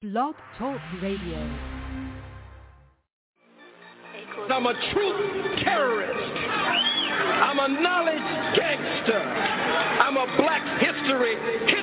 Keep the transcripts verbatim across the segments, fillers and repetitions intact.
Blog Talk Radio. I'm a truth terrorist. I'm a knowledge gangster. I'm a black history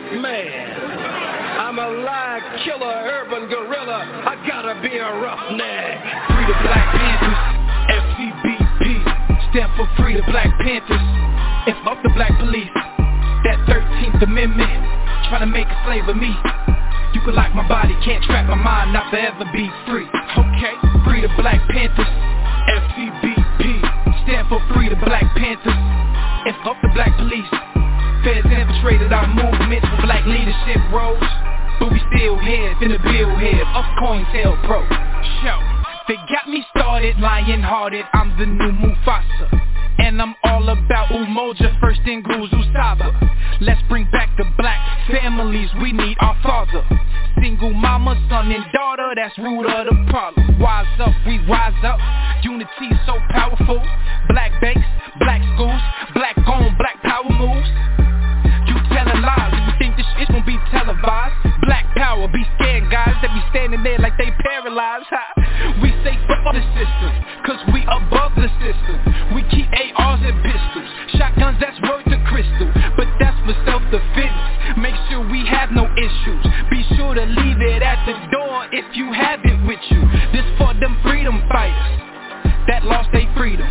hitman. I'm a lie killer, urban gorilla. I gotta be a roughneck. Free the Black Panthers, F C B P, stand for Free the Black Panthers. And fuck the black police, that thirteenth Amendment, trying to make a slave of me. You can lock my body, can't trap my mind, not forever be free. Okay, free the Black Panthers, F C B P, stand for Free the Black Panthers. And fuck the black police, feds infiltrated our movements for black leadership roles. But we still here, finna build here, us COINTELPRO. Show, they got me started, lion-hearted, I'm the new Mufasa. And I'm all about Umoja, first in Guzu Saba. Let's bring back the black families, we need our father. Single mama, son and daughter, that's root of the problem. Wise up, we rise up, unity so powerful. Black banks, black schools, black on, black power moves. You telling lies, you think this shit gon' be televised. Black power, be scared guys that be standing there like they paralyzed. Ha. We say fuck the system, cause we above the system. We keep A Rs and pistols, shotguns that's worth the crystal. But that's for self-defense, make sure we have no issues. Be sure to leave it at the door if you have it with you. This for them freedom fighters that lost their freedom.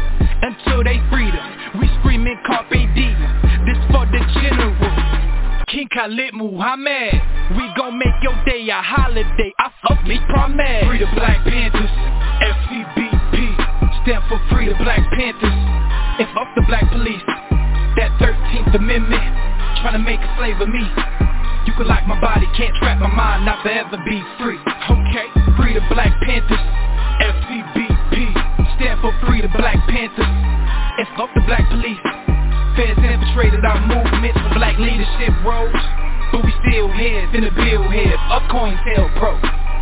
Until they freedom, we screaming Carpe Diem. This for the general, King Khalid Muhammad. We gon' make your day a holiday, I fuck me promise. Free the Black Panthers, F C B P, stand for Free the Black Panthers. And fuck the black police, that thirteenth Amendment, trying to make a slave of me. You can lock my body, can't trap my mind, not forever be free. Okay, Free the Black Panthers, F C B P, stand for Free the Black Panthers. And fuck the black police, feds infiltrated our movements for black leadership roles. But we still here, finna build here, up COINTELPRO.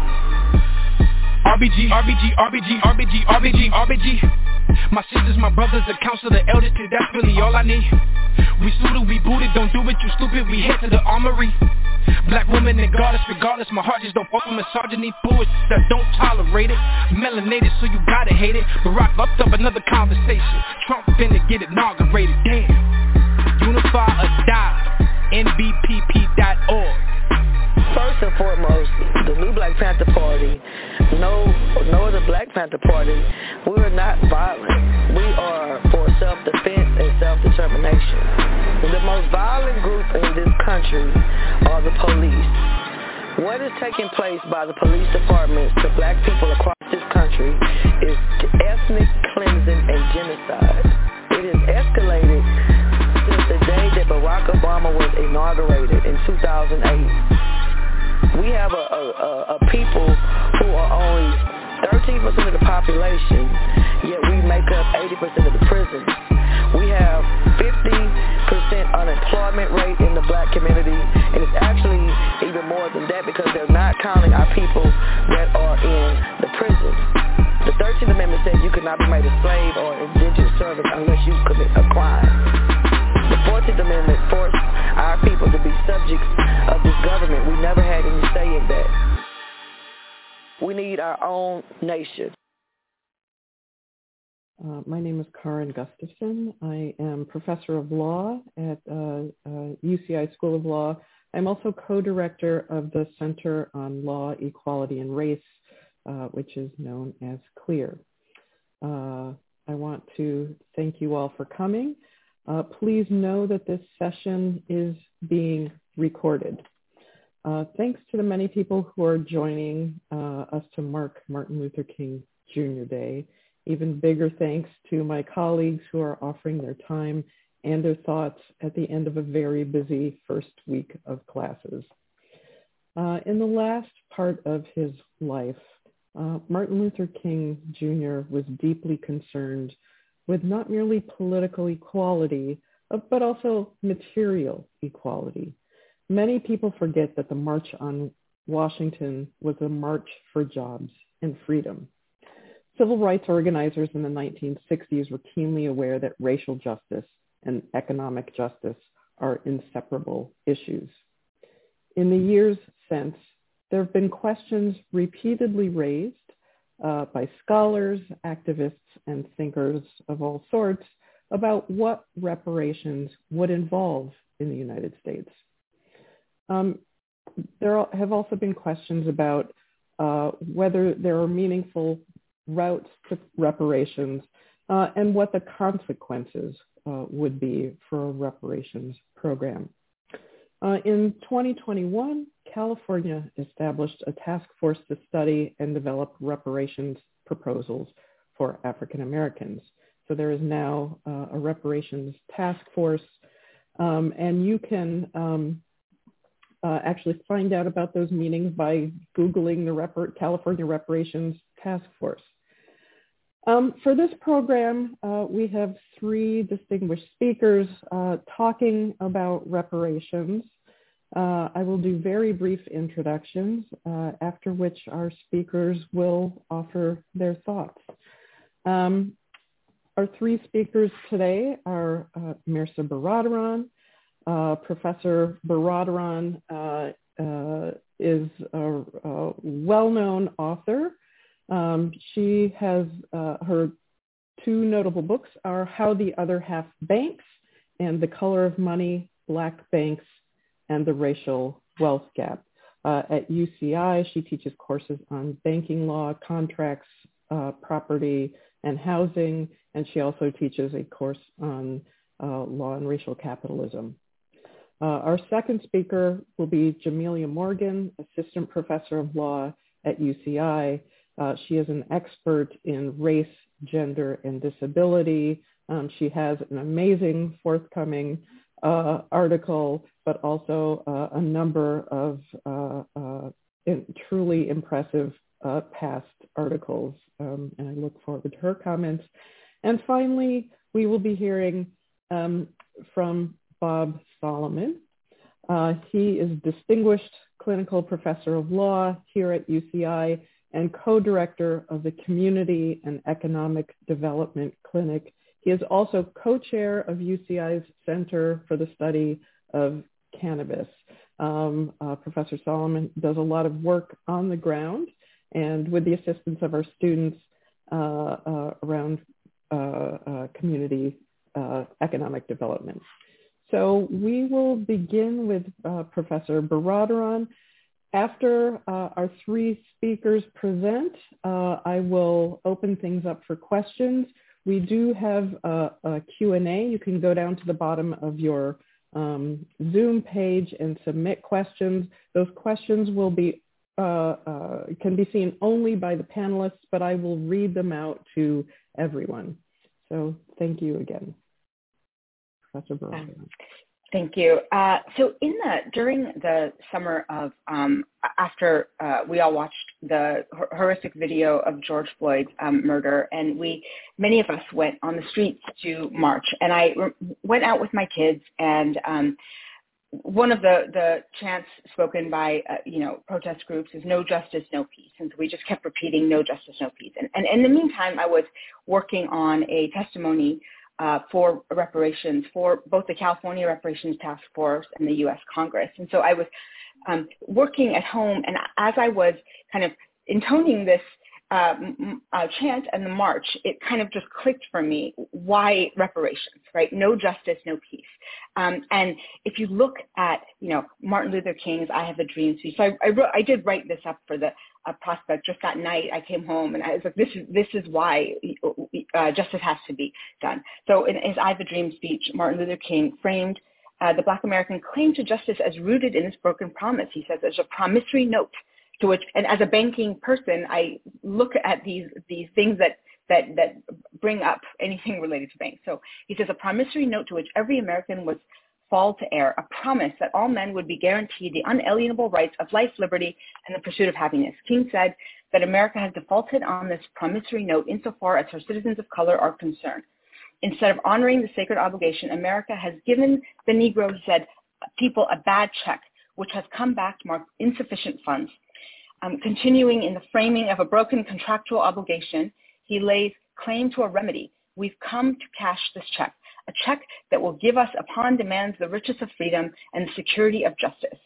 R B G, R B G, R B G, R B G, R B G, R B G. My sisters, my brothers, the council, the elders, too, that's really all I need. We suited, we booted, don't do it, you stupid, we head to the armory. Black women and goddess, regardless, my heart just don't fuck with misogyny, bullshit that don't tolerate it. Melanated, so you gotta hate it. Barack upped up another conversation. Trump finna get inaugurated, damn. Unify or die, N B P P dot org. First and foremost, the new Black Panther Party, no, no other Black Panther Party, we are not violent. We are for self-defense and self-determination. The most violent group in this country are the police. What is taking place by the police departments to black people across this country is ethnic cleansing and genocide. It has escalated since the day that Barack Obama was inaugurated in two thousand eight. We have a, a, a people who are only thirteen percent of the population, yet we make up eighty percent of the prisons. We have fifty percent unemployment rate in the black community, and it's actually even more than that because they're not counting our people that are in the prisons. The thirteenth Amendment said you could not be made a slave or indentured servant unless you commit a crime. The fourteenth Amendment forced our people to be subjects of this government. We never had any say in that. We need our own nation. Uh, my name is Karen Gustafson. I am professor of law at uh, uh, U C I School of Law. I'm also co-director of the Center on Law, Equality, and Race, uh, which is known as CLEAR. Uh, I want to thank you all for coming. Uh, please know that this session is being recorded. Uh, thanks to the many people who are joining uh, us to mark Martin Luther King Junior Day. Even bigger thanks to my colleagues who are offering their time and their thoughts at the end of a very busy first week of classes. Uh, in the last part of his life, uh, Martin Luther King Junior was deeply concerned with not merely political equality, but also material equality. Many people forget that the March on Washington was a march for jobs and freedom. Civil rights organizers in the nineteen sixties were keenly aware that racial justice and economic justice are inseparable issues. In the years since, there have been questions repeatedly raised uh, by scholars, activists, and thinkers of all sorts about what reparations would involve in the United States. Um, there have also been questions about uh, whether there are meaningful routes to reparations uh, and what the consequences uh, would be for a reparations program. Uh, in twenty twenty-one, California established a task force to study and develop reparations proposals for African Americans. So there is now uh, a reparations task force, um, and you can um, uh, actually find out about those meetings by Googling the Repar- California Reparations Task Force. Um, for this program, uh, we have three distinguished speakers uh, talking about reparations. Uh, I will do very brief introductions, uh, after which our speakers will offer their thoughts. Um, our three speakers today are uh, Mirza Baradaran. Uh, Professor Baradaran uh, uh, is a, a well-known author. Um, she has, uh, her two notable books are How the Other Half Banks and The Color of Money, Black Banks, and the Racial Wealth Gap. Uh, at U C I, she teaches courses on banking law, contracts, uh, property, and housing, and she also teaches a course on uh, law and racial capitalism. Uh, our second speaker will be Jamelia Morgan, Assistant Professor of Law at U C I. Uh, she is an expert in race, gender, and disability. Um, she has an amazing forthcoming uh, article, but also uh, a number of uh, uh, in, truly impressive uh, past articles, um, and I look forward to her comments. And finally, we will be hearing um, from Bob Solomon. Uh, he is Distinguished Clinical Professor of Law here at U C I and co-director of the Community and Economic Development Clinic. He is also co-chair of U C I's Center for the Study of Cannabis. Um, uh, Professor Solomon does a lot of work on the ground and with the assistance of our students uh, uh, around uh, uh, community uh, economic development. So we will begin with uh, Professor Baradaran. After uh, our three speakers present, uh, I will open things up for questions. We do have a, a Q and A. You can go down to the bottom of your um, Zoom page and submit questions. Those questions will be uh, uh, can be seen only by the panelists, but I will read them out to everyone. So thank you again, Professor Baradaran. Thank you. Uh, so in the, during the summer of, um, after uh, we all watched the horrific video of George Floyd's um, murder, and we, many of us went on the streets to march, and I re- went out with my kids, and um, one of the, the chants spoken by, uh, you know, protest groups is no justice, no peace. And so we just kept repeating no justice, no peace. And, and in the meantime, I was working on a testimony Uh, for reparations for both the California Reparations Task Force and the U S Congress. And so I was um, working at home, and as I was kind of intoning this uh, uh, chant and the march, it kind of just clicked for me, why reparations, right? No justice, no peace. Um, and if you look at, you know, Martin Luther King's I Have a Dream speech, so I, I, wrote, I did write this up for the uh, Prospect just that night. I came home and I was like, this is, this is why uh, justice has to be done. So in his I Have a Dream speech, Martin Luther King framed uh, the Black American claim to justice as rooted in this broken promise. He says there's a promissory note to which, and as a banking person, I look at these these things that that that bring up anything related to banks. So he says a promissory note to which every American was fall to air, a promise that all men would be guaranteed the unalienable rights of life, liberty, and the pursuit of happiness. King said that America has defaulted on this promissory note insofar as her citizens of color are concerned. Instead of honoring the sacred obligation, America has given the Negro, he said, people a bad check, which has come back marked insufficient funds. Um, continuing in the framing of a broken contractual obligation, he lays claim to a remedy. We've come to cash this check, a check that will give us upon demand the riches of freedom and the security of justice.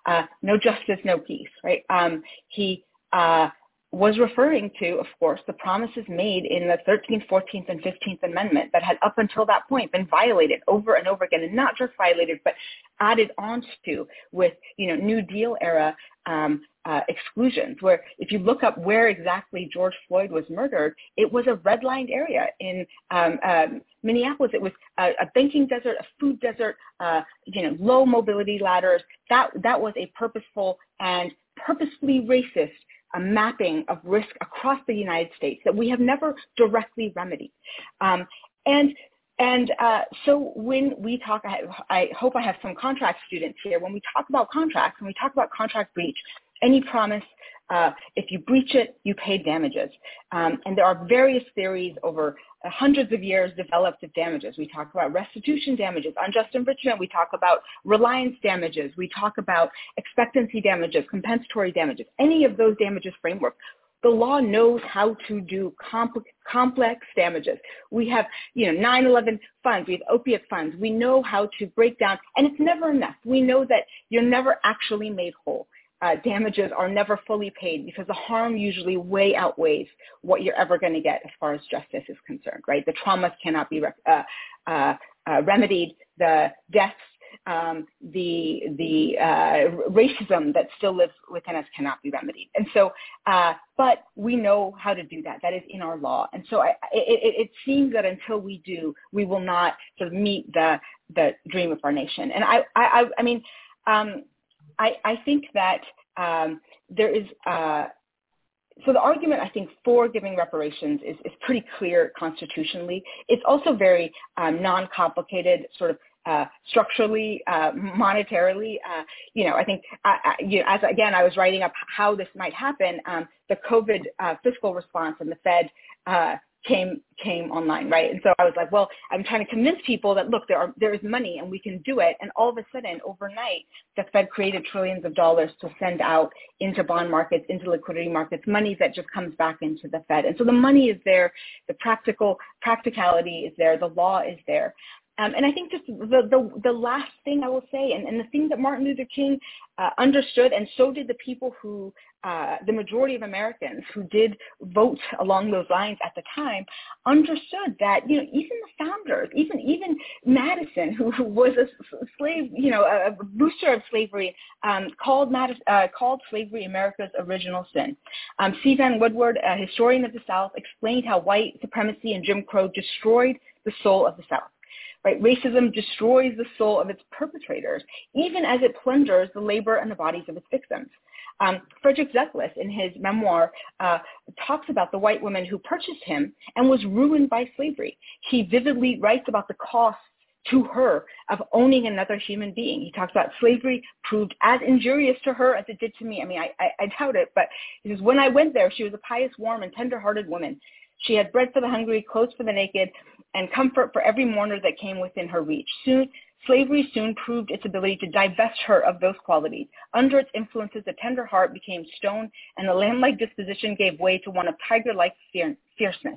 uh, no justice, no peace, right? Um, he uh, was referring to, of course, the promises made in the thirteenth, fourteenth, and fifteenth Amendment that had up until that point been violated over and over again, and not just violated, but added onto with, you know, New Deal era um, uh, exclusions, where if you look up where exactly George Floyd was murdered, it was a redlined area in um, um, Minneapolis. It was a, a banking desert, a food desert, uh, you know, low mobility ladders. That, that was a purposeful and purposefully racist a mapping of risk across the United States that we have never directly remedied. Um, and and uh, so when we talk, I, I hope I have some contract students here, when we talk about contracts, when we talk about contract breach, any promise, uh, if you breach it, you pay damages. Um, and there are various theories over uh, hundreds of years developed of damages. We talk about restitution damages, unjust enrichment. We talk about reliance damages. We talk about expectancy damages, compensatory damages, any of those damages framework. The law knows how to do complex, complex damages. We have, you know, nine eleven funds, we have opiate funds. We know how to break down, and it's never enough. We know that you're never actually made whole. Uh, damages are never fully paid because the harm usually way outweighs what you're ever going to get as far as justice is concerned, right? The traumas cannot be uh, uh, uh, remedied, the deaths, um, the the uh, racism that still lives within us cannot be remedied. And so, uh, but we know how to do that. That is in our law. And so I, it, it seems that until we do, we will not sort of meet the the dream of our nation. And I, I, I mean, um, I, I think that um, there is, uh, so the argument I think for giving reparations is, is pretty clear constitutionally. It's also very um, non-complicated, sort of uh, structurally, uh, monetarily. Uh, you know, I think, I, I, you know, as again, I was writing up how this might happen, um, the COVID uh, fiscal response and the Fed uh, came came online, right? And so I was like, well, I'm trying to convince people that, look, there are there is money and we can do it. And all of a sudden, overnight, the Fed created trillions of dollars to send out into bond markets, into liquidity markets, money that just comes back into the Fed. And so the money is there, the practical practicality is there, the law is there. Um, and I think just the, the, the last thing I will say, and, and the thing that Martin Luther King uh, understood, and so did the people who, uh, the majority of Americans who did vote along those lines at the time, understood that, you know, even the founders, even even Madison, who, who was a slave, you know, a, a booster of slavery, um, called, Madison, uh, called slavery America's original sin. Um, C. Vann Woodward, a historian of the South, explained how white supremacy and Jim Crow destroyed the soul of the South. Right? Racism destroys the soul of its perpetrators, even as it plunders the labor and the bodies of its victims. Um, Frederick Douglass, in his memoir, uh, talks about the white woman who purchased him and was ruined by slavery. He vividly writes about the cost to her of owning another human being. He talks about slavery proved as injurious to her as it did to me. I mean, I, I, I doubt it, but he says, when I went there, she was a pious, warm, and tender-hearted woman. She had bread for the hungry, clothes for the naked, and comfort for every mourner that came within her reach. Soon, slavery soon proved its ability to divest her of those qualities. Under its influences, the tender heart became stone, and the lamb-like disposition gave way to one of tiger-like fier- fierceness.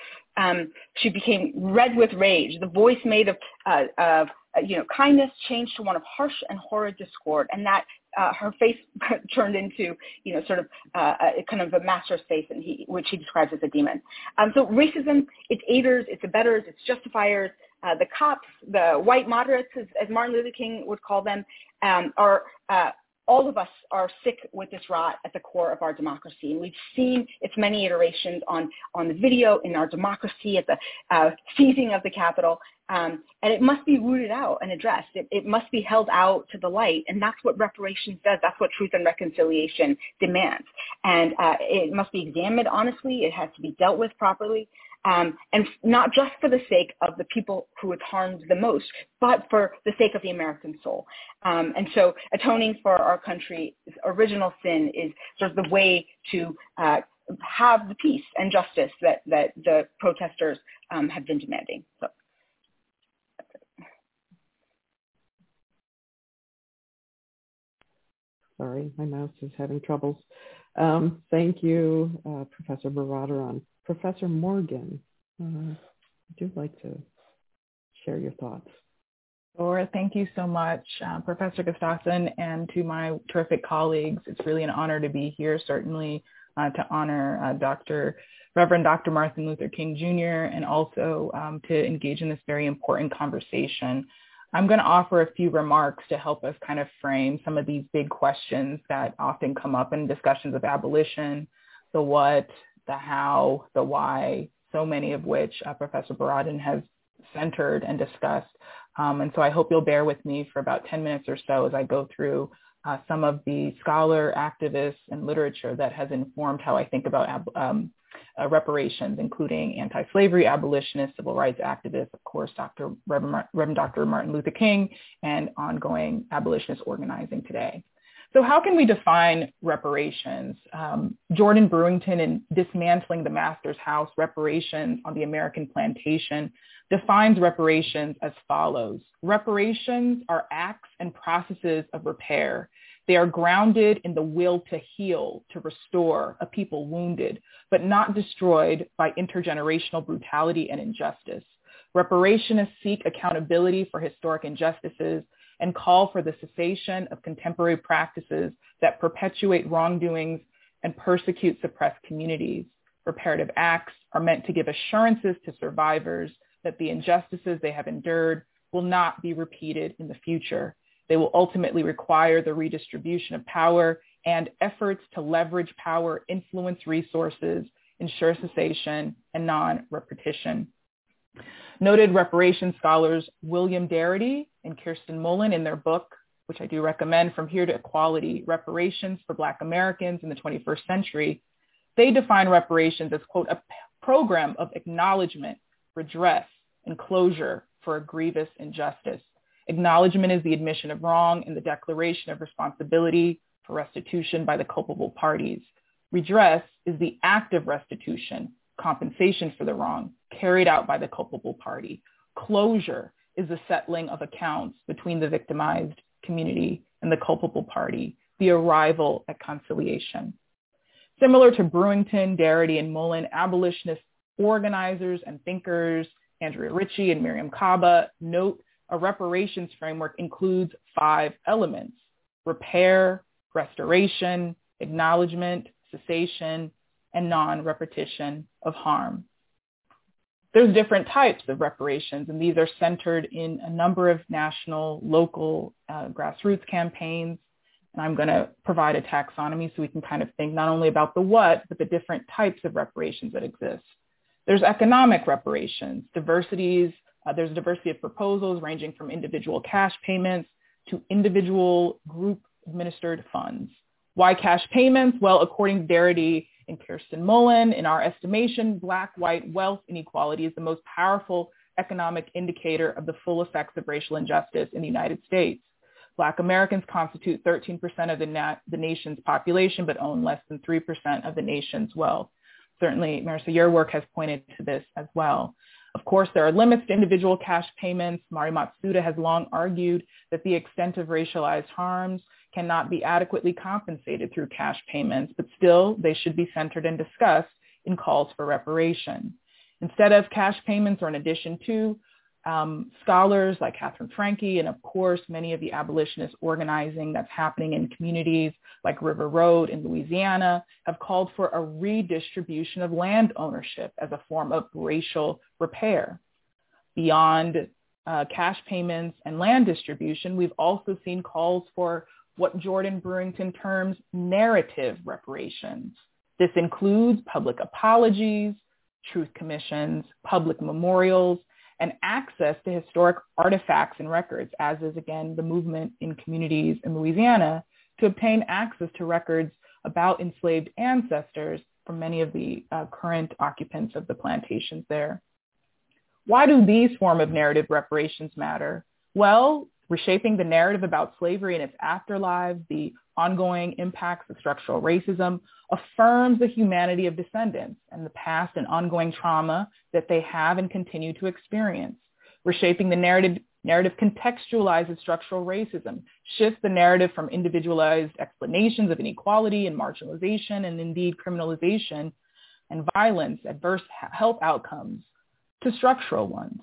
Um, she became red with rage. The voice made of, uh, of uh, you know, kindness changed to one of harsh and horrid discord, and that uh, her face turned into, you know, sort of uh, a kind of a master's face, and he, which he describes as a demon. Um, so racism, its aiders, its abettors, its justifiers, uh, the cops, the white moderates, as, as Martin Luther King would call them, um, are uh, all of us are sick with this rot at the core of our democracy. And we've seen its many iterations on, on the video, in our democracy, at the uh, seizing of the Capitol. Um, and it must be rooted out and addressed. It, it must be held out to the light. And that's what reparations does. That's what Truth and Reconciliation demands. And uh, it must be examined honestly. It has to be dealt with properly. Um, and not just for the sake of the people who it's harmed the most, but for the sake of the American soul. Um, and so atoning for our country's original sin is sort of the way to uh, have the peace and justice that, that the protesters um, have been demanding. So. Sorry, my mouse is having troubles. Um, thank you, uh, Professor Baradaran. Professor Morgan, uh, would you like to share your thoughts? Sure. Thank you so much, uh, Professor Gustafson, and to my terrific colleagues. It's really an honor to be here, certainly uh, to honor uh, Doctor Reverend Doctor Martin Luther King Junior, and also um, to engage in this very important conversation. I'm going to offer a few remarks to help us kind of frame some of these big questions that often come up in discussions of abolition: the what, the how, the why, so many of which uh, Professor Borodin has centered and discussed. Um, and so I hope you'll bear with me for about ten minutes or so as I go through uh, some of the scholar, activists, and literature that has informed how I think about ab- um, uh, reparations, including anti-slavery abolitionists, civil rights activists, of course, Doctor Reverend, Mar- Reverend Doctor Martin Luther King, and ongoing abolitionist organizing today. So how can we define reparations? Um, Jordan Brewington, in Dismantling the Master's House, Reparations on the American Plantation, defines reparations as follows. Reparations are acts and processes of repair. They are grounded in the will to heal, to restore a people wounded, but not destroyed by intergenerational brutality and injustice. Reparationists seek accountability for historic injustices and call for the cessation of contemporary practices that perpetuate wrongdoings and persecute suppressed communities. Reparative acts are meant to give assurances to survivors that the injustices they have endured will not be repeated in the future. They will ultimately require the redistribution of power and efforts to leverage power, influence resources, ensure cessation, and non-repetition. Noted reparations scholars William Darity and Kirsten Mullen, in their book, which I do recommend, From Here to Equality, Reparations for Black Americans in the twenty-first century, they define reparations as, quote, a program of acknowledgement, redress, and closure for a grievous injustice. Acknowledgement is the admission of wrong and the declaration of responsibility for restitution by the culpable parties. Redress is the act of restitution, compensation for the wrong, carried out by the culpable party. Closure is the settling of accounts between the victimized community and the culpable party, the arrival at conciliation. Similar to Brewington, Darity, and Mullen, abolitionist organizers and thinkers, Andrea Ritchie and Miriam Kaba, note a reparations framework includes five elements: repair, restoration, acknowledgement, cessation, and non-repetition of harm. There's different types of reparations, and these are centered in a number of national, local, uh, grassroots campaigns. And I'm going to provide a taxonomy so we can kind of think not only about the what, but the different types of reparations that exist. There's economic reparations, diversities. Uh, there's a diversity of proposals ranging from individual cash payments to individual group administered funds. Why cash payments? Well, according to Darity and Kirsten Mullen, in our estimation, Black-white wealth inequality is the most powerful economic indicator of the full effects of racial injustice in the United States. Black Americans constitute thirteen percent of the, na- the nation's population, but own less than three percent of the nation's wealth. Certainly, Marissa, your work has pointed to this as well. Of course, there are limits to individual cash payments. Mari Matsuda has long argued that the extent of racialized harms cannot be adequately compensated through cash payments, but still they should be centered and discussed in calls for reparation. Instead of cash payments or in addition to, um, scholars like Catherine Franke and of course many of the abolitionist organizing that's happening in communities like River Road in Louisiana have called for a redistribution of land ownership as a form of racial repair. Beyond uh, cash payments and land distribution, we've also seen calls for what Jordan Brewington terms narrative reparations. This includes public apologies, truth commissions, public memorials, and access to historic artifacts and records, as is, again, the movement in communities in Louisiana to obtain access to records about enslaved ancestors from many of the uh, current occupants of the plantations there. Why do these forms of narrative reparations matter? Well, reshaping the narrative about slavery and its afterlives, the ongoing impacts of structural racism, affirms the humanity of descendants and the past and ongoing trauma that they have and continue to experience. Reshaping the narrative, narrative contextualizes structural racism, shifts the narrative from individualized explanations of inequality and marginalization and indeed criminalization and violence, adverse health outcomes, to structural ones.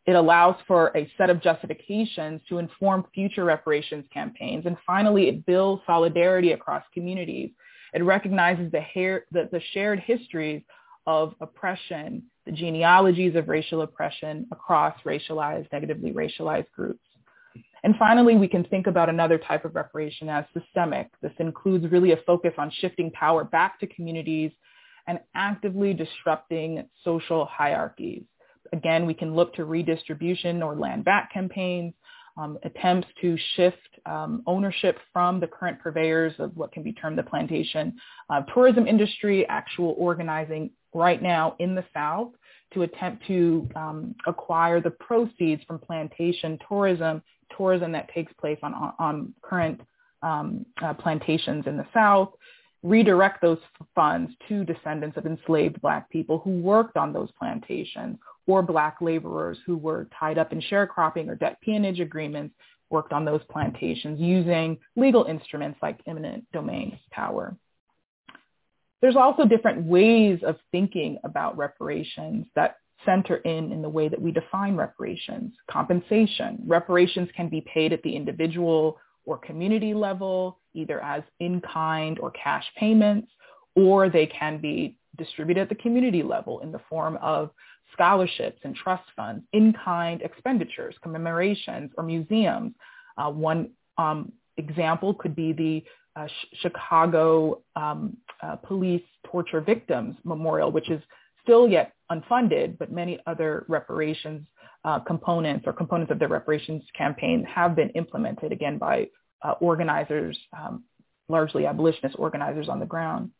It allows for a set of justifications to inform future reparations campaigns. And finally, it builds solidarity across communities. It recognizes the, hair, the, the shared histories of oppression, the genealogies of racial oppression across racialized, negatively racialized groups. And finally, we can think about another type of reparation as systemic. This includes really a focus on shifting power back to communities and actively disrupting social hierarchies. Again, we can look to redistribution or land back campaigns, um, attempts to shift um, ownership from the current purveyors of what can be termed the plantation uh, tourism industry, actual organizing right now in the South to attempt to um, acquire the proceeds from plantation tourism, tourism that takes place on, on, on current um, uh, plantations in the South, redirect those funds to descendants of enslaved Black people who worked on those plantations, or Black laborers who were tied up in sharecropping or debt peonage agreements, worked on those plantations using legal instruments like eminent domain power. There's also different ways of thinking about reparations that center in in the way that we define reparations. Compensation. Reparations can be paid at the individual or community level, either as in-kind or cash payments, or they can be distributed at the community level in the form of scholarships and trust funds, in-kind expenditures, commemorations, or museums. Uh, one um, example could be the uh, Sh- Chicago um, uh, Police Torture Victims Memorial, which is still yet unfunded, but many other reparations uh, components or components of the reparations campaign have been implemented, again, by uh, organizers, um, largely abolitionist organizers on the ground.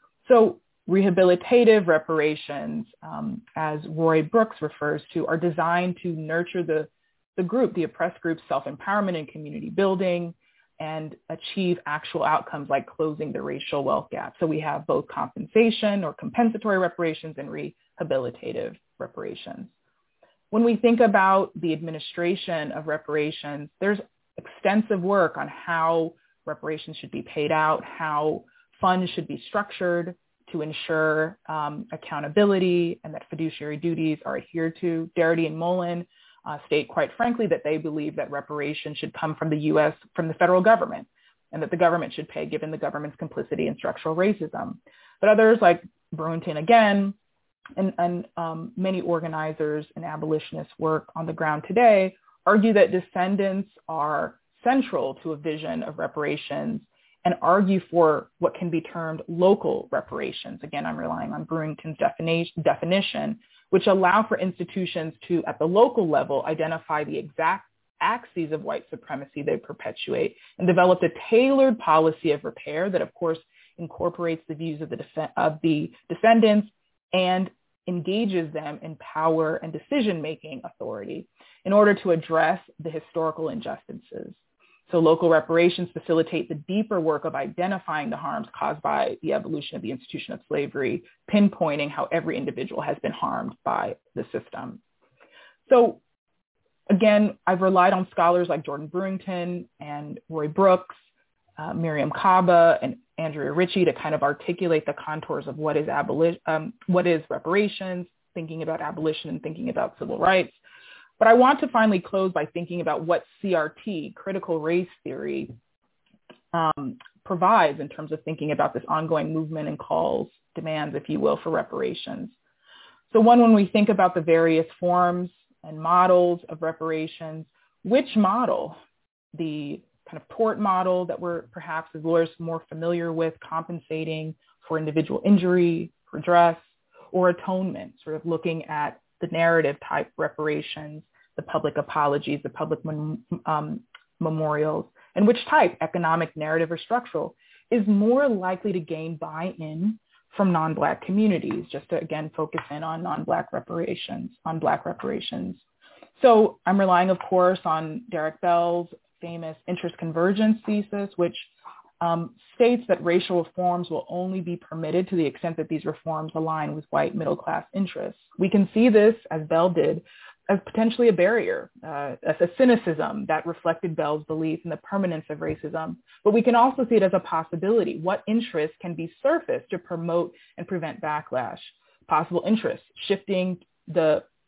So rehabilitative reparations, um, as Roy Brooks refers to, are designed to nurture the, the group, the oppressed group's self-empowerment and community building, and achieve actual outcomes like closing the racial wealth gap. So we have both compensation or compensatory reparations and rehabilitative reparations. When we think about the administration of reparations, there's extensive work on how reparations should be paid out, how funds should be structured to ensure um, accountability and that fiduciary duties are adhered to. Darity and Mullen uh, state quite frankly that they believe that reparations should come from the U S, from the federal government, and that the government should pay given the government's complicity in structural racism. But others like Brewington again, and, and um, many organizers and abolitionists work on the ground today argue that descendants are central to a vision of reparations and argue for what can be termed local reparations. Again, I'm relying on Brewington's definition, definition, which allow for institutions to, at the local level, identify the exact axes of white supremacy they perpetuate and develop a tailored policy of repair that, of course, incorporates the views of the, def- of the defendants and engages them in power and decision-making authority in order to address the historical injustices. So local reparations facilitate the deeper work of identifying the harms caused by the evolution of the institution of slavery, pinpointing how every individual has been harmed by the system. So again, I've relied on scholars like Jordan Brewington and Roy Brooks, uh, Miriam Kaba, and Andrea Ritchie to kind of articulate the contours of what is abolition, um, what is reparations, thinking about abolition and thinking about civil rights. But I want to finally close by thinking about what C R T, critical race theory, um, provides in terms of thinking about this ongoing movement and calls, demands, if you will, for reparations. So one, when we think about the various forms and models of reparations, which model, the kind of tort model that we're perhaps as lawyers more familiar with, compensating for individual injury, redress, or atonement, sort of looking at the narrative type reparations, the public apologies, the public um, memorials, and which type, economic, narrative, or structural, is more likely to gain buy-in from non-Black communities, just to, again, focus in on non-Black reparations, on Black reparations. So I'm relying, of course, on Derek Bell's famous interest convergence thesis, which um, states that racial reforms will only be permitted to the extent that these reforms align with white middle-class interests. We can see this, as Bell did, as potentially a barrier, uh, as a cynicism that reflected Bell's belief in the permanence of racism. But we can also see it as a possibility. What interests can be surfaced to promote and prevent backlash? Possible interests, shifting the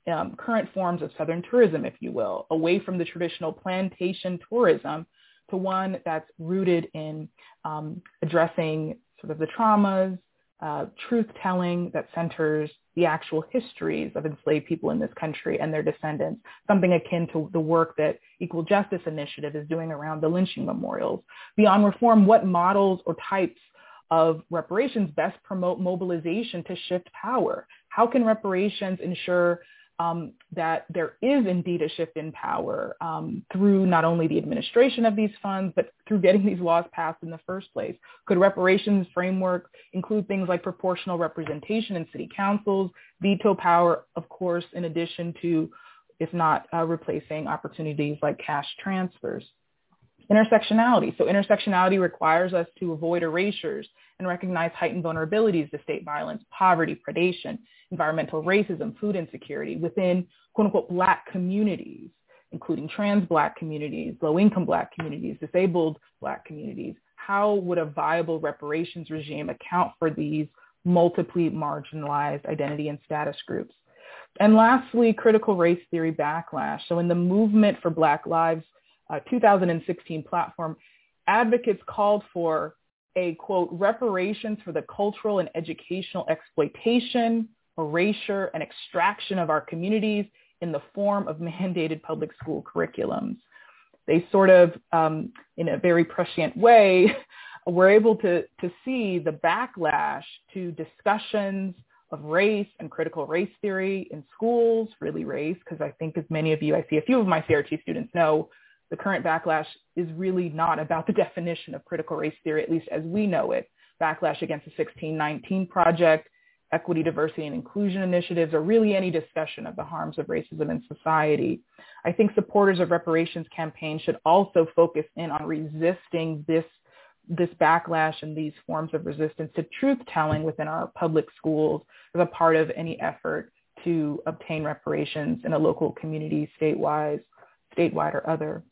um, current forms of Southern tourism, if you will, away from the traditional plantation tourism to one that's rooted in um, addressing sort of the traumas, uh, truth-telling that centers the actual histories of enslaved people in this country and their descendants, something akin to the work that Equal Justice Initiative is doing around the lynching memorials. Beyond reform, what models or types of reparations best promote mobilization to shift power? How can reparations ensure um, that there is indeed a shift in power um, through not only the administration of these funds, but through getting these laws passed in the first place? Could reparations framework include things like proportional representation in city councils, veto power, of course, in addition to, if not uh, replacing opportunities like cash transfers? Intersectionality. So intersectionality requires us to avoid erasures and recognize heightened vulnerabilities to state violence, poverty, predation, environmental racism, food insecurity within quote unquote Black communities, including trans Black communities, low-income Black communities, disabled Black communities. How would a viable reparations regime account for these multiply marginalized identity and status groups? And lastly, critical race theory backlash. So in the Movement for Black Lives uh, two thousand sixteen platform, advocates called for a, quote, reparations for the cultural and educational exploitation, erasure, and extraction of our communities in the form of mandated public school curriculums. They sort of, um, in a very prescient way, were able to, to see the backlash to discussions of race and critical race theory in schools, really race, because I think as many of you, I see a few of my C R T students know, the current backlash is really not about the definition of critical race theory, at least as we know it. Backlash against the sixteen nineteen Project, equity, diversity, and inclusion initiatives, or really any discussion of the harms of racism in society. I think supporters of reparations campaigns should also focus in on resisting this, this backlash and these forms of resistance to truth-telling within our public schools as a part of any effort to obtain reparations in a local community, statewide, statewide or other.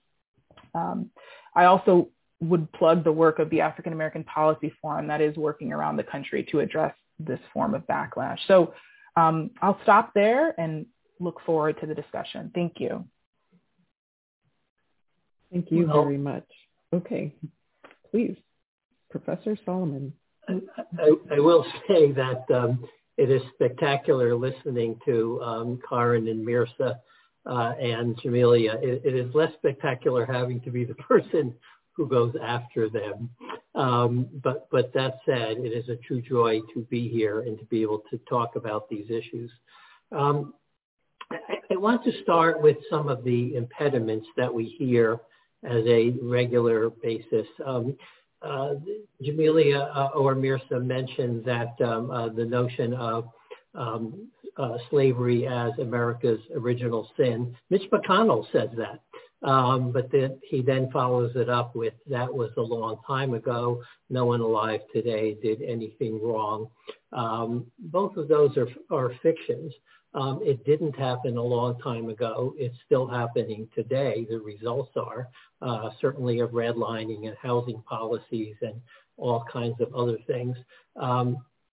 Um, I also would plug the work of the African American Policy Forum that is working around the country to address this form of backlash. So um, I'll stop there and look forward to the discussion. Thank you. Thank you well, very much. Okay, please, Professor Solomon. I, I, I will say that um, it is spectacular listening to um, Karen and Mirza uh, and Jamelia. It, it is less spectacular having to be the person who goes after them. Um, but, but that said, it is a true joy to be here and to be able to talk about these issues. Um, I, I want to start with some of the impediments that we hear as a regular basis. Um, uh, Jamelia uh, or Mirza mentioned that um, uh, the notion of um, uh, slavery as America's original sin. Mitch McConnell says that. Um, but then he then follows it up with, that was a long time ago. No one alive today did anything wrong. Um, both of those are, are fictions. Um, it didn't happen a long time ago. It's still happening today. The results are uh, certainly of redlining and housing policies and all kinds of other things. Um,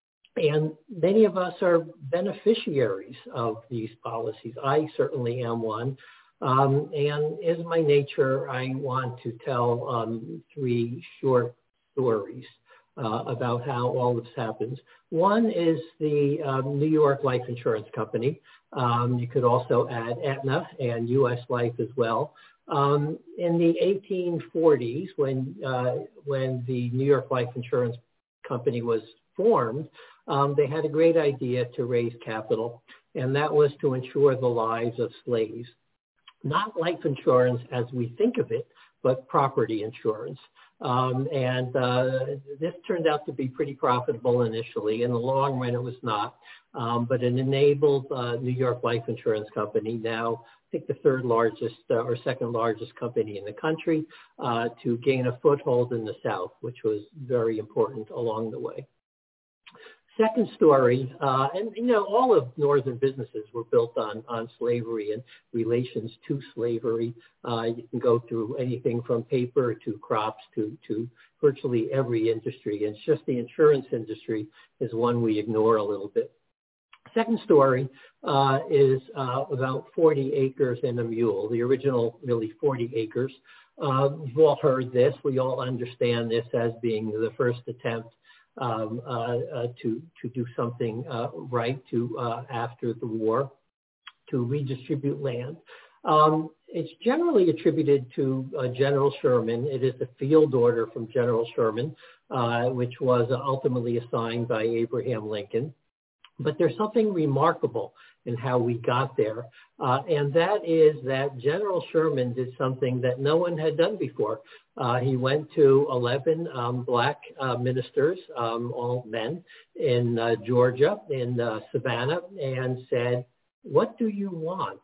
and many of us are beneficiaries of these policies. I certainly am one. Um, and as my nature, I want to tell um, three short stories uh, about how all this happens. One is the um, New York Life Insurance Company. Um, you could also add Aetna and U S Life as well. Um, in the eighteen forties, when uh, when the New York Life Insurance Company was formed, um, they had a great idea to raise capital, and that was to insure the lives of slaves. Not life insurance as we think of it, but property insurance. Um, and uh, this turned out to be pretty profitable initially. In the long run, it was not. Um, but it enabled uh, New York Life Insurance Company, now I think the third largest uh, or second largest company in the country, uh, to gain a foothold in the South, which was very important along the way. Second story, uh, and you know, all of Northern businesses were built on, on slavery and relations to slavery. Uh, you can go through anything from paper to crops to, to virtually every industry. And it's just the insurance industry is one we ignore a little bit. second story uh, is uh, about forty acres and a mule, the original really forty acres. Uh, you've all heard this. We all understand this as being the first attempt um, uh, uh, to, to do something uh, right to uh, after the war, to redistribute land. Um, it's generally attributed to uh, General Sherman. It is the field order from General Sherman, uh, which was ultimately assigned by Abraham Lincoln. But there's something remarkable in how we got there, uh, and that is that General Sherman did something that no one had done before. Uh, he went to eleven um, black uh, ministers, um, all men, in uh, Georgia, in uh, Savannah, and said, "What do you want?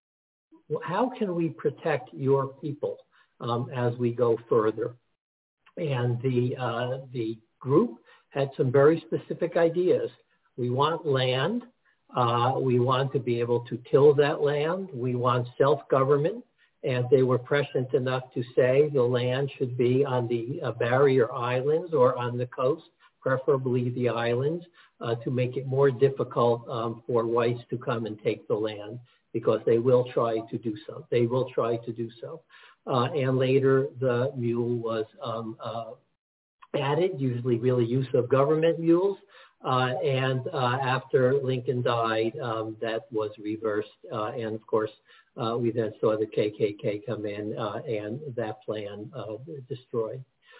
How can we protect your people um, as we go further?" And the uh, the group had some very specific ideas. We want land. Uh, we want to be able to till that land. We want self-government. And they were prescient enough to say the land should be on the uh, barrier islands or on the coast, preferably the islands, uh, to make it more difficult um, for whites to come and take the land, because they will try to do so. They will try to do so. Uh, and later, the mule was um, uh, added, usually really use of government mules. Uh, and uh, after Lincoln died, um, that was reversed. Uh, and of course, uh, we then saw the K K K come in uh, and that plan uh, destroyed.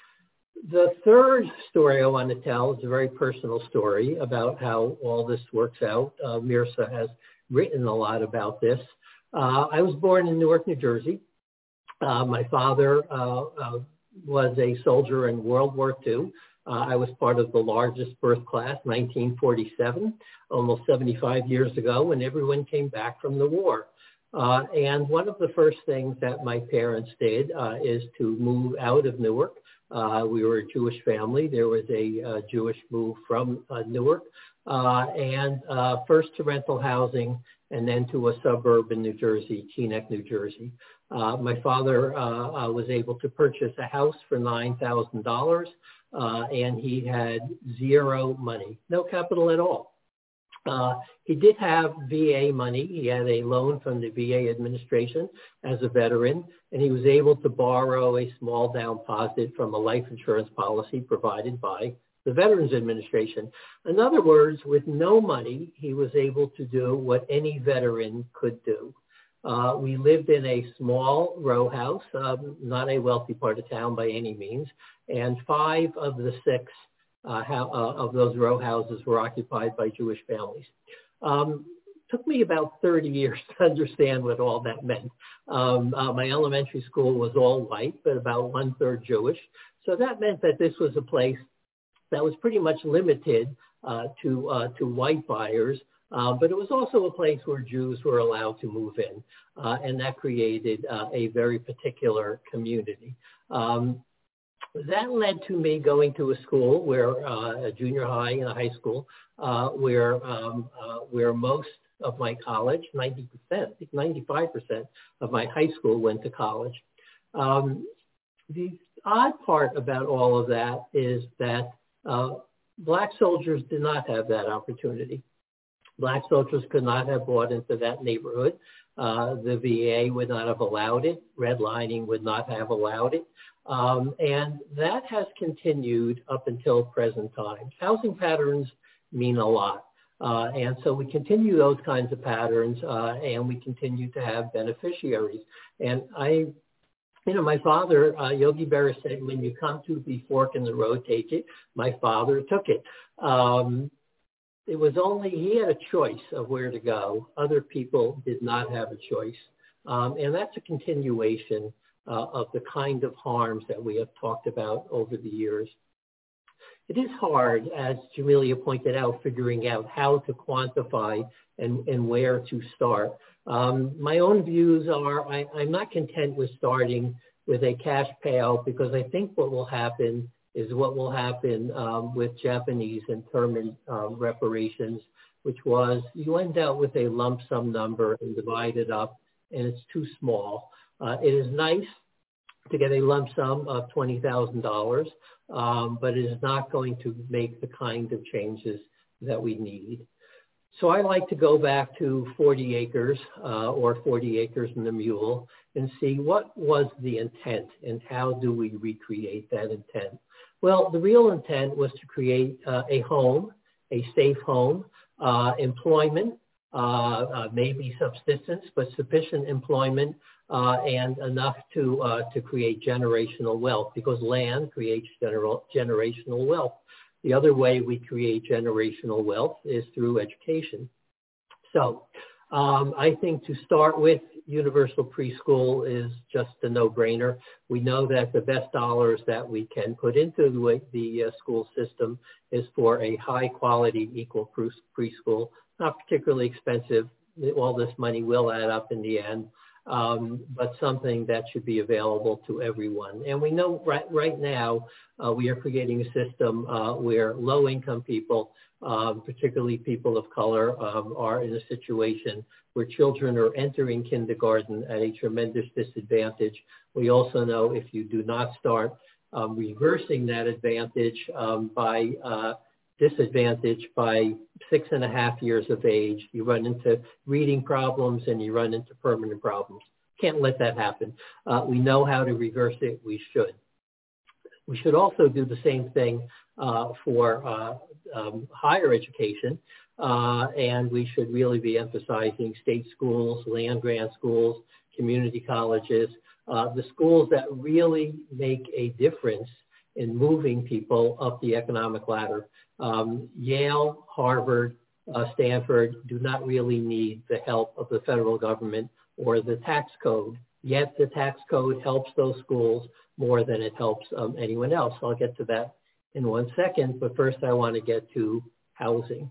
The third story I want to tell is a very personal story about how all this works out. Uh, Mirza has written a lot about this. Uh, I was born in Newark, New Jersey. Uh, my father uh, uh, was a soldier in World War Two. Uh, I was part of the largest birth class, nineteen forty-seven, almost seventy-five years ago, when everyone came back from the war. Uh, and one of the first things that my parents did uh, is to move out of Newark. Uh, we were a Jewish family. There was a uh, Jewish move from uh, Newark, uh, and uh, first to rental housing, and then to a suburb in New Jersey, Teaneck, New Jersey. Uh, my father uh, uh, was able to purchase a house for nine thousand dollars. Uh, and he had zero money, no capital at all. Uh, he did have V A money. He had a loan from the V A administration as a veteran, and he was able to borrow a small down deposit from a life insurance policy provided by the Veterans Administration. In other words, with no money, he was able to do what any veteran could do. Uh, we lived in a small row house, um, not a wealthy part of town by any means, and five of the six uh, how, uh, of those row houses were occupied by Jewish families. Um, took me about thirty years to understand what all that meant. Um, uh, my elementary school was all white, but about one-third Jewish. So that meant that this was a place that was pretty much limited uh, to, uh, to white buyers. Uh, but it was also a place where Jews were allowed to move in, uh, and that created uh, a very particular community. Um, that led to me going to a school where uh, a junior high and a high school, uh, where um, uh, where most of my college, ninety percent, I think ninety-five percent of my high school went to college. Um, the odd part about all of that is that uh, black soldiers did not have that opportunity. Black soldiers could not have bought into that neighborhood. Uh, the V A would not have allowed it. Redlining would not have allowed it. Um, and that has continued up until present times. Housing patterns mean a lot. Uh, and so we continue those kinds of patterns, uh, and we continue to have beneficiaries. And I, you know, my father, uh, Yogi Berra said, when you come to the fork in the road, take it. My father took it. Um, It was only, he had a choice of where to go. Other people did not have a choice. Um, and that's a continuation uh, of the kind of harms that we have talked about over the years. It is hard, as Jamelia pointed out, figuring out how to quantify and, and where to start. Um, my own views are I, I'm not content with starting with a cash payout, because I think what will happen is what will happen um, with Japanese internment um, reparations, which was you end up with a lump sum number and divide it up, and it's too small. Uh, it is nice to get a lump sum of twenty thousand dollars, um, but it is not going to make the kind of changes that we need. So I like to go back to forty acres uh, or forty acres and a mule and see what was the intent and how do we recreate that intent. Well, the real intent was to create uh, a home, a safe home, uh, employment, uh, uh, maybe subsistence, but sufficient employment uh, and enough to uh, to create generational wealth, because land creates general, generational wealth. The other way we create generational wealth is through education. So um, I think to start with, universal preschool is just a no-brainer. We know that the best dollars that we can put into the, the uh, school system is for a high-quality equal preschool, not particularly expensive. All this money will add up in the end, um, but something that should be available to everyone. And we know right, right now uh, we are creating a system uh, where low-income people, uh, particularly people of color, um, are in a situation where children are entering kindergarten at a tremendous disadvantage. We also know if you do not start um, reversing that advantage um, by uh, disadvantage by six and a half years of age, you run into reading problems and you run into permanent problems. Can't let that happen. Uh, we know how to reverse it. We should. We should also do the same thing uh, for uh, um, higher education. Uh, and we should really be emphasizing state schools, land-grant schools, community colleges, uh, the schools that really make a difference in moving people up the economic ladder. Um, Yale, Harvard, uh, Stanford do not really need the help of the federal government or the tax code, yet the tax code helps those schools more than it helps um, anyone else. I'll get to that in one second, but first I want to get to housing.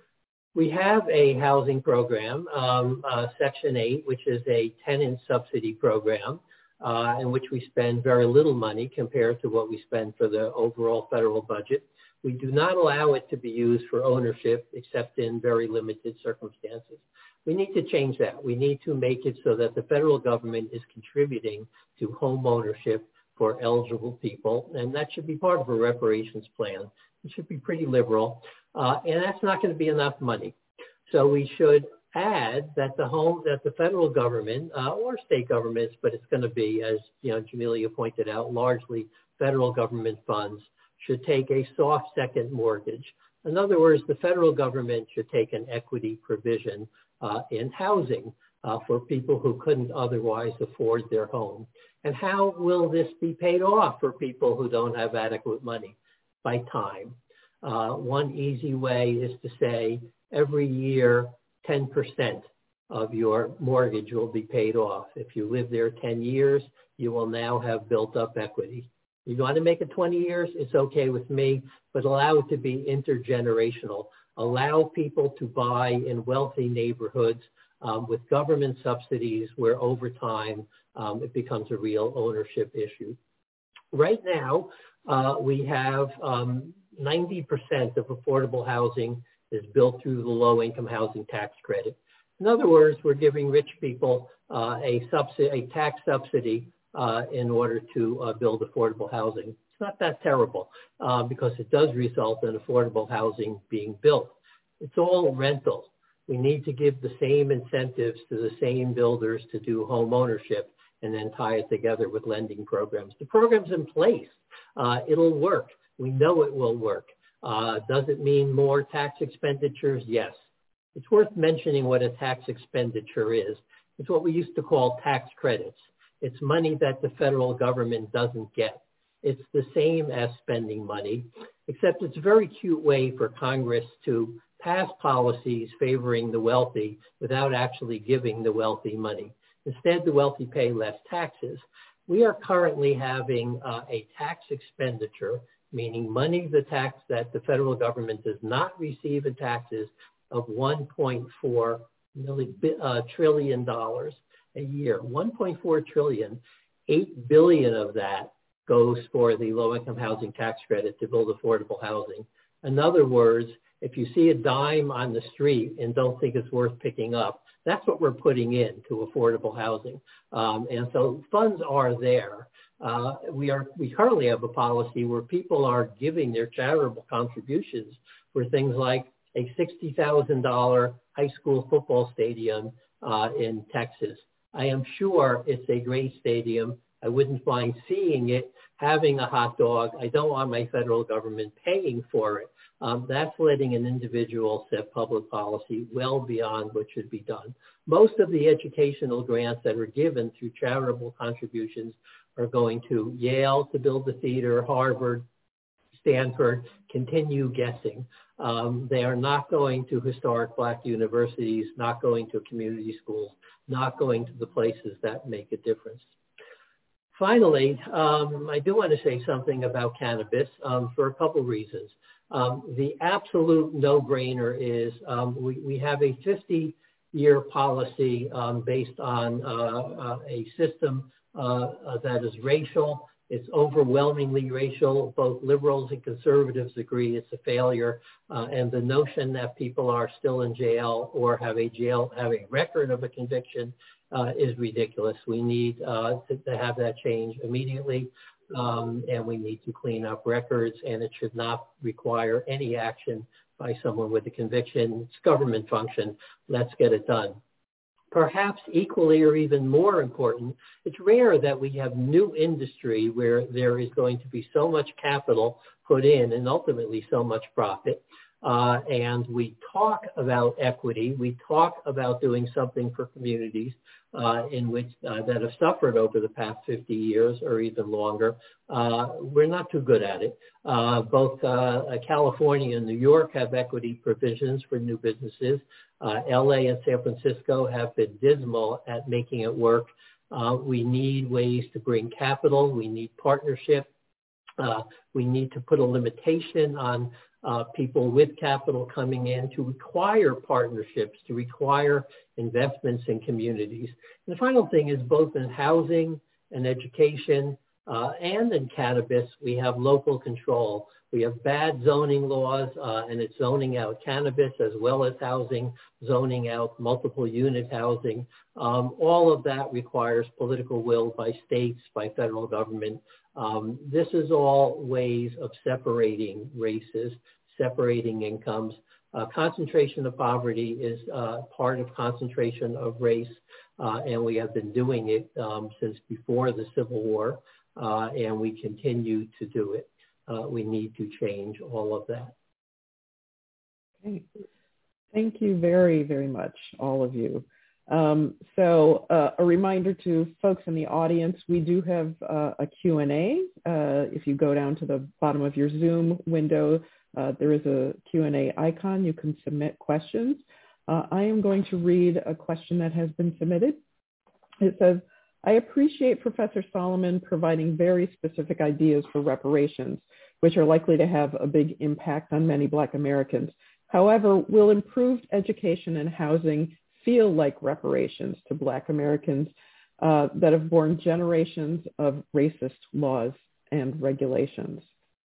We have a housing program, um, uh, Section eight, which is a tenant subsidy program, uh, in which we spend very little money compared to what we spend for the overall federal budget. We do not allow it to be used for ownership except in very limited circumstances. We need to change that. We need to make it so that the federal government is contributing to home ownership for eligible people, and that should be part of a reparations plan. It should be pretty liberal. Uh, and that's not going to be enough money. So we should add that the home, that the federal government uh, or state governments, but it's going to be, as you know, Jamelia pointed out, largely federal government funds, should take a soft second mortgage. In other words, the federal government should take an equity provision uh, in housing uh, for people who couldn't otherwise afford their home. And how will this be paid off for people who don't have adequate money? By time. Uh, one easy way is to say every year ten percent of your mortgage will be paid off. If you live there ten years, you will now have built up equity. You want to make it twenty years, it's okay with me, but allow it to be intergenerational. Allow people to buy in wealthy neighborhoods um, with government subsidies where over time um, it becomes a real ownership issue. Right now, uh, we have um, ninety percent of affordable housing is built through the low-income housing tax credit. In other words, we're giving rich people uh, a, subsidy, a tax subsidy uh, in order to uh, build affordable housing. It's not that terrible uh, because it does result in affordable housing being built. It's all rental. We need to give the same incentives to the same builders to do home ownership and then tie it together with lending programs. The program's in place. Uh, it'll work. We know it will work. Uh, does it mean more tax expenditures? Yes. It's worth mentioning what a tax expenditure is. It's what we used to call tax credits. It's money that the federal government doesn't get. It's the same as spending money, except it's a very cute way for Congress to pass policies favoring the wealthy without actually giving the wealthy money. Instead, the wealthy pay less taxes. We are currently having uh, a tax expenditure, meaning money the tax that the federal government does not receive in taxes, of one point four uh, trillion dollars a year. one point four trillion, eight billion of that goes for the low-income housing tax credit to build affordable housing. In other words, if you see a dime on the street and don't think it's worth picking up, that's what we're putting in to affordable housing. Um, and so funds are there. Uh, we are we currently have a policy where people are giving their charitable contributions for things like a sixty thousand dollars high school football stadium uh, in Texas. I am sure it's a great stadium. I wouldn't mind seeing it, having a hot dog. I don't want my federal government paying for it. Um, that's letting an individual set public policy well beyond what should be done. Most of the educational grants that are given through charitable contributions are going to Yale to build the theater, Harvard, Stanford, continue guessing. Um, they are not going to historic Black universities, not going to community schools, not going to the places that make a difference. Finally, um, I do want to say something about cannabis um, for a couple reasons. Um, the absolute no-brainer is um, we, we have a fifty-year policy um, based on uh, uh, a system uh, uh, that is racial. It's overwhelmingly racial. Both liberals and conservatives agree it's a failure. Uh, and the notion that people are still in jail or have a jail, have a record of a conviction uh, is ridiculous. We need uh, to, to have that change immediately. Um, and we need to clean up records, and it should not require any action by someone with a conviction. It's government function. Let's get it done. Perhaps equally or even more important, it's rare that we have new industry where there is going to be so much capital put in and ultimately so much profit. Uh, and we talk about equity. We talk about doing something for communities uh, in which uh, that have suffered over the past fifty years or even longer. Uh, we're not too good at it. Uh, both uh, California and New York have equity provisions for new businesses. Uh, L A and San Francisco have been dismal at making it work. Uh, we need ways to bring capital. We need partnership. Uh, we need to put a limitation on uh, people with capital coming in, to require partnerships, to require investments in communities. And the final thing is, both in housing and education uh, and in cannabis, we have local control. We have bad zoning laws, uh, and it's zoning out cannabis as well as housing, zoning out multiple unit housing. Um, all of that requires political will by states, by federal government. Um, this is all ways of separating races, separating incomes. Uh, concentration of poverty is uh, part of concentration of race, uh, and we have been doing it um, since before the Civil War, uh, and we continue to do it. Uh, we need to change all of that. Okay. Thank you very, very much, all of you. Um, so uh, a reminder to folks in the audience, we do have uh, a Q and A. Uh, if you go down to the bottom of your Zoom window, uh, there is a Q and A icon. You can submit questions. Uh, I am going to read a question that has been submitted. It says, I appreciate Professor Solomon providing very specific ideas for reparations, which are likely to have a big impact on many Black Americans. However, will improved education and housing feel like reparations to Black Americans uh, that have borne generations of racist laws and regulations?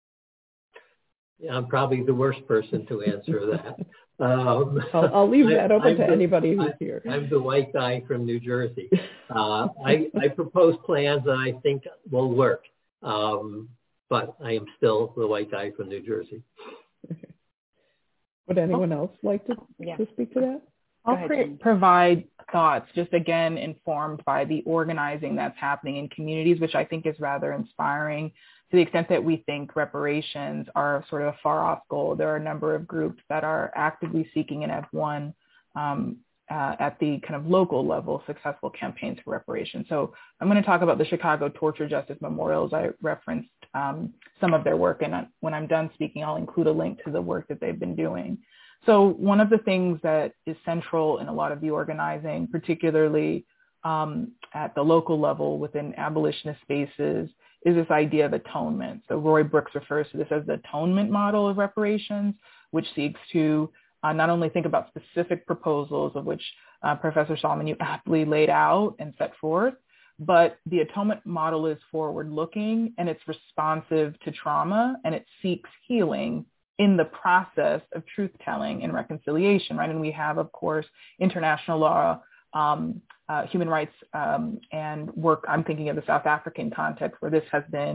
Yeah, I'm probably the worst person to answer that. Um, I'll, I'll leave that open I'm to the, anybody who's I, here. I'm the white guy from New Jersey. Uh, I, I propose plans that I think will work, um, but I am still the white guy from New Jersey. Okay. Would anyone else like to, yeah. to speak to that? I'll ahead, pre- provide thoughts, just again informed by the organizing that's happening in communities, which I think is rather inspiring. To the extent that we think reparations are sort of a far-off goal, there are a number of groups that are actively seeking and have won um, uh, at the kind of local level successful campaigns for reparations. So I'm going to talk about the Chicago Torture Justice Memorials. I referenced um, some of their work, and when I'm done speaking, I'll include a link to the work that they've been doing. So one of the things that is central in a lot of the organizing, particularly um, at the local level within abolitionist spaces, is this idea of atonement. So Roy Brooks refers to this as the atonement model of reparations, which seeks to uh, not only think about specific proposals of which uh, Professor Solomon, you aptly laid out and set forth, but the atonement model is forward-looking and it's responsive to trauma, and it seeks healing in the process of truth-telling and reconciliation, right? And we have, of course, international law, um, uh, human rights um, and work. I'm thinking of the South African context where this has been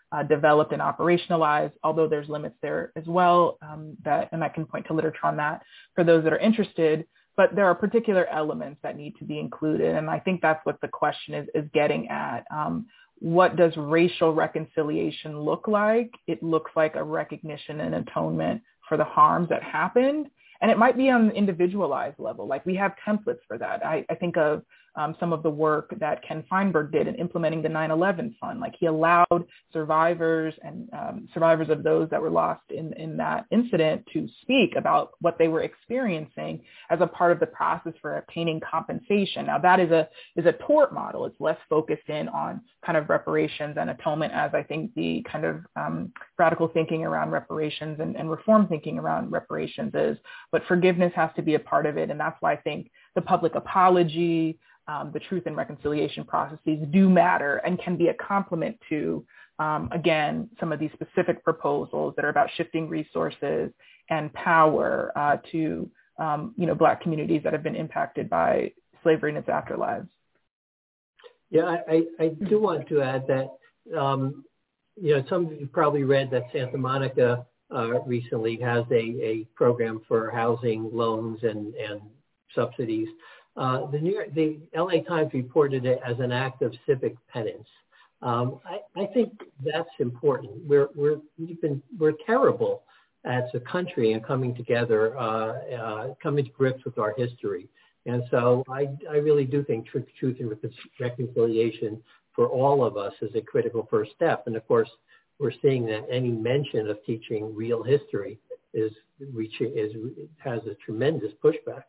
uh, developed and operationalized, although there's limits there as well, um, that, and I can point to literature on that for those that are interested. But there are particular elements that need to be included. And I think that's what the question is, is getting at. Um, what does racial reconciliation look like? It looks like a recognition and atonement for the harms that happened. And it might be on an individualized level. Like we have templates for that. I, I think of um, some of the work that Ken Feinberg did in implementing the nine eleven fund. Like he allowed survivors and um, survivors of those that were lost in, in that incident to speak about what they were experiencing as a part of the process for obtaining compensation. Now that is a is a tort model. It's less focused in on kind of reparations and atonement, as I think the kind of um, radical thinking around reparations and, and reform thinking around reparations is. But forgiveness has to be a part of it. And that's why I think the public apology, um, the truth and reconciliation processes do matter and can be a complement to, um, again, some of these specific proposals that are about shifting resources and power uh, to, um, you know, Black communities that have been impacted by slavery and its afterlives. Yeah, I, I do want to add that, um, you know, some of you probably read that Santa Monica Uh, recently has a, a program for housing loans and, and subsidies. Uh, the New York, the L A Times reported it as an act of civic penance. Um, I, I think that's important. We're we're we've been we're terrible as a country in coming together, uh, uh, coming to grips with our history. And so I I really do think truth, truth and reconciliation for all of us is a critical first step. And of course, we're seeing that any mention of teaching real history is reaching is has a tremendous pushback.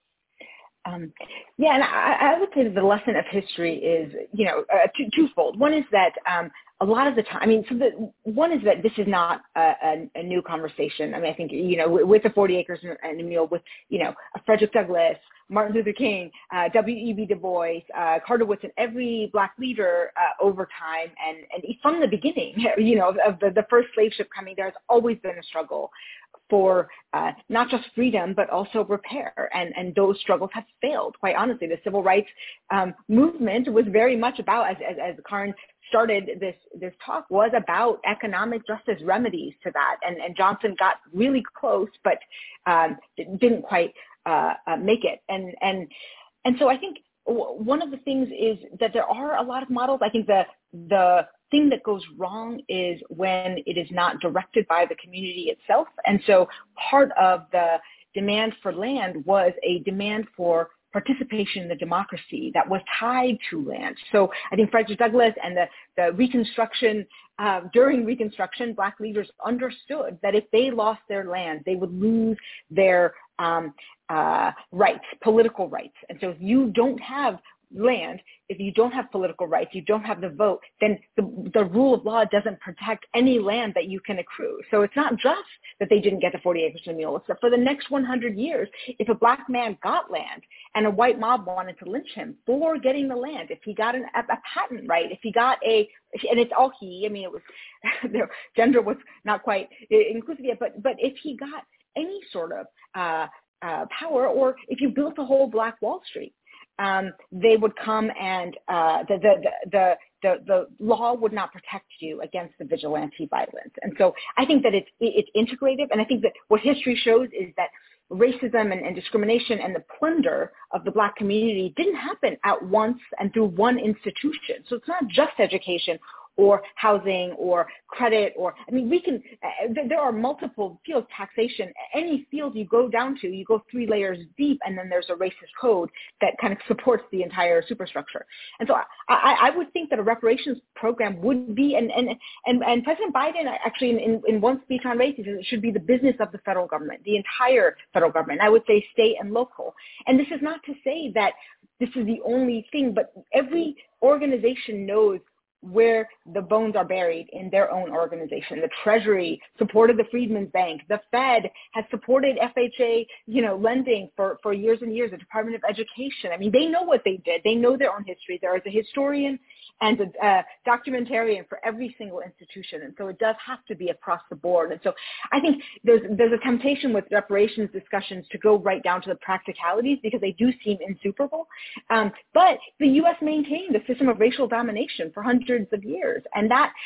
Um, yeah, and I, I would say that the lesson of history is, you know, uh, two, twofold. One is that um, a lot of the time, I mean, so the one is that this is not a, a, a new conversation. I mean, I think, you know, with, with the forty acres and a mule, with, you know, Frederick Douglass, Martin Luther King, uh, W E B Du Bois, uh, Carter Woodson, every Black leader uh, over time, and, and from the beginning, you know, of the, the first slave ship coming, there's always been a struggle for uh, not just freedom, but also repair. And, and those struggles have failed, quite honestly. The civil rights um, movement was very much about, as, as, as Karin started this, this talk, was about economic justice remedies to that. And, and Johnson got really close, but um, didn't quite uh, uh, make it. And, and, and so I think one of the things is that there are a lot of models. I think the, the thing that goes wrong is when it is not directed by the community itself. And so part of the demand for land was a demand for participation in the democracy that was tied to land. So I think Frederick Douglass and the, the Reconstruction, uh, during Reconstruction, Black leaders understood that if they lost their land, they would lose their um, uh, rights, political rights. And so if you don't have land, if you don't have political rights, you don't have the vote, then the, the rule of law doesn't protect any land that you can accrue. So it's not just that they didn't get the forty acres and a mule. It's that for the next one hundred years, if a Black man got land and a white mob wanted to lynch him for getting the land, if he got an, a, a patent right, if he got a, and it's all he, I mean, it was, their gender was not quite inclusive yet, but, but if he got any sort of uh, uh, power, or if you built a whole Black Wall Street, Um, they would come and uh, the, the, the, the, the law would not protect you against the vigilante violence. And so I think that it's, it's integrative. And I think that what history shows is that racism and, and discrimination and the plunder of the Black community didn't happen at once and through one institution. So it's not just education or housing or credit, or, I mean, we can, uh, there are multiple fields, taxation, any field you go down to, you go three layers deep, and then there's a racist code that kind of supports the entire superstructure. And so I, I would think that a reparations program would be, and, and, and, and President Biden actually in, in, in one speech on race, he says it should be the business of the federal government, the entire federal government. I would say state and local. And this is not to say that this is the only thing, but every organization knows where the bones are buried in their own organization. The Treasury supported the Freedmen's Bank. The Fed has supported F H A, you know, lending for, for years and years. The Department of Education. I mean, they know what they did. They know their own history. There is a historian and a uh, documentarian for every single institution. And so it does have to be across the board. And so I think there's, there's a temptation with reparations discussions to go right down to the practicalities because they do seem insuperable. Um, but the U S maintained a system of racial domination for hundreds of years. And that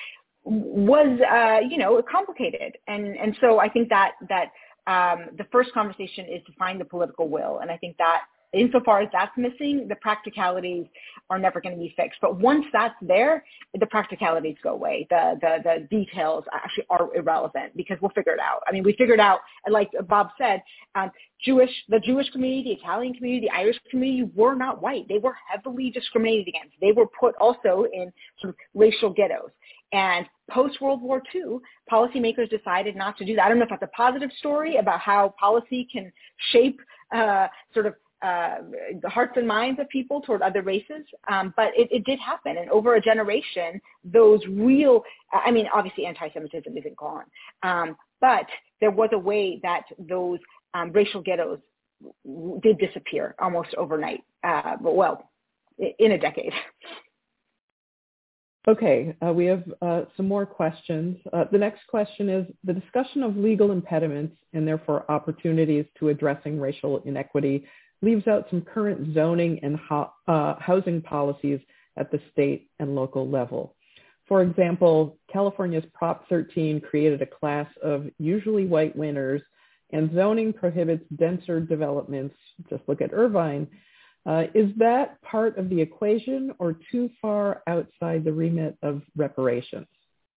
was, uh, you know, complicated. And, and so I think that, that um, the first conversation is to find the political will. And I think that insofar as that's missing, the practicalities are never going to be fixed. But once that's there, the practicalities go away. The, the the details actually are irrelevant because we'll figure it out. I mean, we figured out, like Bob said, um, Jewish, the Jewish community, the Italian community, the Irish community were not white. They were heavily discriminated against. They were put also in sort of racial ghettos. And post-World War Two, policymakers decided not to do that. I don't know if that's a positive story about how policy can shape uh, sort of Uh, the hearts and minds of people toward other races, um, but it, it did happen. And over a generation, those real, I mean, obviously anti-Semitism isn't gone, um, but there was a way that those um, racial ghettos did disappear almost overnight, uh, but well, in a decade. Okay, uh, we have uh, some more questions. Uh, the next question is, the discussion of legal impediments and therefore opportunities to addressing racial inequity leaves out some current zoning and ho- uh, housing policies at the state and local level. For example, California's Prop thirteen created a class of usually white winners, and zoning prohibits denser developments. Just look at Irvine. Uh, is that part of the equation or too far outside the remit of reparations?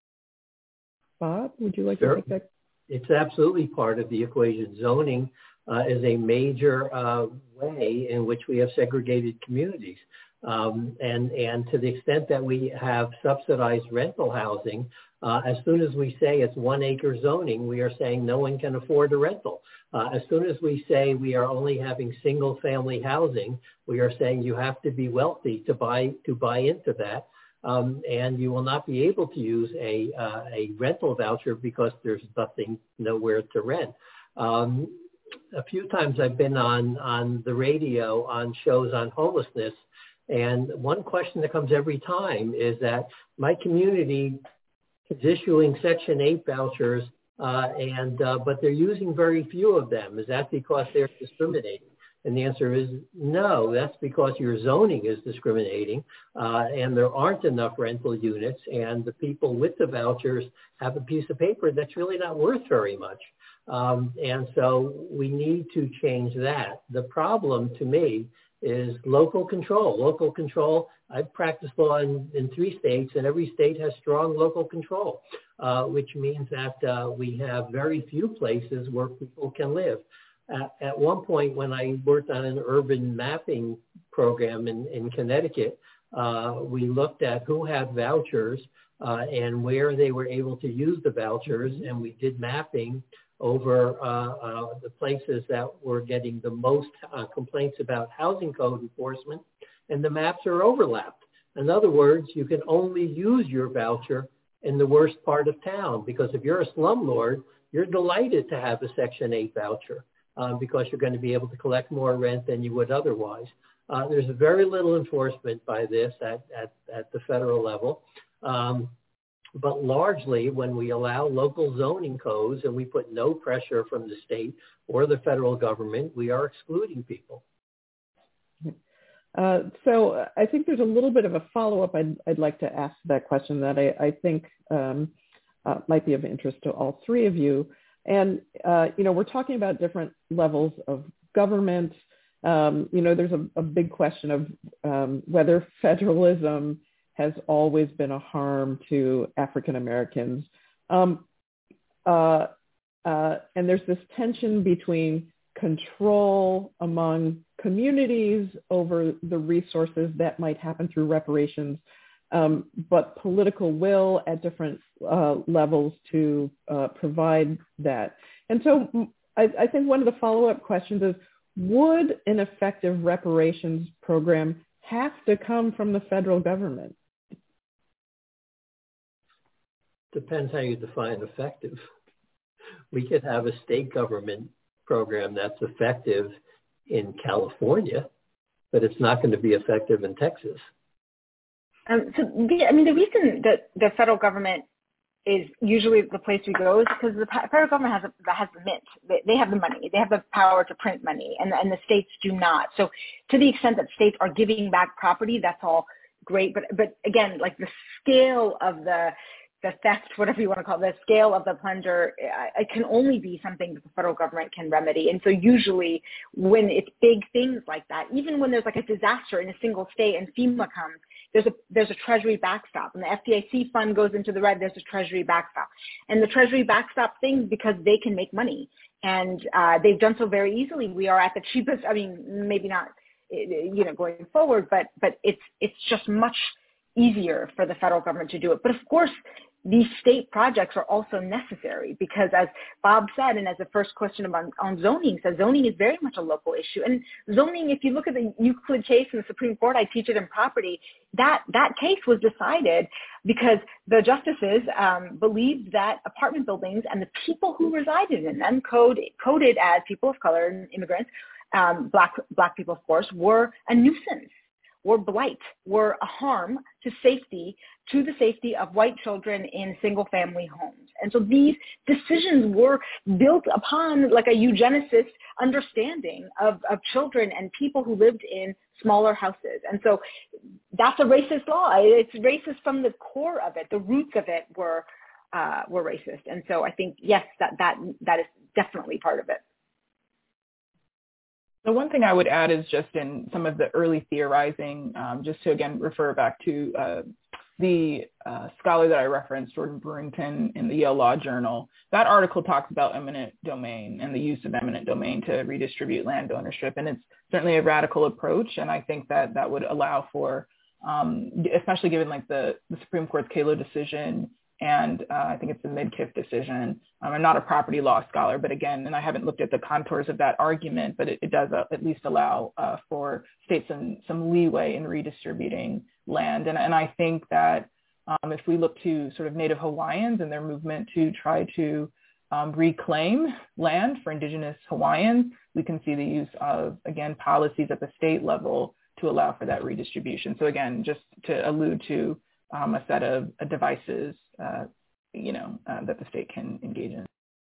Bob, would you like Sure. to take that? It's absolutely part of the equation. Zoning uh, is a major uh, way in which we have segregated communities. Um, and, and to the extent that we have subsidized rental housing, uh, as soon as we say it's one acre zoning, we are saying no one can afford a rental. Uh, as soon as we say we are only having single family housing, we are saying you have to be wealthy to buy, to buy into that. Um, and you will not be able to use a, uh, a rental voucher because there's nothing, nowhere to rent. Um, a few times I've been on, on the radio on shows on homelessness, and one question that comes every time is that my community is issuing Section eight vouchers, uh, and uh, but they're using very few of them. Is that because they're discriminating? And the answer is no, that's because your zoning is discriminating, uh, and there aren't enough rental units, and the people with the vouchers have a piece of paper that's really not worth very much. Um, and so we need to change that. The problem to me is local control. Local control, I've practiced law in, in three states, and every state has strong local control, uh, which means that uh, we have very few places where people can live. At, at one point when I worked on an urban mapping program in, in Connecticut, uh, we looked at who had vouchers uh, and where they were able to use the vouchers, and we did mapping over uh, uh, the places that were getting the most uh, complaints about housing code enforcement, and the maps are overlapped. In other words, you can only use your voucher in the worst part of town, because if you're a slumlord, you're delighted to have a Section eight voucher uh, because you're going to be able to collect more rent than you would otherwise. Uh, there's very little enforcement by this at, at, at the federal level. Um, But largely, when we allow local zoning codes and we put no pressure from the state or the federal government, we are excluding people. Uh, so I think there's a little bit of a follow-up I'd, I'd like to ask that question that I, I think um, uh, might be of interest to all three of you. And, uh, you know, we're talking about different levels of government. Um, you know, there's a, a big question of um, whether federalism has always been a harm to African Americans. Um, uh, uh, and there's this tension between control among communities over the resources that might happen through reparations, um, but political will at different uh, levels to uh, provide that. And so I, I think one of the follow-up questions is, would an effective reparations program have to come from the federal government? Depends how you define effective. We could have a state government program that's effective in California, but it's not going to be effective in Texas. Um, so, the, I mean, the reason that the federal government is usually the place we go is because the federal government has a, has the mint. They, they have the money. They have the power to print money, and, and the states do not. So to the extent that states are giving back property, that's all great. But, but again, like the scale of the the theft, whatever you want to call it, the scale of the plunder, it can only be something that the federal government can remedy. And so usually when it's big things like that, even when there's like a disaster in a single state and FEMA comes, there's a there's a Treasury backstop. And the F D I C fund goes into the red, there's a Treasury backstop. And the Treasury backstop things because they can make money. And uh, they've done so very easily. We are at the cheapest, I mean, maybe not, you know, going forward, but but it's it's just much easier for the federal government to do it. But of course, these state projects are also necessary because, as Bob said, and as the first question on, on zoning says, zoning is very much a local issue. And zoning, if you look at the Euclid case in the Supreme Court, I teach it in property, that, that case was decided because the justices um, believed that apartment buildings and the people who resided in them, code, coded as people of color and immigrants, um, black, black people, of course, were a nuisance, were blight, were a harm to safety, to the safety of white children in single-family homes. And so these decisions were built upon like a eugenicist understanding of, of children and people who lived in smaller houses. And so that's a racist law. It's racist from the core of it. The roots of it were uh, were racist. And so I think, yes, that that that is definitely part of it. The one thing I would add is just in some of the early theorizing, um, just to again refer back to uh, the uh, scholar that I referenced, Jordan Brewington, in the Yale Law Journal. That article talks about eminent domain and the use of eminent domain to redistribute land ownership. And it's certainly a radical approach. And I think that that would allow for, um, especially given like the, the Supreme Court's Kalo decision, and uh, I think it's the Midkiff decision. Um, I'm not a property law scholar, but again, and I haven't looked at the contours of that argument, but it, it does uh, at least allow uh, for states some, some leeway in redistributing land. And, and I think that um, if we look to sort of Native Hawaiians and their movement to try to um, reclaim land for Indigenous Hawaiians, we can see the use of, again, policies at the state level to allow for that redistribution. So again, just to allude to um, a set of uh, devices Uh, you know, uh, that the state can engage in.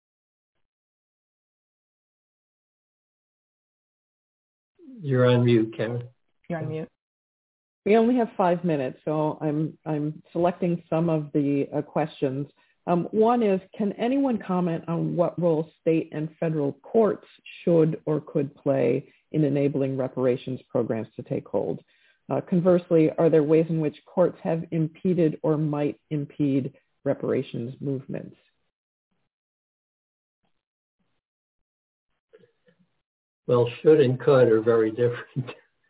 You're on mute, Karen. You're on mute. We only have five minutes, so I'm I'm selecting some of the uh, questions. Um, one is, can anyone comment on what role state and federal courts should or could play in enabling reparations programs to take hold? Uh, conversely, are there ways in which courts have impeded or might impede reparations movements? Well, should and could are very different.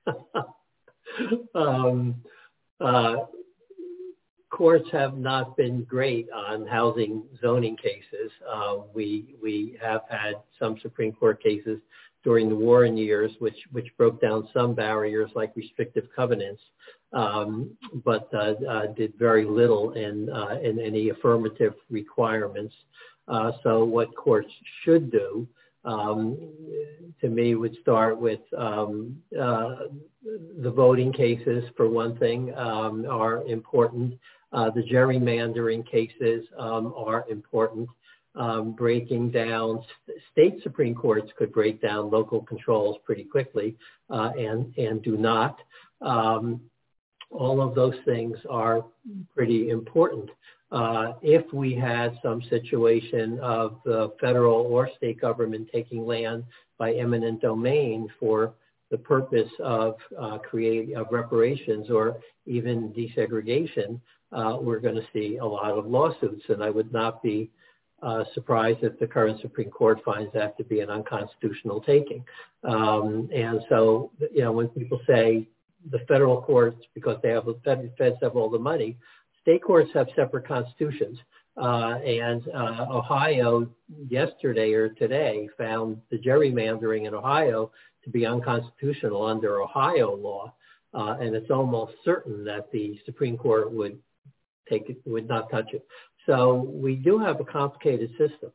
um, uh, courts have not been great on housing zoning cases. Uh, we we have had some Supreme Court cases during the Warren years, which which broke down some barriers like restrictive covenants, um, but uh, uh, did very little in uh, in any affirmative requirements. Uh, so what courts should do, um, to me, would start with um, uh, the voting cases, for one thing, um, are important. Uh, the gerrymandering cases um, are important. Um, breaking down, state Supreme Courts could break down local controls pretty quickly uh, and, and do not. Um, all of those things are pretty important. Uh, if we had some situation of the federal or state government taking land by eminent domain for the purpose of uh, creating of reparations or even desegregation, uh, we're going to see a lot of lawsuits, and I would not be Uh, surprised if the current Supreme Court finds that to be an unconstitutional taking. Um, and so, you know, when people say the federal courts, because they have the fed, feds have all the money, state courts have separate constitutions. Uh, and uh, Ohio yesterday or today found the gerrymandering in Ohio to be unconstitutional under Ohio law. Uh, and it's almost certain that the Supreme Court would take it, would not touch it. So we do have a complicated system.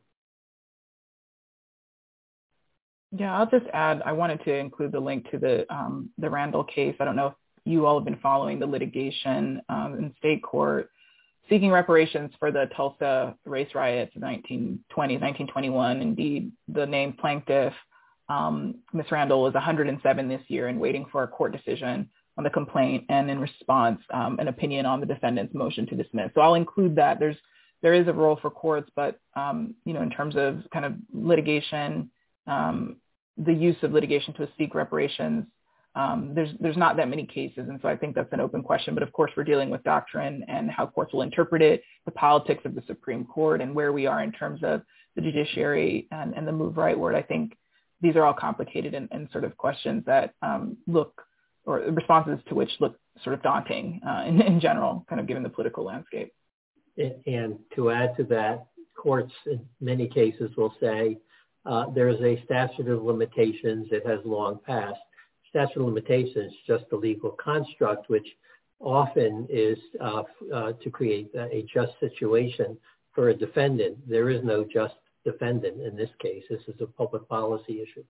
Yeah, I'll just add, I wanted to include the link to the um, the Randall case. I don't know if you all have been following the litigation um, in state court seeking reparations for the Tulsa race riots in nineteen twenty, nineteen twenty-one. Indeed, the named plaintiff, um, Miz Randall, was one hundred seven this year and waiting for a court decision on the complaint and in response, um, an opinion on the defendant's motion to dismiss. So I'll include that. There's there is a role for courts, but um, you know, in terms of kind of litigation, um, the use of litigation to seek reparations, um, there's there's not that many cases, and so I think that's an open question. But of course, we're dealing with doctrine and how courts will interpret it, the politics of the Supreme Court, and where we are in terms of the judiciary and, and the move rightward. I think these are all complicated and, and sort of questions that um, look, or responses to which look sort of daunting uh, in, in general, kind of given the political landscape. And to add to that, courts in many cases will say uh, there's a statute of limitations that has long passed. Statute of limitations is just a legal construct, which often is uh, uh, to create a just situation for a defendant. There is no just defendant in this case. This is a public policy issue.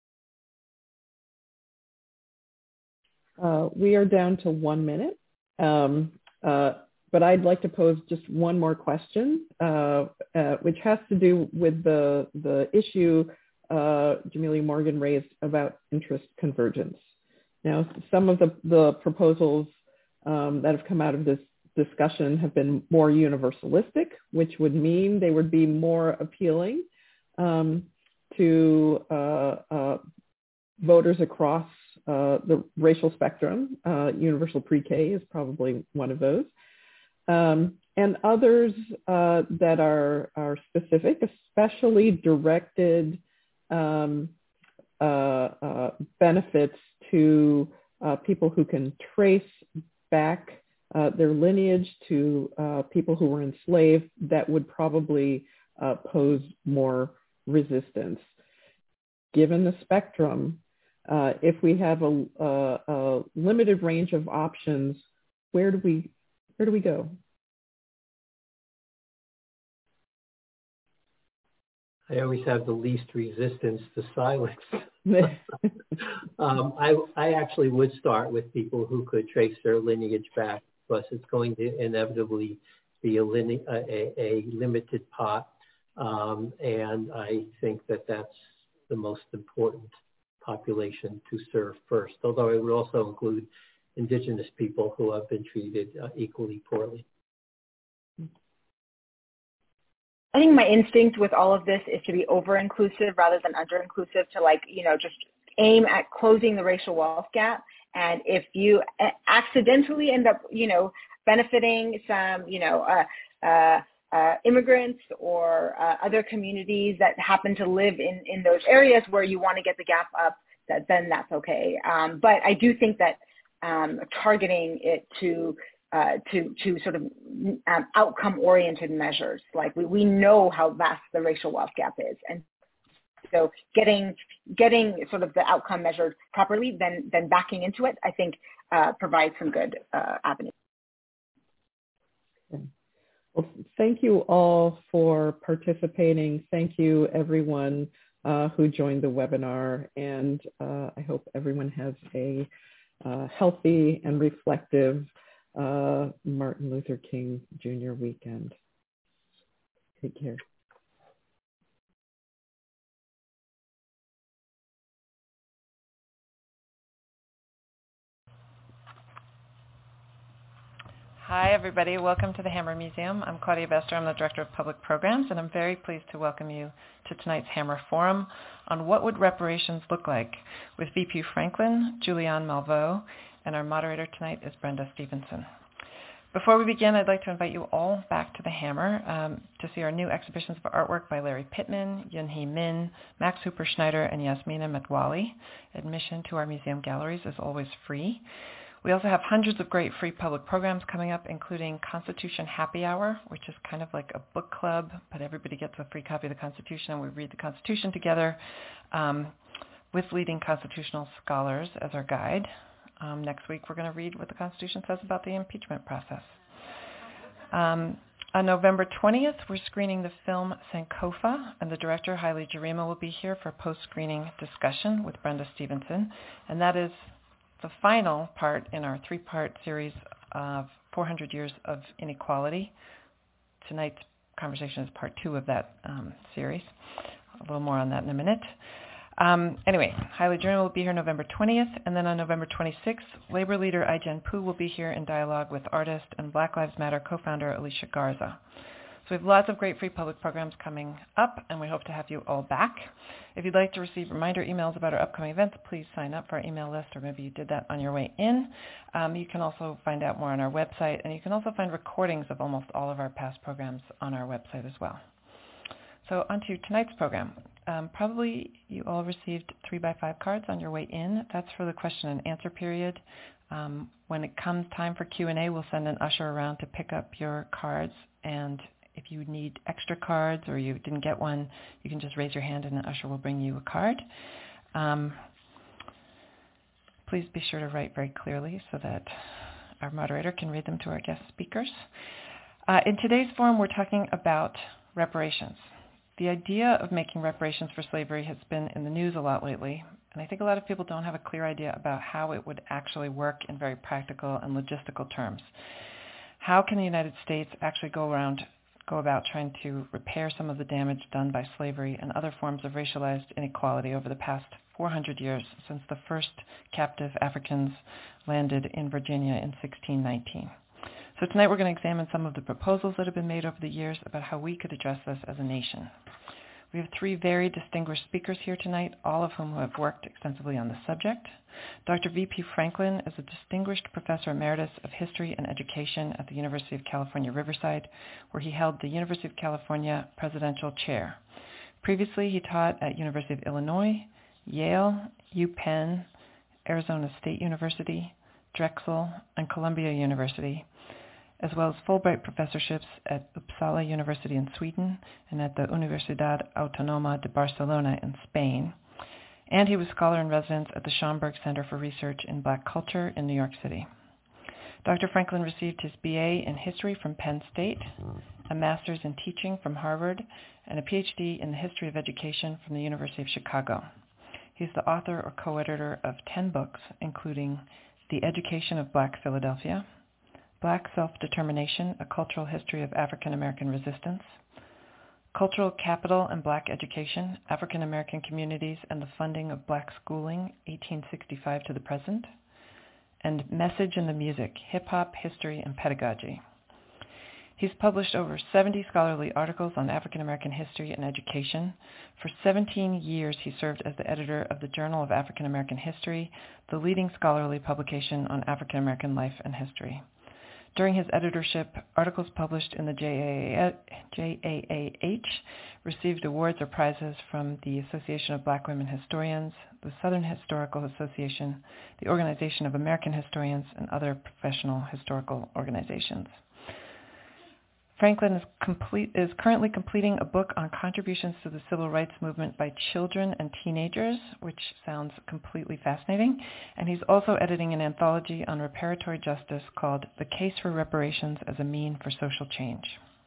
Uh, we are down to one minute. Um, uh, But I'd like to pose just one more question, uh, uh, which has to do with the, the issue uh, Jamelia Morgan raised about interest convergence. Now, some of the, the proposals um, that have come out of this discussion have been more universalistic, which would mean they would be more appealing um, to uh, uh, voters across uh, the racial spectrum. Uh, universal pre-K is probably one of those. Um, and others uh, that are, are specific, especially directed um, uh, uh, benefits to uh, people who can trace back uh, their lineage to uh, people who were enslaved, that would probably uh, pose more resistance. Given the spectrum, uh, if we have a, a, a limited range of options, where do we Where do we go? I always have the least resistance to silence. um, I, I actually would start with people who could trace their lineage back, because it's going to inevitably be a, line, a, a limited pot. Um, and I think that that's the most important population to serve first, although I would also include Indigenous people who have been treated uh, equally poorly. I think my instinct with all of this is to be over-inclusive rather than under-inclusive, to like, you know, just aim at closing the racial wealth gap. And if you accidentally end up, you know, benefiting some, you know, uh, uh, uh, immigrants or uh, other communities that happen to live in, in those areas where you want to get the gap up, that then that's okay. Um, but I do think that Um, targeting it to uh, to to sort of um, outcome-oriented measures. Like we, we know how vast the racial wealth gap is, and so getting getting sort of the outcome measured properly, then then backing into it, I think uh, provides some good uh, avenues. Well, thank you all for participating. Thank you everyone uh, who joined the webinar, and uh, I hope everyone has a Uh, healthy and reflective uh, Martin Luther King Junior weekend. Take care. Hi, everybody. Welcome to the Hammer Museum. I'm Claudia Bester. I'm the Director of Public Programs, and I'm very pleased to welcome you to tonight's Hammer Forum on what would reparations look like, with V P Franklin, Julianne Malveaux, and our moderator tonight is Brenda Stevenson. Before we begin, I'd like to invite you all back to the Hammer um, to see our new exhibitions of artwork by Larry Pittman, Yunhee Min, Max Hooper Schneider, and Yasmina Medwali. Admission to our museum galleries is always free. We also have hundreds of great free public programs coming up, including Constitution Happy Hour, which is kind of like a book club, but everybody gets a free copy of the Constitution, and we read the Constitution together um, with leading constitutional scholars as our guide. Um, next week, we're going to read what the Constitution says about the impeachment process. Um, on November twentieth, we're screening the film Sankofa, and the director, Haile Gerima, will be here for a post-screening discussion with Brenda Stevenson, and that is the final part in our three-part series of four hundred Years of Inequality. Tonight's conversation is part two of that um, series. A little more on that in a minute. Um, anyway, Haile Journal will be here November twentieth, and then on November twenty-sixth, labor leader Ai-jen Poo will be here in dialogue with artist and Black Lives Matter co-founder Alicia Garza. So we have lots of great free public programs coming up, and we hope to have you all back. If you'd like to receive reminder emails about our upcoming events, please sign up for our email list, or maybe you did that on your way in. Um, you can also find out more on our website, and you can also find recordings of almost all of our past programs on our website as well. So on to tonight's program. Um, probably you all received three by five cards on your way in. That's for the question and answer period. Um, when it comes time for Q and A, we'll send an usher around to pick up your cards, and if you need extra cards or you didn't get one, you can just raise your hand and an usher will bring you a card. Um, please be sure to write very clearly so that our moderator can read them to our guest speakers. Uh, in today's forum, we're talking about reparations. The idea of making reparations for slavery has been in the news a lot lately, and I think a lot of people don't have a clear idea about how it would actually work in very practical and logistical terms. How can the United States actually go around go about trying to repair some of the damage done by slavery and other forms of racialized inequality over the past four hundred years since the first captive Africans landed in Virginia in sixteen nineteen. So tonight we're going to examine some of the proposals that have been made over the years about how we could address this as a nation. We have three very distinguished speakers here tonight, all of whom have worked extensively on the subject. Doctor V P Franklin is a distinguished professor emeritus of history and education at the University of California, Riverside, where he held the University of California Presidential Chair. Previously, he taught at University of Illinois, Yale, UPenn, Arizona State University, Drexel, and Columbia University, as well as Fulbright professorships at Uppsala University in Sweden and at the Universidad Autónoma de Barcelona in Spain. And he was scholar-in-residence at the Schomburg Center for Research in Black Culture in New York City. Doctor Franklin received his B A in history from Penn State, a master's in teaching from Harvard, and a P H D in the history of education from the University of Chicago. He's the author or co-editor of ten books, including The Education of Black Philadelphia, Black Self-Determination, A Cultural History of African American Resistance, Cultural Capital and Black Education, African American Communities and the Funding of Black Schooling, eighteen sixty-five to the Present, and Message in the Music, Hip-Hop, History, and Pedagogy. He's published over seventy scholarly articles on African American history and education. For seventeen years, he served as the editor of the Journal of African American History, the leading scholarly publication on African American life and history. During his editorship, articles published in the J A A H received awards or prizes from the Association of Black Women Historians, the Southern Historical Association, the Organization of American Historians, and other professional historical organizations. Franklin is, complete, is currently completing a book on contributions to the civil rights movement by children and teenagers, which sounds completely fascinating. And he's also editing an anthology on reparatory justice called The Case for Reparations as a Mean for Social Change.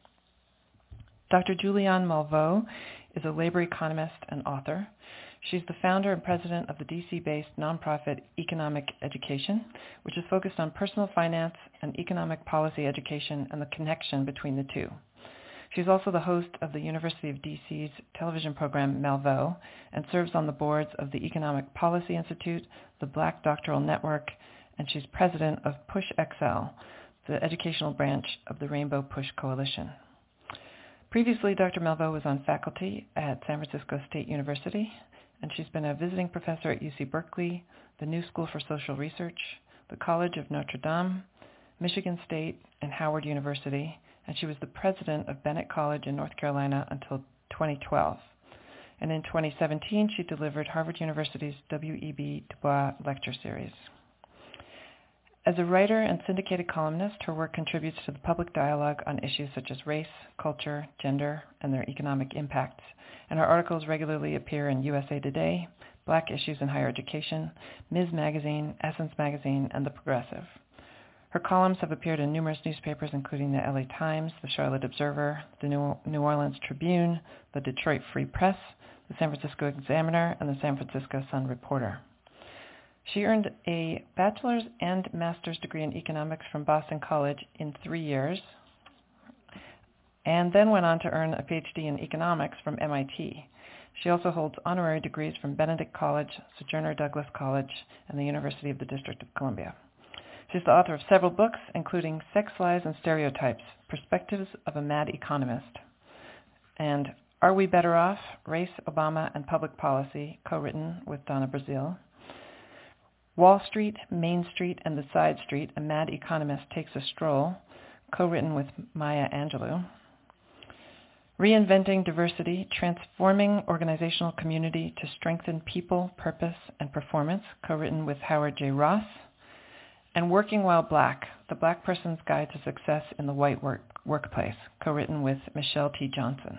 Doctor Julianne Malveaux is a labor economist and author. She's the founder and president of the D C-based nonprofit Economic Education, which is focused on personal finance and economic policy education and the connection between the two. She's also the host of the University of D C's television program Malveaux and serves on the boards of the Economic Policy Institute, the Black Doctoral Network, and she's president of Push X L, the educational branch of the Rainbow Push Coalition. Previously, Doctor Malveaux was on faculty at San Francisco State University, and she's been a visiting professor at U C Berkeley, the New School for Social Research, the College of Notre Dame, Michigan State, and Howard University, and she was the president of Bennett College in North Carolina until twenty twelve. And in twenty seventeen, she delivered Harvard University's W E B Du Bois Lecture Series. As a writer and syndicated columnist, her work contributes to the public dialogue on issues such as race, culture, gender, and their economic impacts, and her articles regularly appear in U S A Today, Black Issues in Higher Education, Miz Magazine, Essence Magazine, and The Progressive. Her columns have appeared in numerous newspapers, including the L A Times, the Charlotte Observer, the New Orleans Tribune, the Detroit Free Press, the San Francisco Examiner, and the San Francisco Sun-Reporter. She earned a bachelor's and master's degree in economics from Boston College in three years, and then went on to earn a P H D in economics from M I T. She also holds honorary degrees from Benedict College, Sojourner Douglas College, and the University of the District of Columbia. She's the author of several books, including Sex, Lies, and Stereotypes, Perspectives of a Mad Economist, and Are We Better Off? Race, Obama, and Public Policy, co-written with Donna Brazile. Wall Street, Main Street, and the Side Street, A Mad Economist Takes a Stroll, co-written with Maya Angelou. Reinventing Diversity, Transforming Organizational Community to Strengthen People, Purpose, and Performance, co-written with Howard J. Ross. And Working While Black, The Black Person's Guide to Success in the White work- Workplace, co-written with Michelle T. Johnson.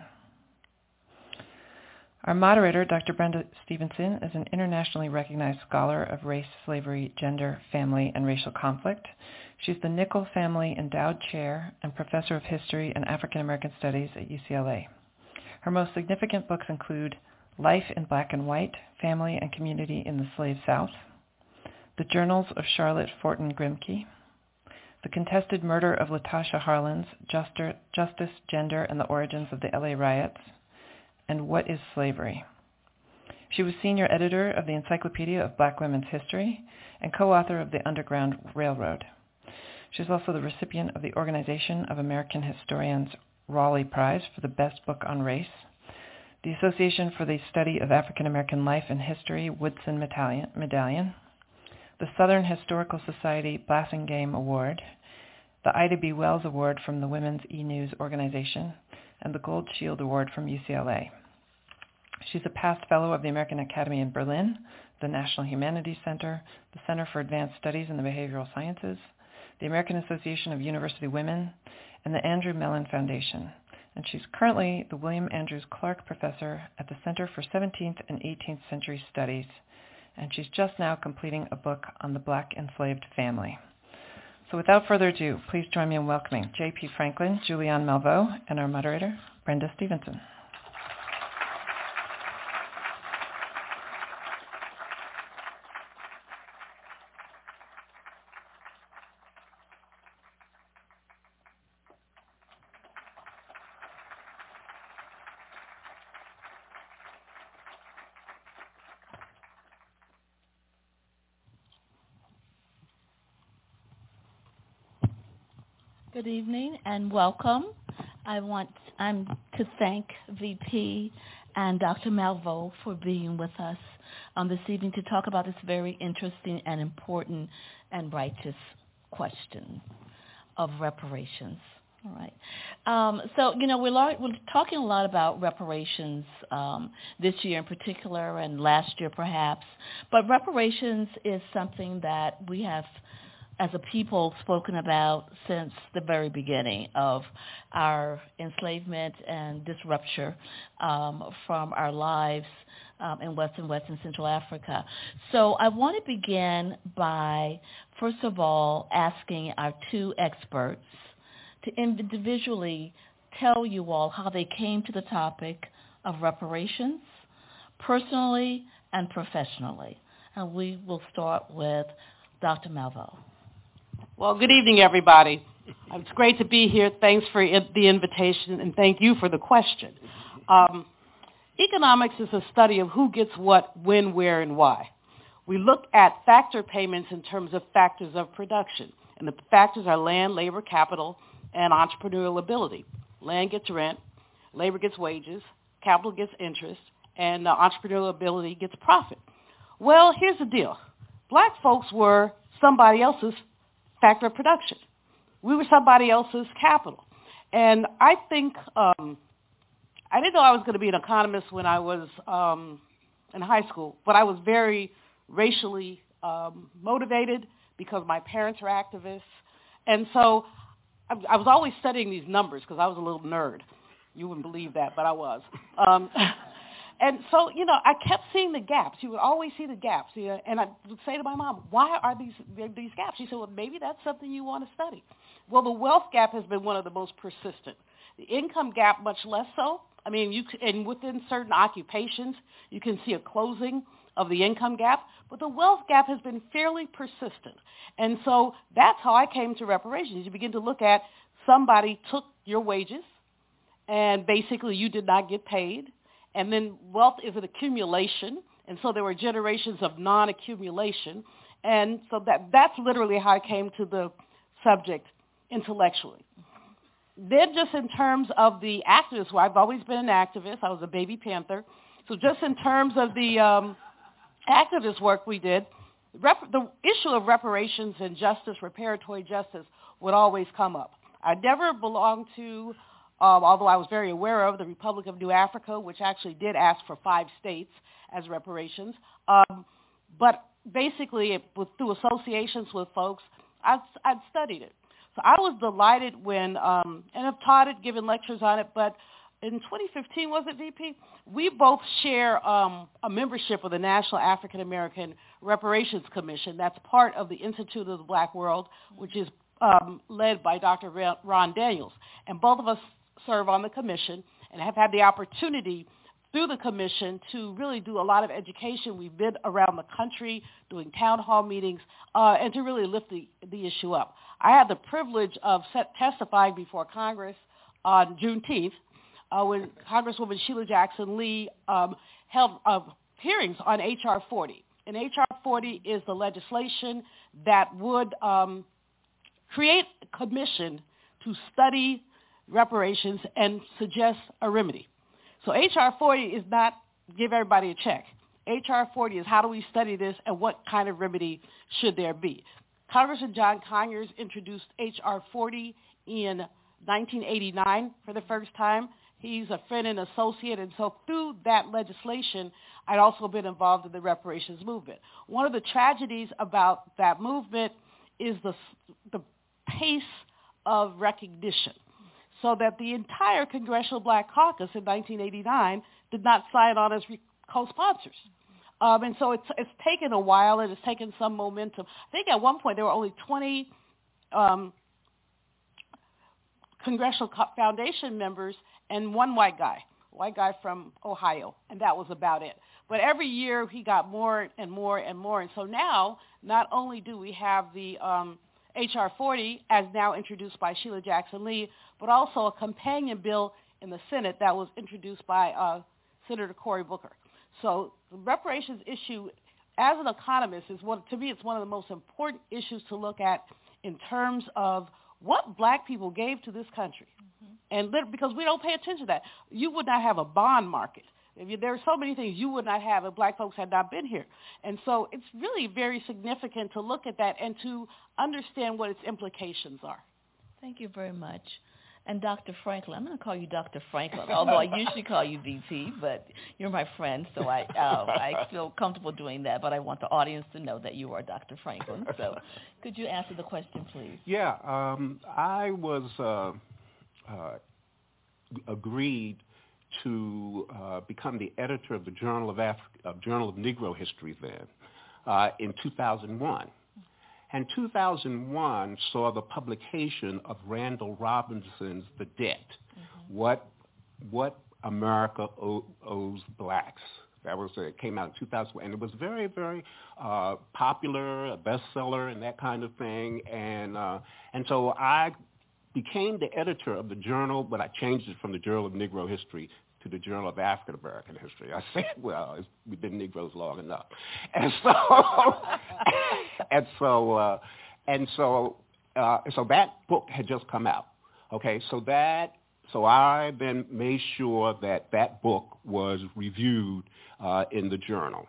Our moderator, Doctor Brenda Stevenson, is an internationally recognized scholar of race, slavery, gender, family, and racial conflict. She's the Nickel Family Endowed Chair and Professor of History and African American Studies at U C L A. Her most significant books include Life in Black and White, Family and Community in the Slave South, The Journals of Charlotte Fortin Grimke, The Contested Murder of Latasha Harlins, Justice, Gender, and the Origins of the L A Riots, and What is Slavery? She was senior editor of the Encyclopedia of Black Women's History and co-author of The Underground Railroad. She's also the recipient of the Organization of American Historians Raleigh Prize for the Best Book on Race, the Association for the Study of African American Life and History Woodson Medallion, the Southern Historical Society Blassingame Award, the Ida B. Wells Award from the Women's E-News Organization, and the Gold Shield Award from U C L A. She's a past fellow of the American Academy in Berlin, the National Humanities Center, the Center for Advanced Studies in the Behavioral Sciences, the American Association of University Women, and the Andrew Mellon Foundation. And she's currently the William Andrews Clark Professor at the Center for seventeenth and eighteenth Century Studies, and she's just now completing a book on the Black enslaved family. So without further ado, please join me in welcoming J P Franklin, Julianne Malveaux, and our moderator, Brenda Stevenson. Good evening and welcome. I want I'm to thank V P and Doctor Malveaux for being with us um, this evening to talk about this very interesting and important and righteous question of reparations. All right. Um, so, you know, we're, lot, we're talking a lot about reparations um, this year in particular and last year perhaps, but reparations is something that we have as a people spoken about since the very beginning of our enslavement and disruption um, from our lives um, in West and West and Central Africa. So I want to begin by, first of all, asking our two experts to individually tell you all how they came to the topic of reparations, personally and professionally. And we will start with Doctor Malveaux. Well, good evening, everybody. It's great to be here. Thanks for the invitation, and thank you for the question. Um, economics is a study of who gets what, when, where, and why. We look at factor payments in terms of factors of production, and the factors are land, labor, capital, and entrepreneurial ability. Land gets rent, labor gets wages, capital gets interest, and uh, entrepreneurial ability gets profit. Well, here's the deal. Black folks were somebody else's factor of production. We were somebody else's capital. And I think, um, I didn't know I was going to be an economist when I was um, in high school, but I was very racially um, motivated because my parents are activists. And so I, I was always studying these numbers because I was a little nerd. You wouldn't believe that, but I was. Um, And so, you know, I kept seeing the gaps. You would always see the gaps. You know, and I would say to my mom, why are these these gaps? She said, well, maybe that's something you want to study. Well, the wealth gap has been one of the most persistent. The income gap, much less so. I mean, you can, and within certain occupations, you can see a closing of the income gap. But the wealth gap has been fairly persistent. And so that's how I came to reparations. You begin to look at somebody took your wages, and basically you did not get paid. And then wealth is an accumulation, and so there were generations of non-accumulation. And so that that's literally how I came to the subject intellectually. Then just in terms of the activist work, I've always been an activist. I was a baby Panther. So just in terms of the um, activist work we did, rep- the issue of reparations and justice, reparatory justice, would always come up. I never belonged to, um, although I was very aware of, the Republic of New Africa, which actually did ask for five states as reparations. Um, but basically, it was through associations with folks, I'd, I'd studied it. So I was delighted when, um, and I've taught it, given lectures on it, but in twenty fifteen, was it, V P? We both share um, a membership of the National African American Reparations Commission. That's part of the Institute of the Black World, which is um, led by Doctor Ron Daniels. And both of us serve on the commission and have had the opportunity through the commission to really do a lot of education. We've been around the country doing town hall meetings uh, and to really lift the, the issue up. I had the privilege of set, testifying before Congress on Juneteenth uh, when Congresswoman Sheila Jackson Lee um, held uh, hearings on H R forty. And H R forty is the legislation that would um, create a commission to study reparations and suggest a remedy. So H R forty is not give everybody a check. H R forty is how do we study this and what kind of remedy should there be. Congressman John Conyers introduced H R forty in nineteen eighty-nine for the first time. He's a friend and associate, and so through that legislation, I'd also been involved in the reparations movement. One of the tragedies about that movement is the, the pace of recognition, so that the entire Congressional Black Caucus in nineteen eighty-nine did not sign on as re- co-sponsors. Um, and so it's, it's taken a while, and it's taken some momentum. I think at one point there were only twenty um, Congressional Foundation members and one white guy, white guy from Ohio, and that was about it. But every year he got more and more and more. And so now not only do we have the um, H R forty as now introduced by Sheila Jackson Lee, but also a companion bill in the Senate that was introduced by uh, Senator Cory Booker. So the reparations issue, as an economist, is one, to me, it's one of the most important issues to look at in terms of what black people gave to this country. Mm-hmm. And lit- because we don't pay attention to that. You would not have a bond market. If you, there are so many things you would not have if black folks had not been here. And so it's really very significant to look at that and to understand what its implications are. Thank you very much. And Doctor Franklin, I'm going to call you Doctor Franklin, although I usually call you V P, but you're my friend, so I uh, I feel comfortable doing that, but I want the audience to know that you are Doctor Franklin. So could you answer the question, please? Yeah, um, I was uh, uh, agreed to uh, become the editor of the Journal of, Afri- of Journal of Negro History then uh, in two thousand one. And two thousand one saw the publication of Randall Robinson's The Debt, mm-hmm. what what America o- owes blacks. That was it came out in two thousand one, and it was very, very uh, popular, a bestseller, and that kind of thing. And uh, and so I became the editor of the journal, but I changed it from the Journal of Negro History to the Journal of African American History. I said, well, it's, we've been Negroes long enough, and so and so uh, and so uh, so that book had just come out. Okay, so that so I then made sure that that book was reviewed uh, in the journal.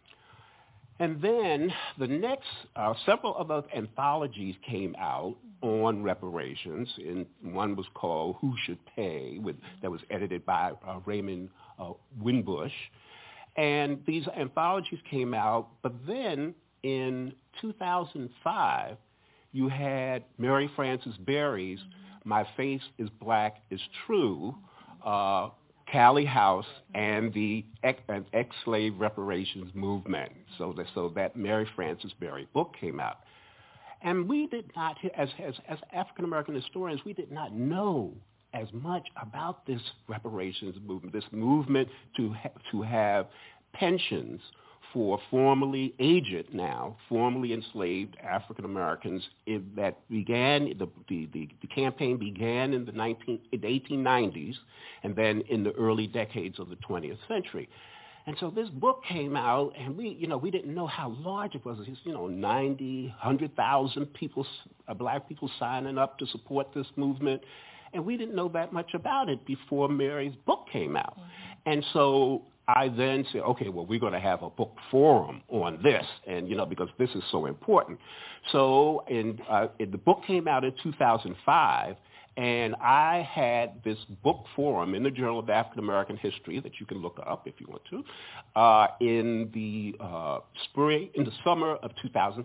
And then the next, uh, several other anthologies came out on reparations, and one was called Who Should Pay, with, that was edited by uh, Raymond uh, Winbush. And these anthologies came out, but then in two thousand five, you had Mary Frances Berry's My Face is Black is True, uh, Callie House, and the ex-slave reparations movement. So that, so that Mary Frances Berry book came out. And we did not, as, as, as African-American historians, we did not know as much about this reparations movement, this movement to, ha- to have pensions for formerly aged now, formerly enslaved African Americans that began, the, the, the, the campaign began in the, nineteen, in the eighteen nineties and then in the early decades of the twentieth century. And so this book came out, and we, you know, we didn't know how large it was. It's, you know, ninety, one hundred thousand people, uh, black people signing up to support this movement. And we didn't know that much about it before Mary's book came out. Mm-hmm. And so I then said, okay, well, we're going to have a book forum on this, and, you know, because this is so important. So in, uh, in the book came out in two thousand five, and I had this book forum in the Journal of African American History that you can look up if you want to, uh, in the uh, spring, in the summer of two thousand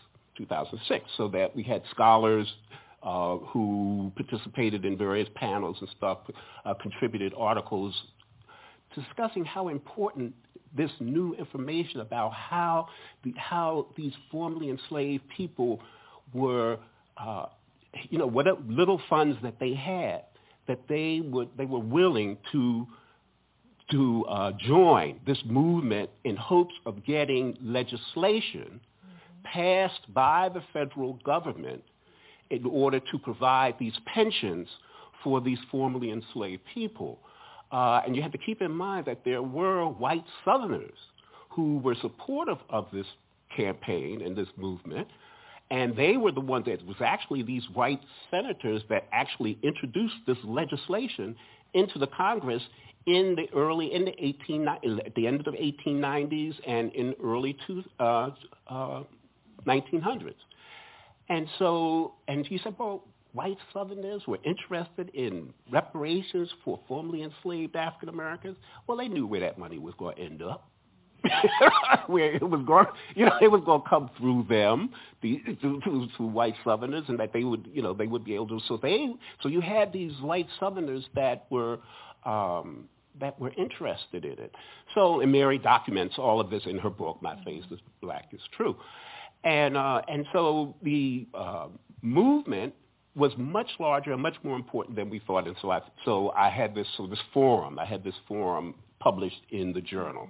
six, so that we had scholars uh, who participated in various panels and stuff, uh, contributed articles discussing how important this new information about how the, how these formerly enslaved people were, uh, you know, what little funds that they had, that they would they were willing to to uh, join this movement in hopes of getting legislation mm-hmm. passed by the federal government in order to provide these pensions for these formerly enslaved people. Uh, and you have to keep in mind that there were white Southerners who were supportive of this campaign and this movement, and they were the ones that it was actually these white senators that actually introduced this legislation into the Congress in the early, in the eighteen, at the end of the eighteen nineties and in early two, uh, uh, nineteen hundreds. And so, and he said, well, white Southerners were interested in reparations for formerly enslaved African Americans. Well, they knew where that money was going to end up. Where it was going, you know, it was going to come through them, the to, to, to white Southerners, and that they would, you know, they would be able to. So they, so you had these white Southerners that were um, that were interested in it. So, and Mary documents all of this in her book, My Face is Black is True, and uh, and so the uh, movement was much larger and much more important than we thought. And so I, so I had this, so this forum, I had this forum published in the journal.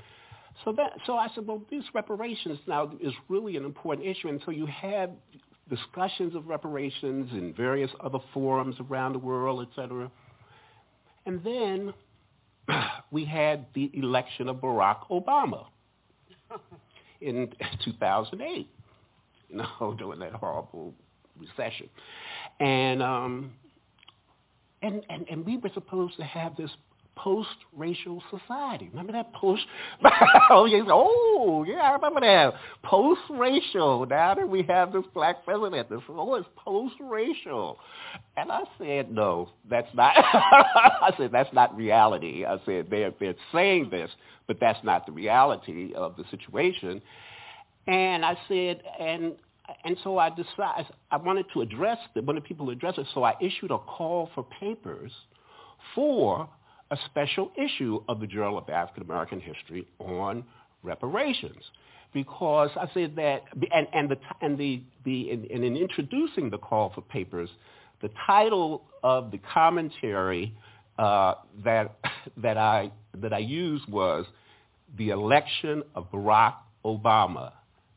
So that, so I said, well, these reparations now is really an important issue. And so you had discussions of reparations in various other forums around the world, et cetera. And then we had the election of Barack Obama in two thousand eight, you know, during that horrible recession. And, um, and, and, and we were supposed to have this post-racial society. Remember that post? oh, yes. oh, yeah, I remember that. Post-racial. Now that we have this black president, this oh, it's post-racial. And I said, no, that's not. I said, that's not reality. I said, they're, they're saying this, but that's not the reality of the situation. And I said, and and so I decided, I wanted to address it, wanted people to address it, so I issued a call for papers for a special issue of the Journal of African American History on reparations, because I said that, and, and the and the the and in, in introducing the call for papers, the title of the commentary uh, that that I that I used was "The Election of Barack Obama: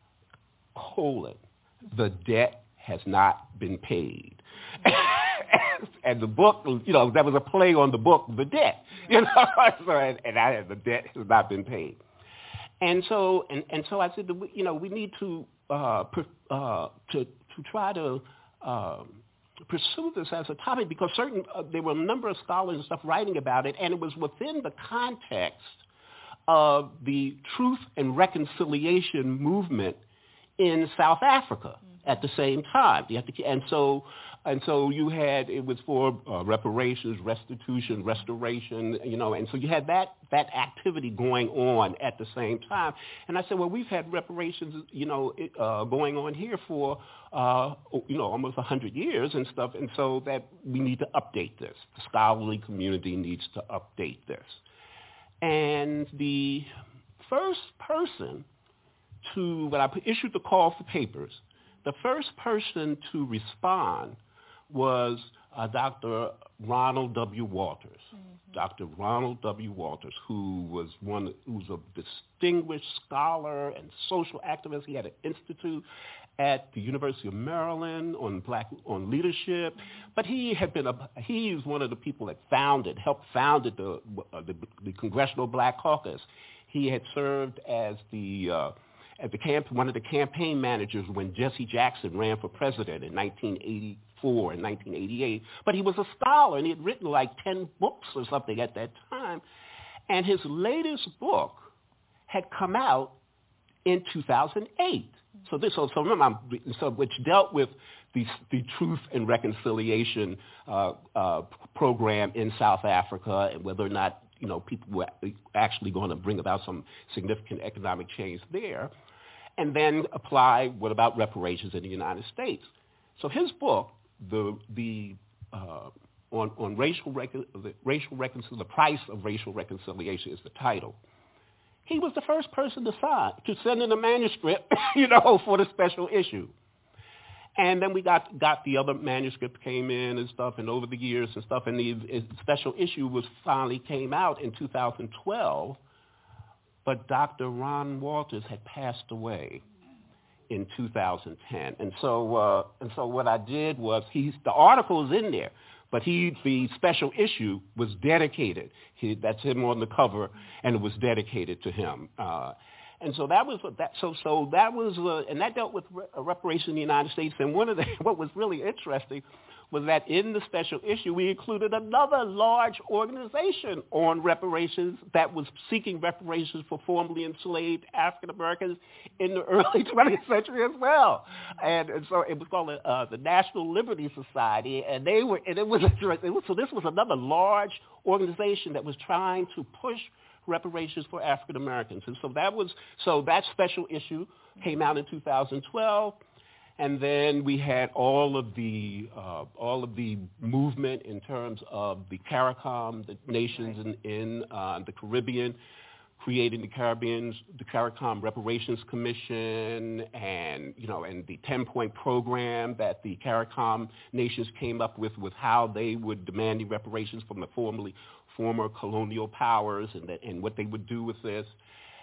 colon, the debt has not been paid." And the book, you know, that was a play on the book, The Debt, you know, so, and, and I, the debt has not been paid. And so, and, and so I said, you know, we need to uh, per, uh, to to try to um, pursue this as a topic, because certain uh, there were a number of scholars and stuff writing about it, and it was within the context of the Truth and Reconciliation movement in South Africa mm-hmm. at the same time. You have to, and so. And so you had, it was for uh, reparations, restitution, restoration, you know, and so you had that that activity going on at the same time. And I said, well, we've had reparations, you know, it, uh, going on here for, uh, you know, almost one hundred years and stuff, and so that we need to update this. The scholarly community needs to update this. And the first person to, when I issued the call for papers, the first person to respond was uh, Doctor Ronald W. Walters. Mm-hmm. Doctor Ronald W. Walters, who was one, who was a distinguished scholar and social activist. He had an institute at the University of Maryland on black on leadership, but he had been a he was one of the people that founded, helped founded the uh, the, the Congressional Black Caucus. He had served as the uh, at the camp one of the campaign managers when Jesse Jackson ran for president in nineteen eighty-four and nineteen eighty-eight. But he was a scholar and he had written like ten books or something at that time, and his latest book had come out in two thousand eight. So this, so, so remember, I'm, so which dealt with the the Truth and Reconciliation uh, uh, program in South Africa and whether or not you know people were actually going to bring about some significant economic change there, and then apply what about reparations in the United States. So his book, the the uh, on on racial recon, racial reconciliation, the price of racial reconciliation is the title. He was the first person to sign, to send in a manuscript, you know, for the special issue. And then we got got the other manuscript came in and stuff, and over the years and stuff, and the, the special issue was finally came out in two thousand twelve. But Doctor Ron Walters had passed away in two thousand ten, and so uh, and so what I did was he's the article is in there. But he, the special issue was dedicated. He, that's him on the cover, and it was dedicated to him. Uh, and so that was that. So so that was, uh, and that dealt with re- reparations in the United States. And one of the what was really interesting was that in the special issue we included another large organization on reparations that was seeking reparations for formerly enslaved African Americans in the early twentieth century as well. And, and so it was called uh, the National Liberty Society, and they were, and it was, it was so this was another large organization that was trying to push reparations for African Americans. And so that was so that special issue came out in two thousand twelve. And then we had all of the uh, all of the movement in terms of the CARICOM, the nations in, in uh, the Caribbean, creating the Caribbean, the CARICOM Reparations Commission, and you know, and the ten-point program that the CARICOM nations came up with, with how they would demand the reparations from the formerly former colonial powers, and that, and what they would do with this.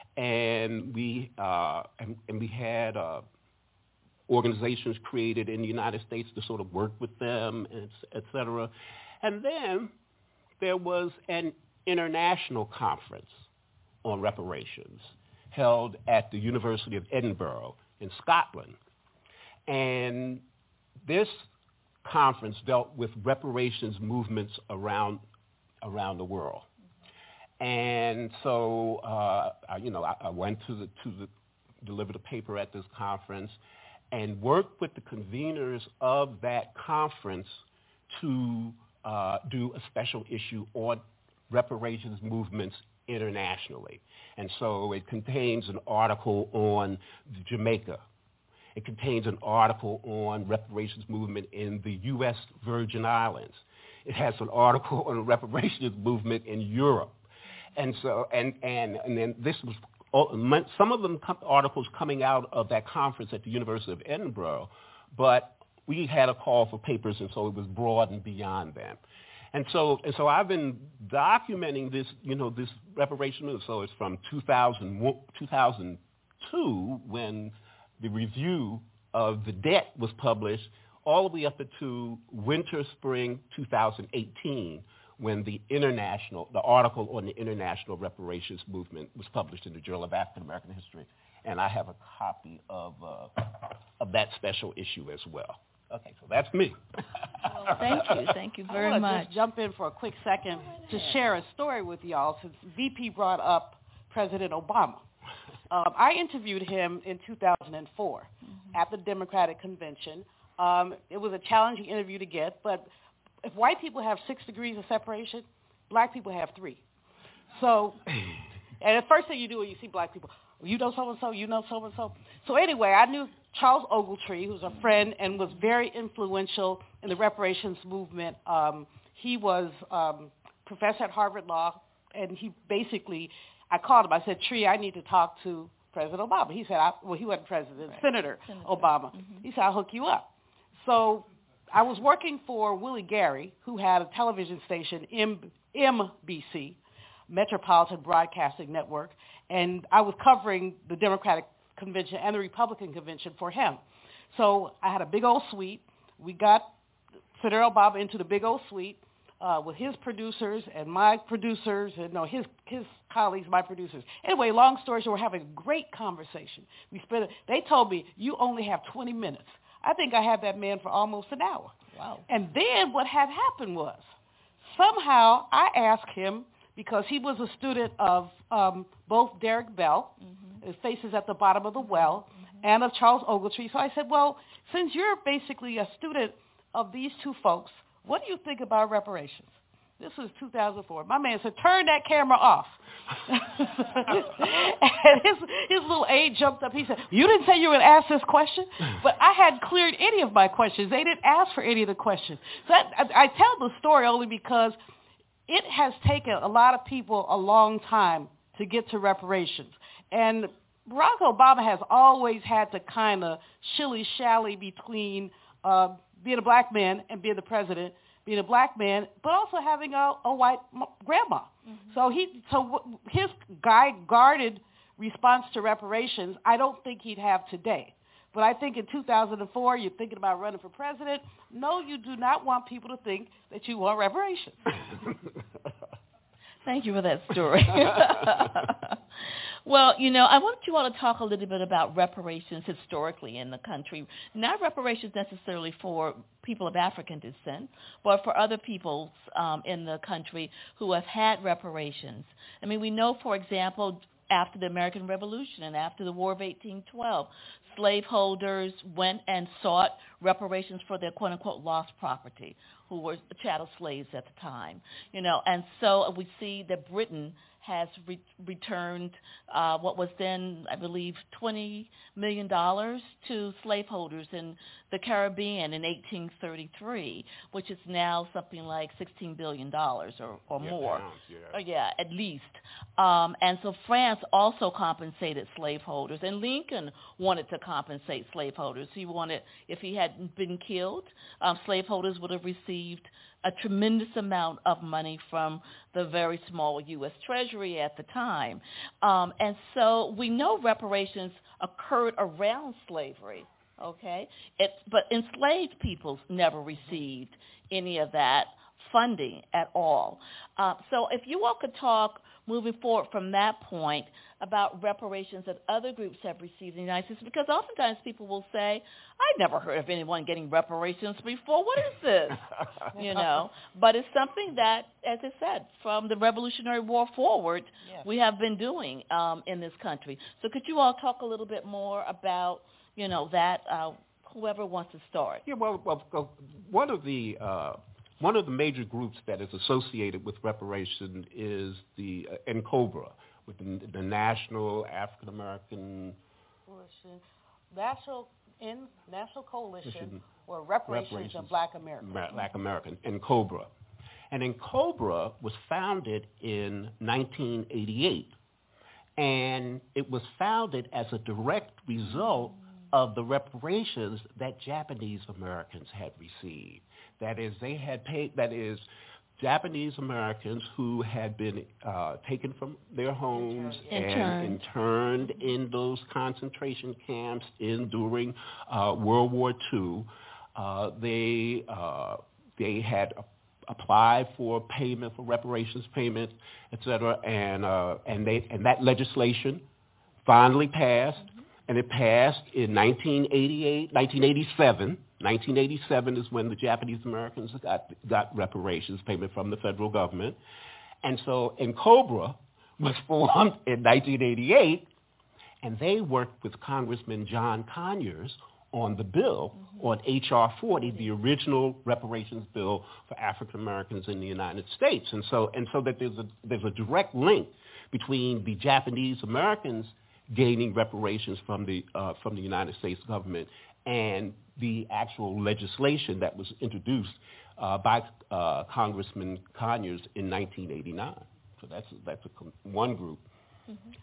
And we uh, and, and we had. Uh, organizations created in the United States to sort of work with them, et cetera. And then there was an international conference on reparations held at the University of Edinburgh in Scotland. And this conference dealt with reparations movements around around the world. And so, uh, I, you know, I, I went to the to the delivered a paper at this conference, and worked with the conveners of that conference to uh, do a special issue on reparations movements internationally. And so it contains an article on Jamaica. It contains an article on reparations movement in the U S Virgin Islands. It has an article on reparations movement in Europe. And so, and, and, and then this was some of them articles coming out of that conference at the University of Edinburgh, but we had a call for papers, and so it was broadened beyond that. And so, and so I've been documenting this, you know, this reparation move. So it's from two thousand, two thousand two, when the review of the debt was published, all the way up to winter, spring two thousand eighteen, when the international, the article on the international reparations movement was published in the Journal of African American History, and I have a copy of uh, of that special issue as well. Okay, so that's me. Well, thank you, thank you very I much. Just jump in for a quick second to share a story with y'all, since V P brought up President Obama. Um, I interviewed him in two thousand four mm-hmm. at the Democratic Convention. Um, it was a challenging interview to get, but if white people have six degrees of separation, black people have three. So, and the first thing you do when you see black people, you know so-and-so, you know so-and-so. So anyway, I knew Charles Ogletree, who's a friend and was very influential in the reparations movement. Um, he was um, professor at Harvard Law, and he basically, I called him. I said, Tree, I need to talk to President Obama. He said, I, well, he wasn't president, right. Senator, Senator Obama. Mm-hmm. He said, I'll hook you up. So I was working for Willie Gary, who had a television station, M B C, Metropolitan Broadcasting Network, and I was covering the Democratic Convention and the Republican Convention for him. So I had a big old suite. We got Senator Obama into the big old suite uh, with his producers and my producers, and no, his his colleagues, my producers. Anyway, long story short, we're having a great conversation. We spent. They told me, you only have twenty minutes. I think I had that man for almost an hour. Wow. And then what had happened was, somehow I asked him, because he was a student of um, both Derek Bell, mm-hmm. his Faces at the Bottom of the Well, mm-hmm. and of Charles Ogletree. So I said, well, since you're basically a student of these two folks, what do you think about reparations? This was two thousand four. My man said, turn that camera off. And his, his little aide jumped up. He said, you didn't say you would ask this question? But I hadn't cleared any of my questions. They didn't ask for any of the questions. So I, I, I tell the story only because it has taken a lot of people a long time to get to reparations. And Barack Obama has always had to kind of shilly-shally between uh, being a black man and being the president, being a black man, but also having a, a white grandma. Mm-hmm. So he, so his guy guarded response to reparations, I don't think he'd have today. But I think in two thousand four, you're thinking about running for president. No, you do not want people to think that you want reparations. Thank you for that story. Well, you know, I want you all to talk a little bit about reparations historically in the country. Not reparations necessarily for people of African descent, but for other peoples um, in the country who have had reparations. I mean, we know, for example, after the American Revolution and after the War of eighteen twelve, slaveholders went and sought reparations for their quote-unquote lost property, who were chattel slaves at the time. You know, and so we see that Britain has re- returned uh, what was then, I believe, twenty million dollars to slaveholders in the Caribbean in eighteen thirty-three, which is now something like sixteen billion dollars or, or yeah, more. Pounds, yeah. Uh, yeah, at least. Um, and so France also compensated slaveholders, and Lincoln wanted to compensate slaveholders. He wanted, if he hadn't been killed, um, slaveholders would have received a tremendous amount of money from the very small U S Treasury at the time. Um, and so we know reparations occurred around slavery, okay? It, but enslaved peoples never received any of that funding at all. Uh, so if you all could talk moving forward from that point about reparations that other groups have received in the United States, because oftentimes people will say, I never heard of anyone getting reparations before. What is this? You know, but it's something that, as I said, from the Revolutionary War forward, yes. we have been doing um, in this country. So could you all talk a little bit more about, you know, that, uh, whoever wants to start? Yeah, well, well one of the uh, one of the major groups that is associated with reparation is the uh, N COBRA, with the, the National African American Coalition, National in National Coalition or Reparations, Reparations of Black Americans. Black American, N COBRA. And N COBRA was founded in nineteen eighty-eight, and it was founded as a direct result of the reparations that Japanese Americans had received. That is, they had paid, that is, Japanese Americans who had been uh, taken from their homes interned. and interned in those concentration camps in during uh, World War Two. Uh, they uh, they had applied for payment, for reparations payment, et cetera, and uh, and they and that legislation finally passed, mm-hmm. and it passed in nineteen eighty-eight, nineteen eighty-seven. nineteen eighty-seven is when the Japanese Americans got, got reparations payment from the federal government. And so N COBRA was formed in nineteen eighty-eight, and they worked with Congressman John Conyers on the bill, mm-hmm. on H R forty, the original reparations bill for African Americans in the United States. And so and so that there's a there's a direct link between the Japanese Americans gaining reparations from the uh, from the United States government and the actual legislation that was introduced uh, by uh, Congressman Conyers in nineteen eighty-nine. So that's that's a, one group. Mm-hmm.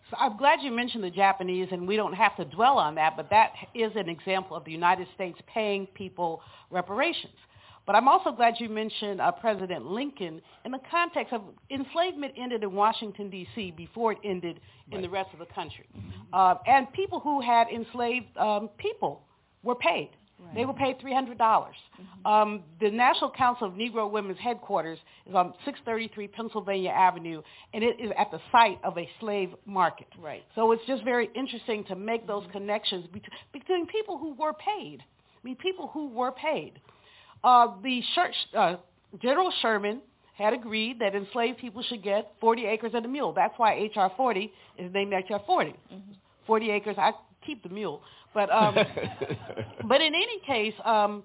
So I'm glad you mentioned the Japanese, and we don't have to dwell on that, but that is an example of the United States paying people reparations. But I'm also glad you mentioned uh, President Lincoln in the context of enslavement ended in Washington, D C before it ended in right. the rest of the country. Mm-hmm. Uh, and people who had enslaved um, people were paid. Right. They were paid three hundred dollars. Mm-hmm. Um, the National Council of Negro Women's headquarters is on six thirty-three Pennsylvania Avenue, and it is at the site of a slave market. Right. So it's just very interesting to make those mm-hmm. connections between, between people who were paid. I mean, people who were paid. Uh, the church, uh, General Sherman had agreed that enslaved people should get forty acres and a mule. That's why H R forty is named H R forty. Mm-hmm. forty acres, I keep the mule. But um, but in any case, um,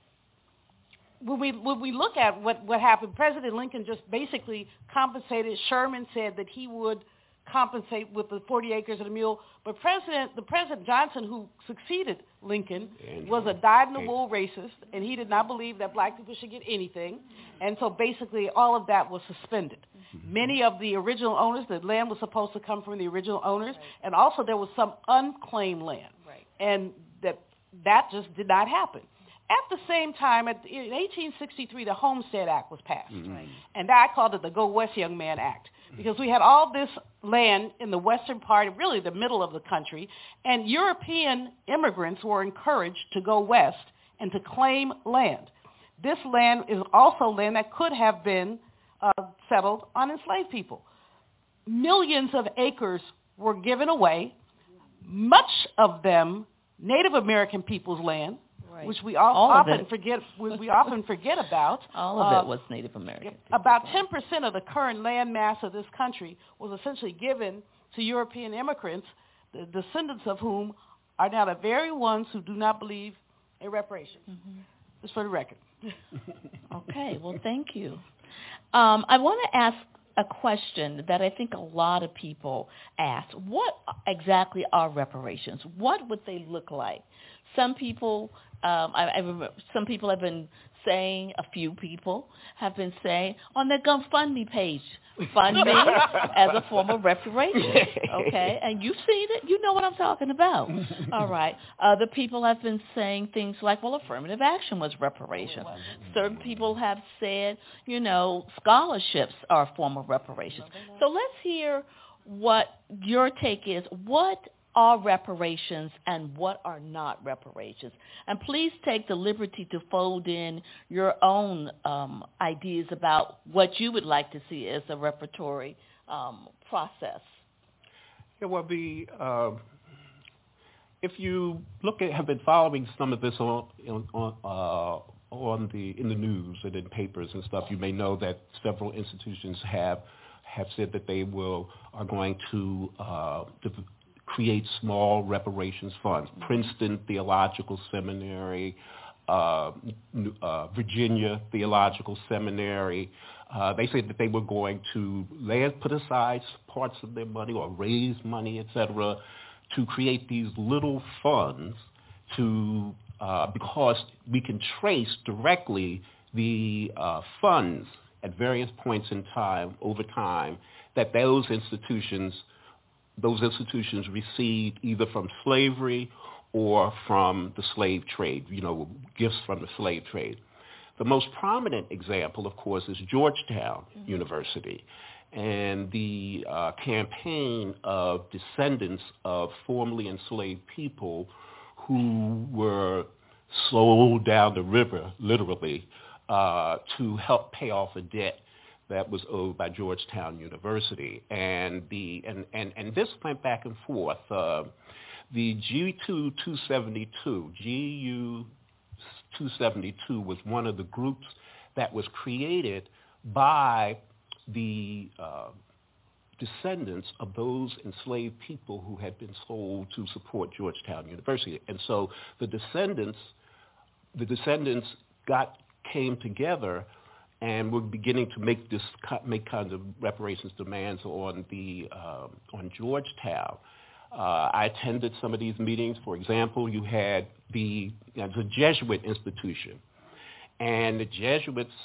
when we when we look at what, what happened, President Lincoln just basically compensated. Sherman said that he would compensate with the forty acres and a mule. But President the President Johnson, who succeeded Lincoln, Andrew. was a dyed-in-the-wool racist, and he did not believe that black people should get anything. And so basically all of that was suspended. Mm-hmm. Many of the original owners, the land was supposed to come from the original owners, right. and also there was some unclaimed land. Right. And that that just did not happen. At the same time, at, in eighteen sixty-three, the Homestead Act was passed. Mm-hmm. Right. And I called it the Go West Young Man Act, because we had all this land in the western part, really the middle of the country, and European immigrants were encouraged to go west and to claim land. This land is also land that could have been uh, settled on enslaved people. Millions of acres were given away, much of them Native American people's land, right. which we all, all often forget. We, we often forget about. All of uh, it was Native American. About ten percent of the current land mass of this country was essentially given to European immigrants, the descendants of whom are now the very ones who do not believe in reparations. Mm-hmm. Just for the record. Okay. Well, thank you. Um, I want to ask a question that I think a lot of people ask. What exactly are reparations? What would they look like? Some people, um, I, I remember, some people have been saying, a few people have been saying on their GoFundMe page, fund me as a form of reparation. Okay, and you've seen it. You know what I'm talking about. All right. Other people have been saying things like, well, affirmative action was reparation. Certain people have said, you know, scholarships are a form of reparation. So let's hear what your take is. What are reparations and what are not reparations? And please take the liberty to fold in your own um, ideas about what you would like to see as a reparatory um, process. Yeah, well, the uh, if you look at, have been following some of this on on uh, on the in the news and in papers and stuff, you may know that several institutions have have said that they will are going to uh, to create small reparations funds. Mm-hmm. Princeton Theological Seminary, uh, uh, Virginia Theological Seminary. Uh, they said that they were going to lay, put aside parts of their money or raise money, et cetera, to create these little funds to uh, because we can trace directly the uh, funds at various points in time, over time, that those institutions those institutions received either from slavery or from the slave trade, you know, gifts from the slave trade. The most prominent example, of course, is Georgetown mm-hmm. University and the uh, campaign of descendants of formerly enslaved people who were sold down the river, literally, uh, to help pay off a debt that was owed by Georgetown University. And the and, and, and this went back and forth. Uh, the G two two seventy-two, G U two seventy-two was one of the groups that was created by the uh, descendants of those enslaved people who had been sold to support Georgetown University. And so the descendants, the descendants got came together and we're beginning to make this make kinds of reparations demands on the uh, on Georgetown. Uh, I attended some of these meetings. For example, you had the you know, the Jesuit institution, and the Jesuits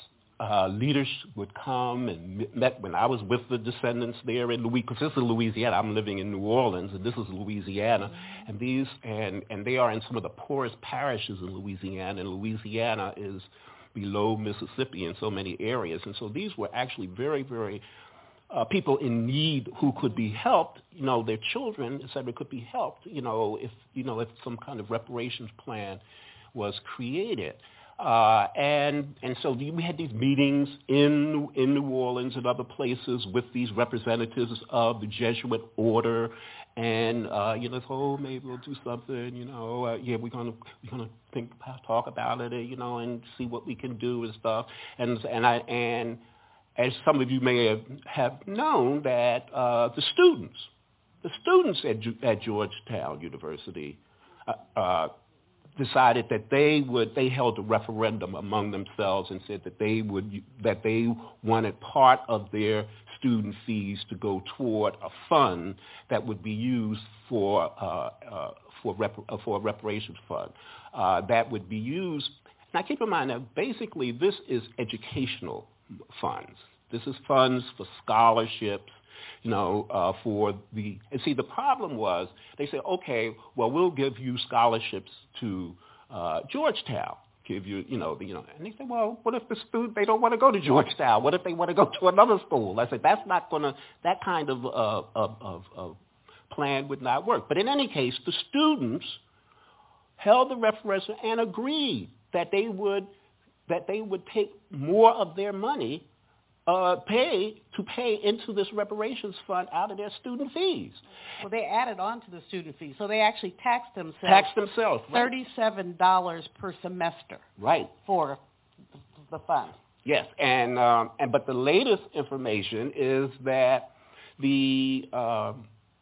uh, leaders would come and met when I was with the descendants there in Louisiana, because this is Louisiana. I'm living in New Orleans, and this is Louisiana, mm-hmm. and these and and they are in some of the poorest parishes in Louisiana, and Louisiana is below Mississippi in so many areas, and so these were actually very, very uh, people in need who could be helped. You know, their children, et cetera, could be helped. You know, if you know if some kind of reparations plan was created. Uh, and and so we had these meetings in in New Orleans and other places with these representatives of the Jesuit order, and uh, you know, so oh, maybe we'll do something. You know, uh, yeah, we're gonna we're gonna think about, talk about it, you know, and see what we can do and stuff. And and I and as some of you may have, have known that uh, the students, the students at at Georgetown University. Uh, uh, decided that they would, they held a referendum among themselves and said that they would, that they wanted part of their student fees to go toward a fund that would be used for, uh, uh, for, rep, uh, for a reparations fund. Uh, that would be used, now keep in mind that basically this is educational funds. This is funds for scholarships, you know, uh, for the, and see, the problem was, they said, okay, well, we'll give you scholarships to uh, Georgetown, give you, you know, the, you know, and they said, well, what if the student, they don't want to go to Georgetown? What if they want to go to another school? I said, that's not going to, that kind of, uh, of, of, of plan would not work. But in any case, the students held the referendum and agreed that they would, that they would take more of their money Uh, pay to pay into this reparations fund out of their student fees. Well, they added on to the student fees, so they actually taxed themselves. Taxed themselves. Right. Thirty-seven dollars per semester. Right. For the fund. Yes, and um, and but the latest information is that the uh,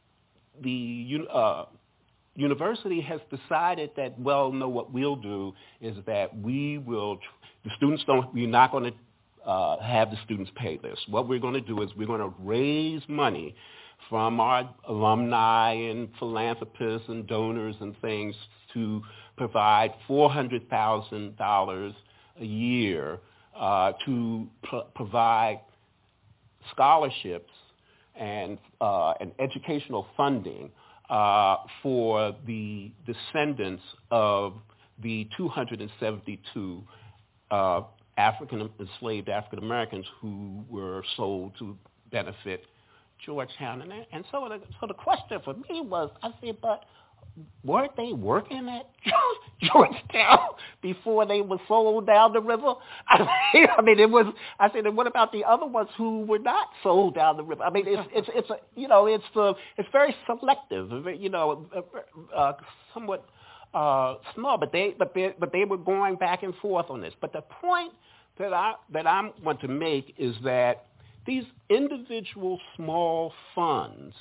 the uh, university has decided that, well, no, what we'll do is that we will. The students don't. We're not going to. Uh, have the students pay this. What we're going to do is we're going to raise money from our alumni and philanthropists and donors and things to provide four hundred thousand dollars a year uh, to pr- provide scholarships and, uh, and educational funding uh, for the descendants of the two hundred seventy-two uh, African enslaved African Americans who were sold to benefit Georgetown, and and so the, so the question for me was, I said, but weren't they working at Georgetown before they were sold down the river? I mean, I mean, it was. I said, and what about the other ones who were not sold down the river? I mean, it's it's it's a, you know, it's uh, it's very selective, you know, uh, somewhat. Uh, small, but they but they but they were going back and forth on this. But the point that I that I want to make is that these individual small funds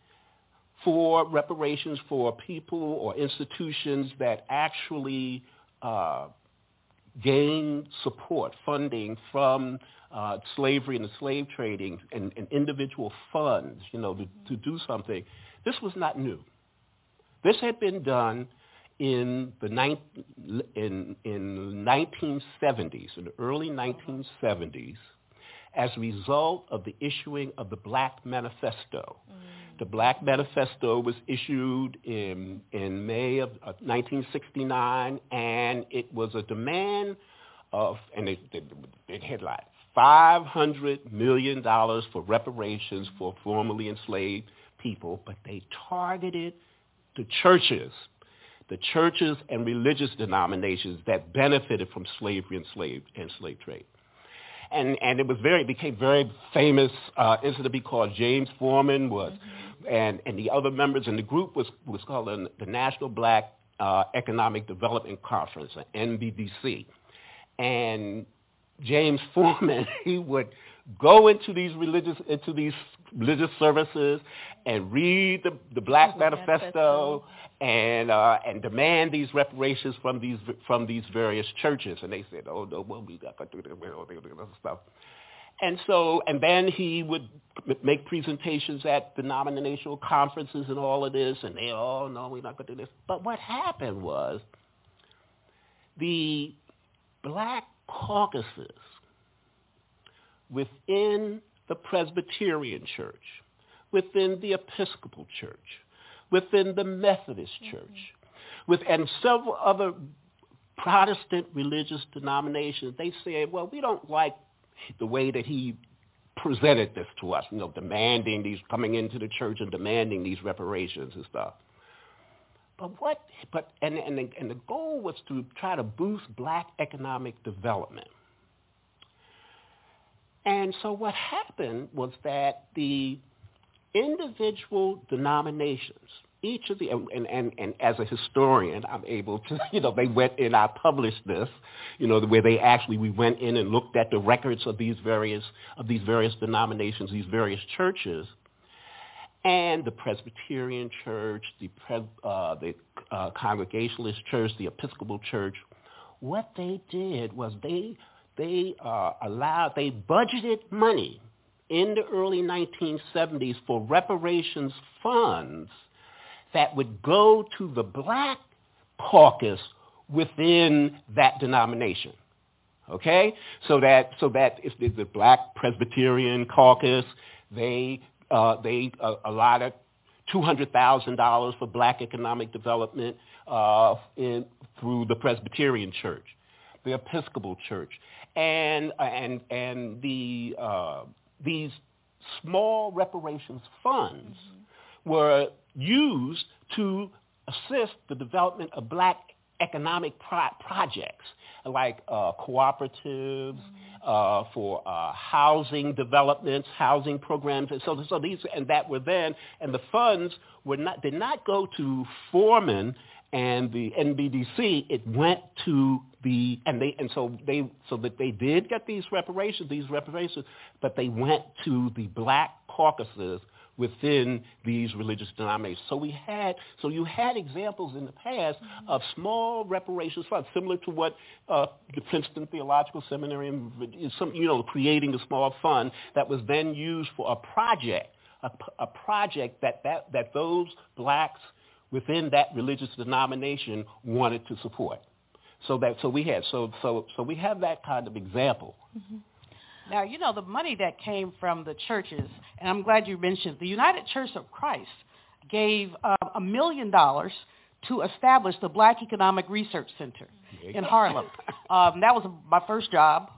for reparations for people or institutions that actually uh, gain support, funding from uh, slavery and the slave trading and, and individual funds, you know, to, to do something. This was not new. This had been done in the in in nineteen seventies, in the early nineteen seventies, as a result of the issuing of the Black Manifesto. Mm. The Black Manifesto was issued in in May of, of nineteen sixty-nine, and it was a demand of, and it, it, it had like five hundred million dollars for reparations for formerly enslaved people, but they targeted the churches. the churches and religious denominations that benefited from slavery and slave and slave trade. And and it was very it became very famous uh, incident because James Foreman was mm-hmm. and, and the other members in the group was was called the, the National Black uh, Economic Development Conference, or N B D C. And James Foreman, he would go into these religious into these religious services and read the, the Black Manifesto and uh, and demand these reparations from these from these various churches. And they said, "Oh no, well we got to do this stuff." And so, and then he would make presentations at denominational conferences and all of this, and they, "Oh no, we're not going to do this." But what happened was the Black caucuses within the Presbyterian Church, within the Episcopal Church, within the Methodist mm-hmm. Church, with and several other Protestant religious denominations. They said, well, we don't like the way that he presented this to us, you know, demanding these, coming into the church and demanding these reparations and stuff. But what, but, and, and, the, and the goal was to try to boost black economic development. And so what happened was that the individual denominations, each of the, and, and, and as a historian, I'm able to, you know, they went in, I published this, you know, where they actually, we went in and looked at the records of these various, of these various denominations, these various churches, and the Presbyterian Church, the, Pres, uh, the uh, Congregationalist Church, the Episcopal Church. What they did was they, they uh, allowed, they budgeted money in the early nineteen seventies for reparations funds that would go to the black caucus within that denomination, okay? So that so that if there's the black Presbyterian caucus, they uh, they uh, allotted two hundred thousand dollars for black economic development uh, in, through the Presbyterian Church, the Episcopal Church, and and and the uh, these small reparations funds mm-hmm. were used to assist the development of black economic pro- projects like uh, cooperatives, mm-hmm. uh, for uh, housing developments, housing programs, and so so these and that were then, and the funds were not did not go to Foreman and the N B D C. It went to the and they and so they so that they did get these reparations, these reparations, but they went to the black caucuses within these religious denominations. So we had, so you had examples in the past mm-hmm. of small reparations funds, similar to what uh, the Princeton Theological Seminary, some, you know, creating a small fund that was then used for a project, a, a project that, that that those blacks within that religious denomination wanted to support. So that, so we had, so so so we have that kind of example. Mm-hmm. Now, you know, the money that came from the churches, and I'm glad you mentioned, the United Church of Christ gave uh, a million dollars to establish the Black Economic Research Center in Harlem. Um, that was my first job,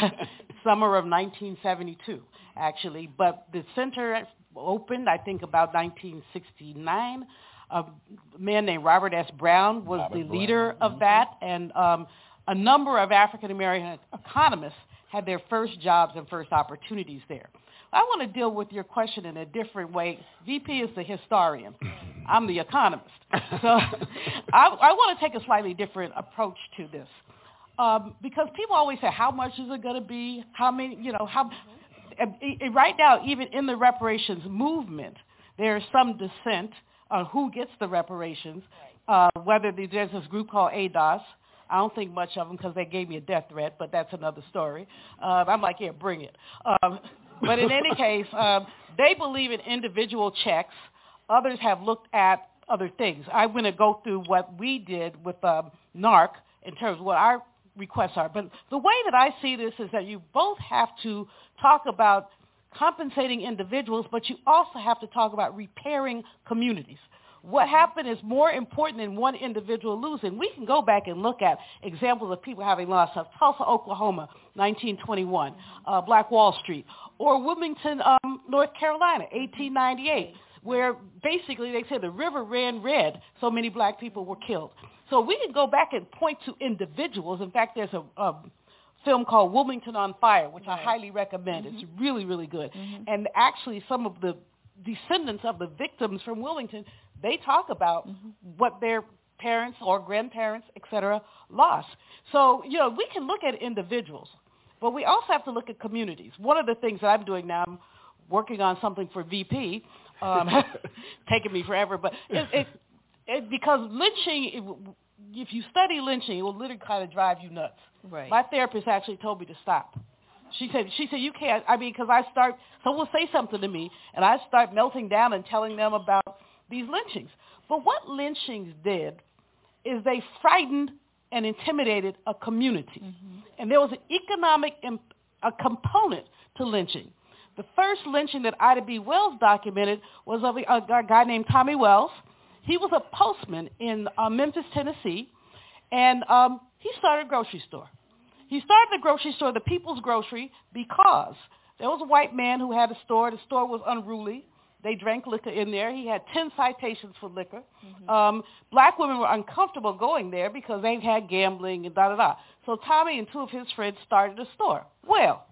summer of nineteen seventy-two, actually. But the center opened, I think, about nineteen sixty-nine. A man named Robert S. Brown was Robert the Brown. leader of mm-hmm. that, and um, a number of African-American economists had their first jobs and first opportunities there. I want to deal with your question in a different way. V P is the historian. I'm the economist. So I, I want to take a slightly different approach to this. Um, because people always say, how much is it going to be? How many, you know, how, and, and right now, even in the reparations movement, there is some dissent on who gets the reparations, uh, whether there's this group called A D O S. I don't think much of them because they gave me a death threat, but that's another story. Um, I'm like, yeah, bring it. Um, but in any case, um, they believe in individual checks. Others have looked at other things. I'm going to go through what we did with um, NARC in terms of what our requests are. But the way that I see this is that you both have to talk about compensating individuals, but you also have to talk about repairing communities. What happened is more important than one individual losing. We can go back and look at examples of people having lost stuff. Tulsa, Oklahoma, nineteen twenty-one, uh, Black Wall Street, or Wilmington, um, North Carolina, eighteen ninety-eight, where basically they said the river ran red, so many black people were killed. So we can go back and point to individuals. In fact, there's a, a film called Wilmington on Fire, which I highly recommend. Mm-hmm. It's really, really good. Mm-hmm. And actually some of the descendants of the victims from Wilmington, they talk about mm-hmm. what their parents or grandparents, et cetera, lost. So, you know, we can look at individuals, but we also have to look at communities. One of the things that I'm doing now, I'm working on something for V P, um, taking me forever, but it, it, it, because lynching, it, if you study lynching, it will literally kind of drive you nuts. Right. My therapist actually told me to stop. She said, she said, you can't, I mean, because I start, someone will say something to me, and I start melting down and telling them about these lynchings. But what lynchings did is they frightened and intimidated a community. Mm-hmm. And there was an economic imp- a component to lynching. The first lynching that Ida B. Wells documented was of a, a guy named Tommy Wells. He was a postman in uh, Memphis, Tennessee, and um, he started a grocery store. He started the grocery store, the People's Grocery, because there was a white man who had a store. The store was unruly. They drank liquor in there. He had ten citations for liquor. Mm-hmm. Um, black women were uncomfortable going there because they had gambling and da-da-da. So Tommy and two of his friends started a store. Well,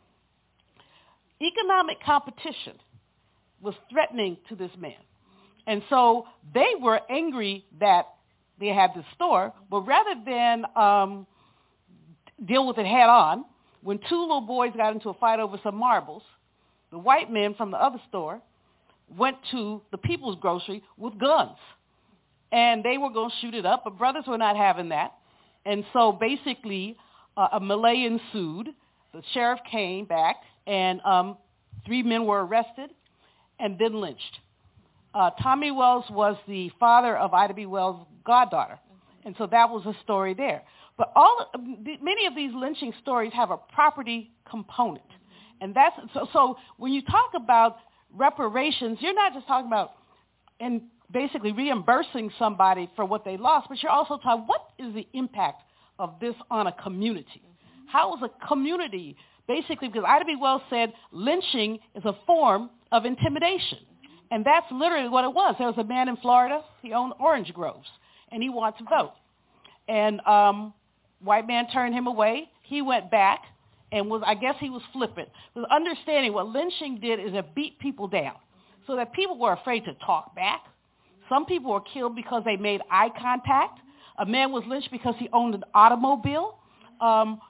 economic competition was threatening to this man. And so they were angry that they had this store, but rather than um, deal with it head on, when two little boys got into a fight over some marbles, the white men from the other store went to the People's Grocery with guns. And they were going to shoot it up, but brothers were not having that. And so basically uh, a melee ensued. The sheriff came back, and um, three men were arrested and then lynched. Uh, Tommy Wells was the father of Ida B. Wells' goddaughter, and so that was a story there. But all many of these lynching stories have a property component, and that's so. So when you talk about reparations, you're not just talking about and basically reimbursing somebody for what they lost, but you're also talking what is the impact of this on a community? How is a community basically, because Ida B. Wells said lynching is a form of intimidation. And that's literally what it was. There was a man in Florida, he owned orange groves, and he wanted to vote. And um, white man turned him away. He went back and was, I guess he was flippant. But understanding what lynching did is it beat people down so that people were afraid to talk back. Some people were killed because they made eye contact. A man was lynched because he owned an automobile. Um,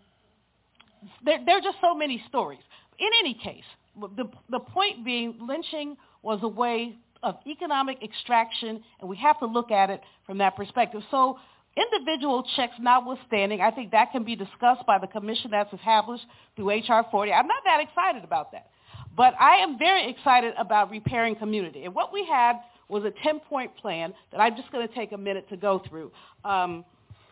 there, there are just so many stories. In any case, the, the point being lynching was a way of economic extraction, and we have to look at it from that perspective. So individual checks notwithstanding, I think that can be discussed by the commission that's established through H R forty. I'm not that excited about that. But I am very excited about repairing community. And what we had was a ten-point plan that I'm just going to take a minute to go through. Um,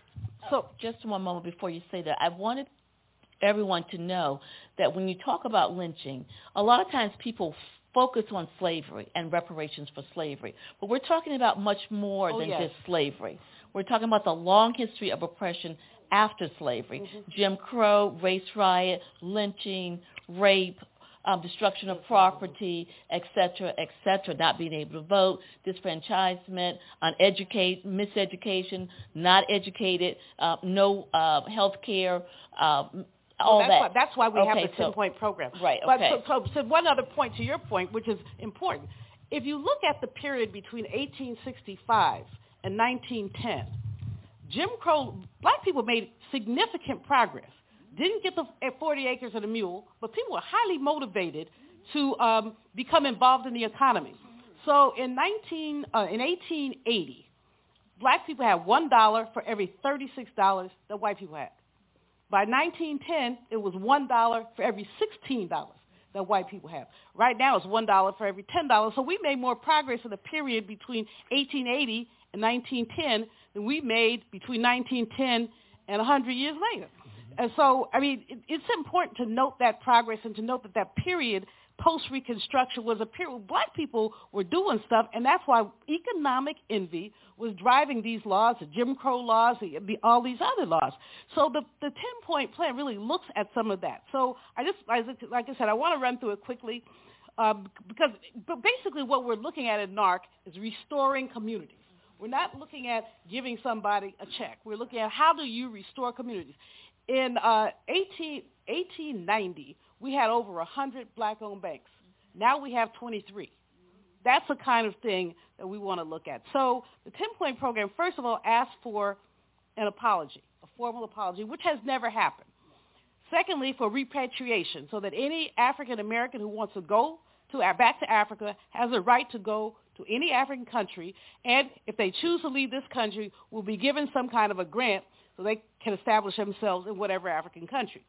so just one moment before you say that, I wanted everyone to know that when you talk about lynching, a lot of times people focus on slavery and reparations for slavery. But we're talking about much more oh, than yes. just slavery. We're talking about the long history of oppression after slavery. Mm-hmm. Jim Crow, race riot, lynching, rape, um, destruction of property, et cetera, et cetera, not being able to vote, disfranchisement, uneducated, miseducation, not educated, uh, no uh, health care, uh, all well, that's that. Why, that's why we okay, have the ten-point so, program. Right, okay. But so, so, so one other point to your point, which is important. If you look at the period between eighteen sixty-five and nineteen ten, Jim Crow, black people made significant progress. Didn't get the forty acres and a mule, but people were highly motivated to um, become involved in the economy. So in, nineteen, uh, in eighteen eighty, black people had one dollar for every thirty-six dollars that white people had. By nineteen ten, it was one dollar for every sixteen dollars that white people have. Right now, it's one dollar for every ten dollars. So we made more progress in the period between eighteen eighty and nineteen ten than we made between nineteen ten and one hundred years later. And so, I mean, it, it's important to note that progress and to note that that period post-Reconstruction was a period where black people were doing stuff, and that's why economic envy was driving these laws, the Jim Crow laws, the, the, all these other laws. So the, the ten-point plan really looks at some of that. So I just, like I said, I want to run through it quickly um, because but basically what we're looking at in NARC is restoring communities. We're not looking at giving somebody a check. We're looking at how do you restore communities. In uh, eighteen ninety, we had over one hundred black-owned banks. Now we have twenty-three. That's the kind of thing that we want to look at. So the ten-point program, first of all, asks for an apology, a formal apology, which has never happened. Secondly, for repatriation, so that any African-American who wants to go to back to Africa has a right to go to any African country, and if they choose to leave this country, will be given some kind of a grant so they can establish themselves in whatever African country.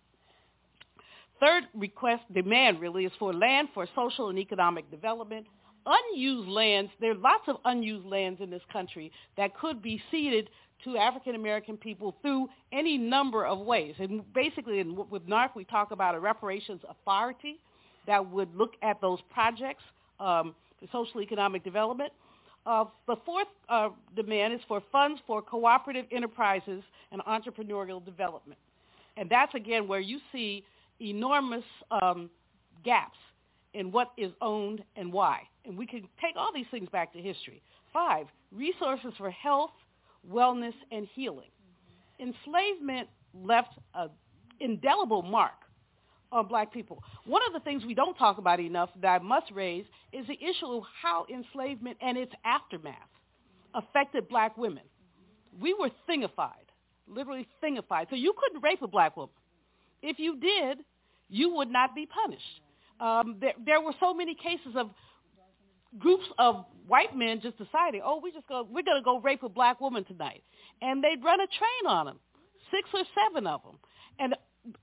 Third request, demand really, is for land for social and economic development. Unused lands, there are lots of unused lands in this country that could be ceded to African American people through any number of ways. And basically, in, with NARC, we talk about a reparations authority that would look at those projects um, for social economic development. Uh, the fourth uh, demand is for funds for cooperative enterprises and entrepreneurial development. And that's, again, where you see enormous um, gaps in what is owned and why. And we can take all these things back to history. Five, resources for health, wellness, and healing. Enslavement left an indelible mark on black people. One of the things we don't talk about enough that I must raise is the issue of how enslavement and its aftermath affected black women. We were thingified, literally thingified. So you couldn't rape a black woman. If you did, you would not be punished. Um, there, there were so many cases of groups of white men just deciding, oh, we just go, we're going to go rape a black woman tonight. And they'd run a train on them, six or seven of them. And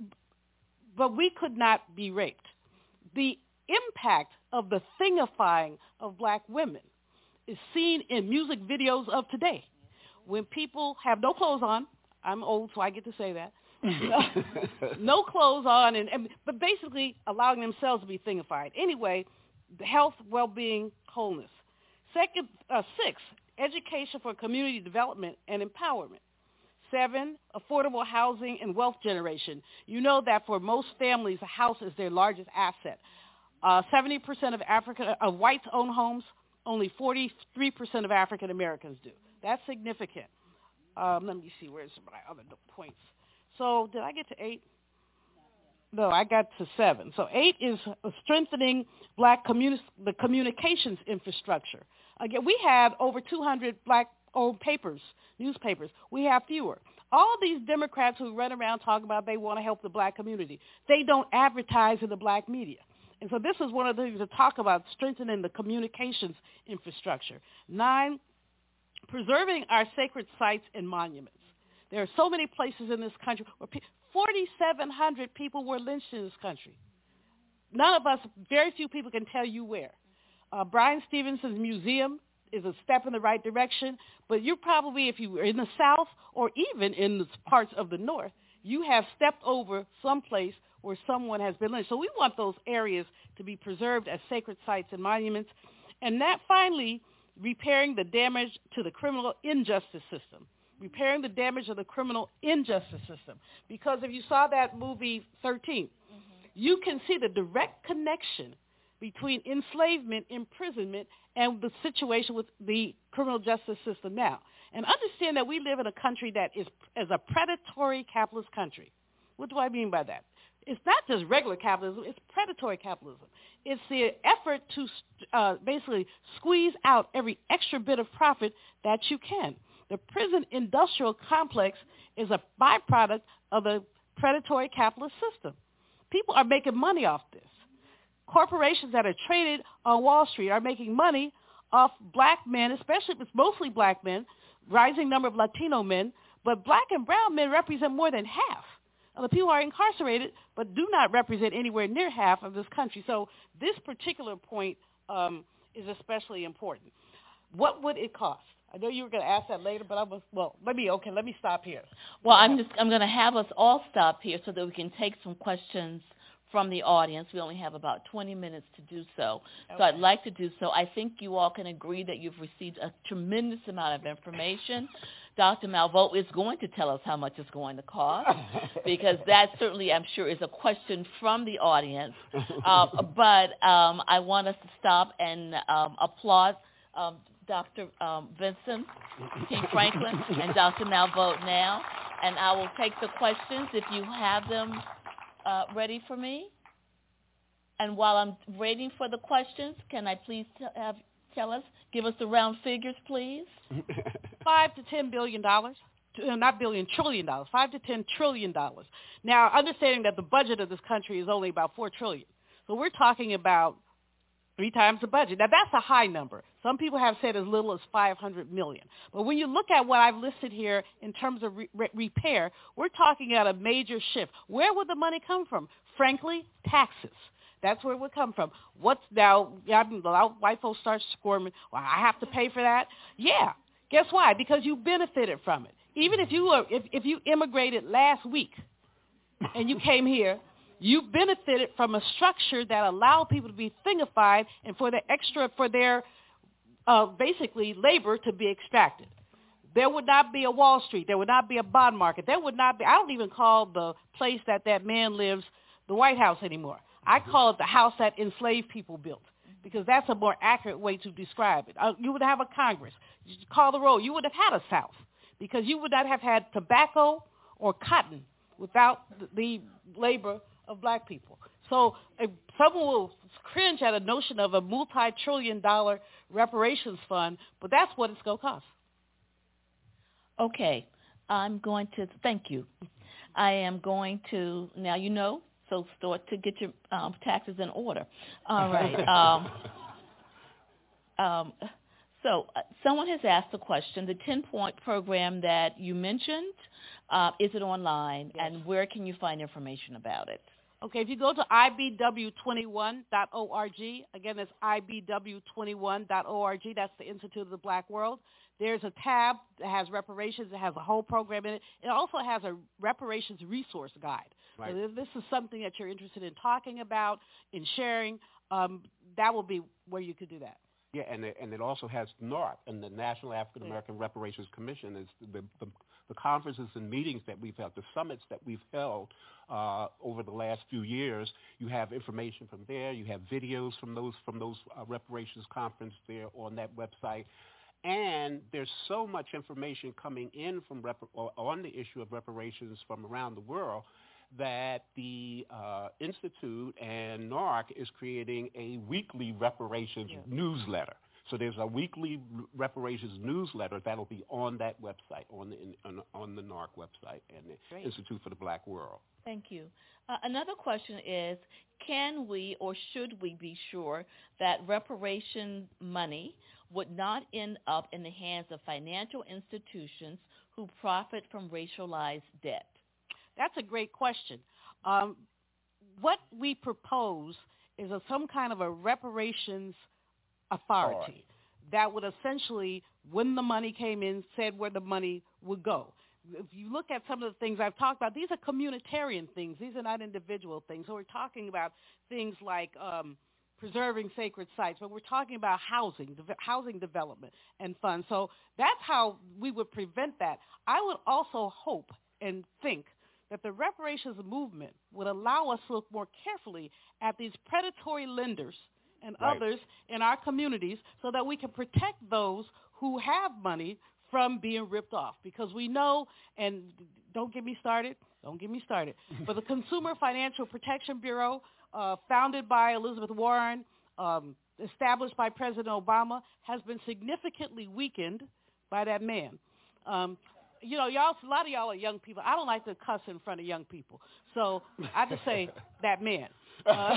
But we could not be raped. The impact of the thingifying of black women is seen in music videos of today. When people have no clothes on, I'm old, so I get to say that, no clothes on, and, and but basically allowing themselves to be thingified. Anyway, health, well-being, wholeness. Second, uh, six, education for community development and empowerment. Seven, affordable housing and wealth generation. You know that for most families, a house is their largest asset. Uh, seventy percent of African of whites own homes. Only forty-three percent of African Americans do. That's significant. Um, let me see, where's my other points? So did I get to eight? No, I got to seven. So eight is strengthening black communi- the communications infrastructure. Again, we had over two hundred black old papers, newspapers. We have fewer. All these Democrats who run around talking about they want to help the black community, they don't advertise in the black media. And so this is one of the things to talk about, strengthening the communications infrastructure. Nine, preserving our sacred sites and monuments. There are so many places in this country where forty-seven hundred people were lynched in this country. None of us, very few people can tell you where. Uh, Bryan Stevenson's museum is a step in the right direction, but you probably, if you were in the South or even in the parts of the North, you have stepped over someplace where someone has been lynched. So we want those areas to be preserved as sacred sites and monuments. And that finally, repairing the damage to the criminal injustice system. Repairing the damage of the criminal injustice system. Because if you saw that movie thirteen, mm-hmm. you can see the direct connection between enslavement, imprisonment, and the situation with the criminal justice system now. And understand that we live in a country that is, is a predatory capitalist country. What do I mean by that? It's not just regular capitalism, it's predatory capitalism. It's the effort to uh, basically squeeze out every extra bit of profit that you can. The prison industrial complex is a byproduct of the predatory capitalist system. People are making money off this. Corporations that are traded on Wall Street are making money off black men, especially it's mostly black men, rising number of Latino men, but black and brown men represent more than half of the people who are incarcerated, but do not represent anywhere near half of this country. So this particular point um, is especially important. What would it cost? I know you were going to ask that later, but I was, well, let me, okay, let me stop here. Well, I'm just, I'm going to have us all stop here so that we can take some questions from the audience. We only have about twenty minutes to do so. Okay. So I'd like to do so. I think you all can agree that you've received a tremendous amount of information. Doctor Malveaux is going to tell us how much it's going to cost, because that certainly, I'm sure, is a question from the audience. Uh, but um, I want us to stop and um, applaud um, Doctor Um, Vincent T. Franklin and Doctor Malveaux now, and I will take the questions if you have them uh, ready for me. And while I'm waiting for the questions, can I please t- have, tell us, give us the round figures, please? Five to ten billion dollars. Not billion, trillion dollars. Five to ten trillion dollars. Now, understanding that the budget of this country is only about four trillion, so we're talking about three times the budget. Now, that's a high number. Some people have said as little as five hundred million. But when you look at what I've listed here in terms of re- re- repair, we're talking about a major shift. Where would the money come from? Frankly, taxes. That's where it would come from. What's now, yeah, white folks start squirming, well, I have to pay for that? Yeah. Guess why? Because you benefited from it. Even if you were, if, if you immigrated last week and you came here, you benefited from a structure that allowed people to be thingified and for the extra, for their uh, basically labor to be extracted. There would not be a Wall Street. There would not be a bond market. There would not be, I don't even call the place that that man lives the White House anymore. I call it the house that enslaved people built, because that's a more accurate way to describe it. Uh, you would have a Congress. You call the roll. You would have had a South, because you would not have had tobacco or cotton without the labor of black people. So if someone will cringe at a notion of a multi-trillion dollar reparations fund, but that's what it's going to cost. Okay, I'm going to, thank you. I am going to, now you know, so start to get your um, taxes in order. All right. Um, um, so uh, someone has asked a question. The ten-point program that you mentioned, uh, is it online, yes. and where can you find information about it? Okay, if you go to I B W twenty-one dot org, again, that's I B W twenty-one dot org, that's the Institute of the Black World. There's a tab that has reparations. It has a whole program in it. It also has a reparations resource guide. Right. So if this is something that you're interested in talking about, in sharing, um, that will be where you could do that. Yeah, and it, and it also has NARC, and the National African American yeah. Reparations Commission. Is the, the the conferences and meetings that we've held, the summits that we've held uh, over the last few years. You have information from there. You have videos from those from those uh, reparations conference there on that website. And there's so much information coming in from rep- on the issue of reparations from around the world that the uh, Institute and NARC is creating a weekly reparations yeah. newsletter. So there's a weekly reparations newsletter that'll be on that website, on the on, on the NARC website and the Great. Institute for the Black World. Thank you. Uh, another question is, can we or should we be sure that reparation money would not end up in the hands of financial institutions who profit from racialized debt? That's a great question. Um, what we propose is a, some kind of a reparations authority right. that would essentially, when the money came in, said where the money would go. If you look at some of the things I've talked about, these are communitarian things. These are not individual things. So we're talking about things like um, preserving sacred sites, but we're talking about housing, de- housing development and funds. So that's how we would prevent that. I would also hope and think that the reparations movement would allow us to look more carefully at these predatory lenders and right. others in our communities so that we can protect those who have money from being ripped off. Because we know, and don't get me started, don't get me started, but the Consumer Financial Protection Bureau, uh, founded by Elizabeth Warren, um, established by President Obama, has been significantly weakened by that man. Um, You know, y'all. A lot of y'all are young people. I don't like to cuss in front of young people, so I just say that man. Uh,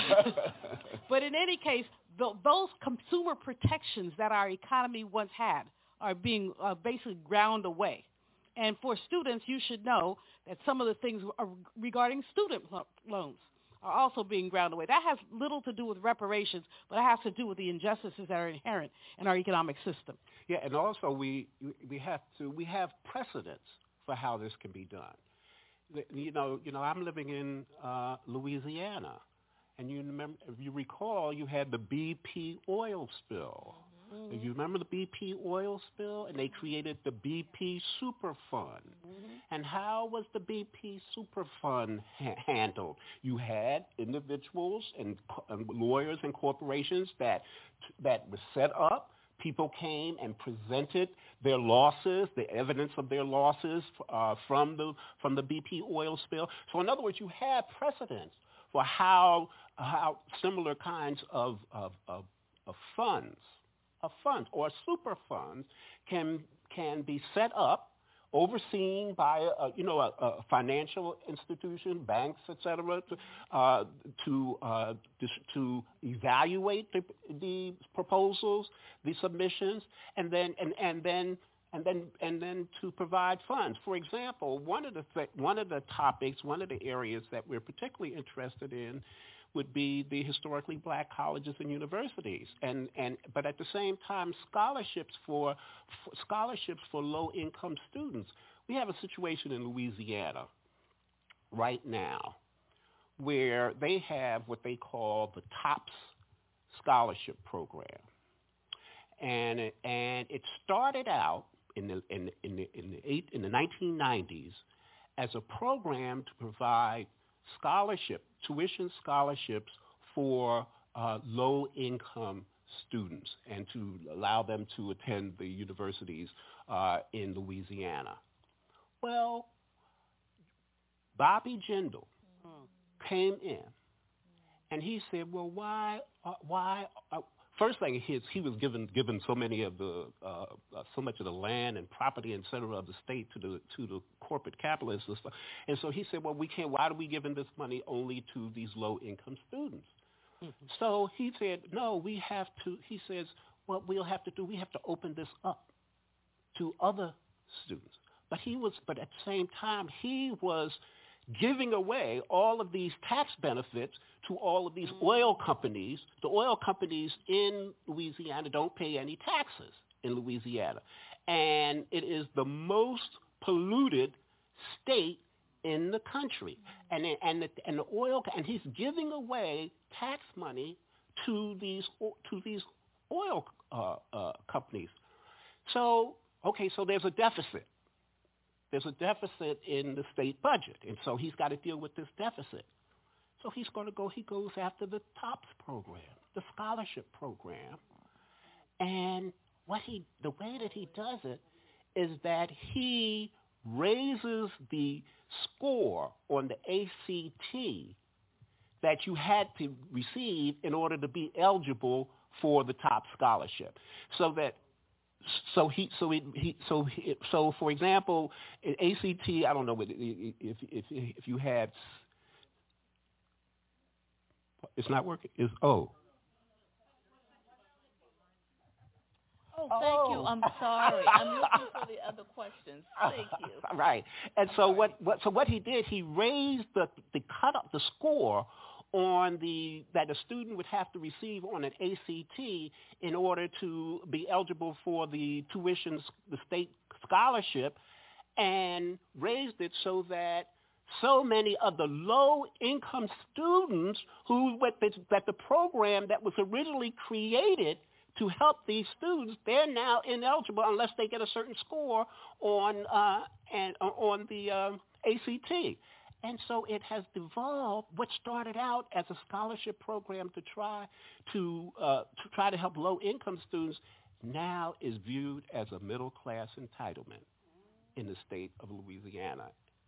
but in any case, th- those consumer protections that our economy once had are being uh, basically ground away. And for students, you should know that some of the things are regarding student lo- loans are also being ground away. That has little to do with reparations, but it has to do with the injustices that are inherent in our economic system. Yeah, and also we we have to we have precedents for how this can be done. You know, you know, I'm living in uh, Louisiana, and you remember, if you recall, you had the B P oil spill. Mm-hmm. If you remember the B P oil spill, and they created the B P Super Fund. Mm-hmm. And how was the B P Super Fund ha- handled? You had individuals and, and lawyers and corporations that that were set up. People came and presented their losses, the evidence of their losses uh, from the from the B P oil spill. So in other words, you have precedents for how how similar kinds of of, of, of funds, of funds or super funds can can be set up, overseen by a, you know a, a financial institution, banks, et cetera, to uh, to, uh, to evaluate the, the proposals, the submissions, and then and, and then and then and then to provide funds. For example, one of the th- one of the topics, one of the areas that we're particularly interested in would be the historically black colleges and universities, and, and but at the same time scholarships for f- scholarships for low income students. we have a situation in Louisiana right now where they have what they call the TOPS scholarship program. And it, and it started out in the in in the in the, eight, in the nineteen nineties as a program to provide scholarship, tuition scholarships for uh, low-income students and to allow them to attend the universities uh, in Louisiana. Well, Bobby Jindal mm-hmm. came in, and he said, "Well, why? Uh, why?" Uh, First thing, he, he was given given so many of the uh, uh, so much of the land and property and et cetera of the state to the to the corporate capitalists and stuff. And so he said, well, we can't. Why are we giving this money only to these low income students? Mm-hmm. So he said, no, we have to. He says, what we'll have to do, we have to open this up to other students. But he was, but at the same time, he was giving away all of these tax benefits to all of these oil companies. The oil companies in Louisiana don't pay any taxes in Louisiana. And it is the most polluted state in the country. And, and, the, and the oil, and he's giving away tax money to these, to these oil uh, uh, companies. So, okay, so there's a deficit. There's a deficit in the state budget, and so he's got to deal with this deficit. So he's going to go, he goes after the TOPS program, the scholarship program. And what he, the way that he does it is that he raises the score on the A C T that you had to receive in order to be eligible for the TOPS scholarship. So that So he, so he, he so he, so for example, in A C T, I don't know if if if, if you had, it's not working. Is oh. Oh, thank you. I'm sorry. I'm looking for the other questions. Thank you. Right, and so what, what so what he did, he raised the the cut up the score on the that a student would have to receive on an A C T in order to be eligible for the tuition, the state scholarship, and raised it so that so many of the low-income students who that the program that was originally created to help these students, they're now ineligible unless they get a certain score on uh, and uh, on the uh, A C T. And so it has devolved. What started out as a scholarship program to try to uh, to try to help low-income students now is viewed as a middle-class entitlement in the state of Louisiana.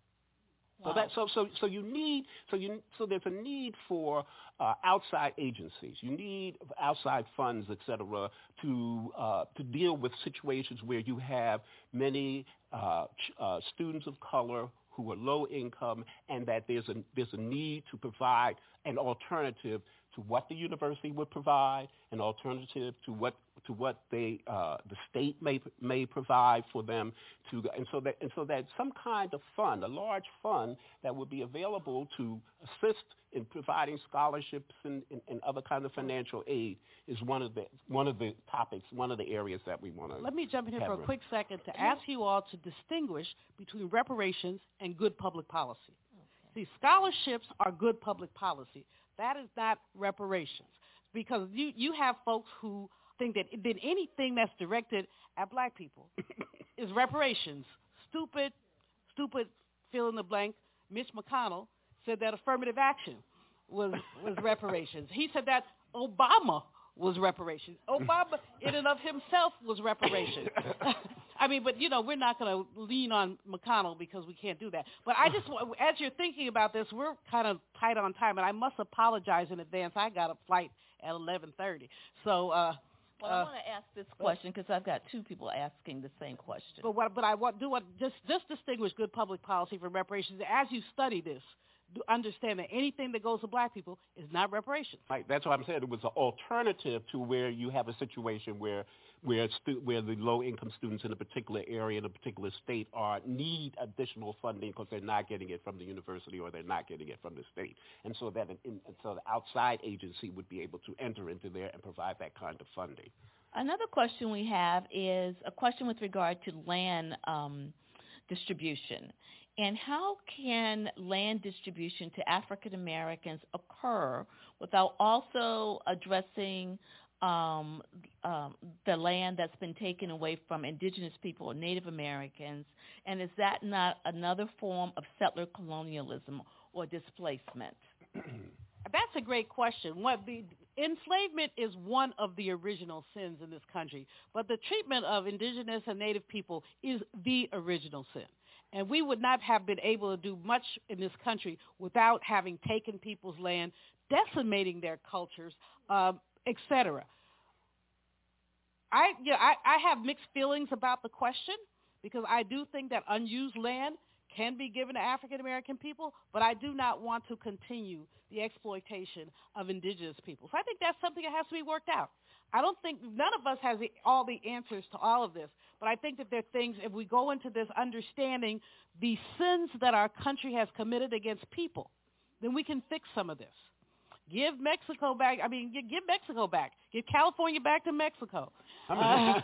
Wow. So that so so so you need so you so there's a need for uh, outside agencies. You need outside funds, et cetera, to uh, to deal with situations where you have many uh, ch- uh, students of color who are low income, and that there's a there's a need to provide an alternative to what the university would provide, an alternative to what to what they uh, the state may may provide for them to, and so that and so that some kind of fund, a large fund that would be available to assist in providing scholarships and, and, and other kinds of financial aid is one of the one of the topics, one of the areas that we want to. Let me jump in here for a quick second to ask you all to distinguish between reparations and good public policy. Okay. See, scholarships are good public policy. That is not reparations, because you, you have folks who think that, that anything that's directed at black people is reparations. Stupid, stupid, fill in the blank. Mitch McConnell said that affirmative action was was reparations. He said that Obama was reparations. Obama in and of himself was reparations. I mean, but, you know, we're not going to lean on McConnell because we can't do that. But I just, as you're thinking about this, we're kind of tight on time, and I must apologize in advance. I got a flight at eleven thirty. So, uh, well, I uh, want to ask this question because I've got two people asking the same question. But what, but I want do want just just distinguish good public policy from reparations. As you study this, understand that anything that goes to black people is not reparations. Right. That's what I'm saying. It was an alternative to where you have a situation where where stu- where the low-income students in a particular area in a particular state are need additional funding because they're not getting it from the university or they're not getting it from the state, and so that an, in, so the outside agency would be able to enter into there and provide that kind of funding. Another question we have is a question with regard to land um, distribution. And how can land distribution to African Americans occur without also addressing um, um, the land that's been taken away from indigenous people or Native Americans? And is that not another form of settler colonialism or displacement? That's a great question. What the enslavement is one of the original sins in this country, but the treatment of indigenous and Native people is the original sin. And we would not have been able to do much in this country without having taken people's land, decimating their cultures, um, et cetera. I, you know, I, I have mixed feelings about the question because I do think that unused land can be given to African American people, but I do not want to continue the exploitation of indigenous people. So I think that's something that has to be worked out. I don't think, none of us has the, all the answers to all of this, but I think that there are things, if we go into this understanding the sins that our country has committed against people, then we can fix some of this. Give Mexico back, I mean, give Mexico back. Give California back to Mexico. Uh,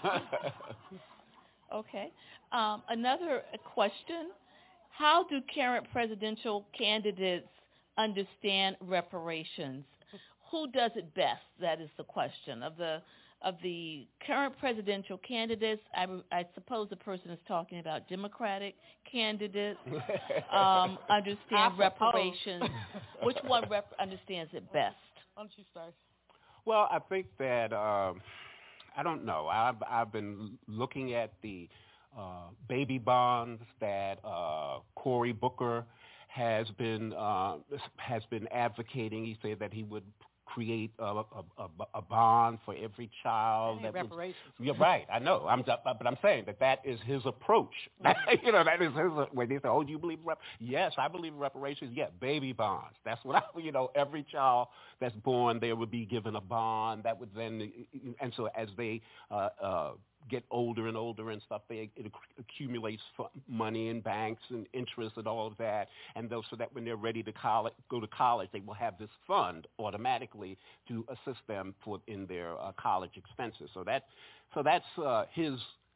okay. Um, another question. How do current presidential candidates understand reparations? Who does it best? That is the question. Of the of the current presidential candidates, I, I suppose the person is talking about Democratic candidates, um, understand reparations. Which one rep- understands it best? Why don't you start? Well, I think that, um, I don't know. I've, I've been looking at the Uh, baby bonds that uh, Cory Booker has been uh, has been advocating. He said that he would create a, a, a, a bond for every child. That reparations. Was, you're right. I know. I'm, but I'm saying that that is his approach. you know, that is his. When they say, "Oh, do you believe rep?" Yes, I believe in reparations. Yeah, baby bonds. That's what I. You know, every child that's born, there would be given a bond that would then, and so as they. Uh, uh, get older and older and stuff, they, it accumulates money in banks and interest and all of that, and those, so that when they're ready to college, go to college, they will have this fund automatically to assist them for in their uh, college expenses. So that, so that's uh, his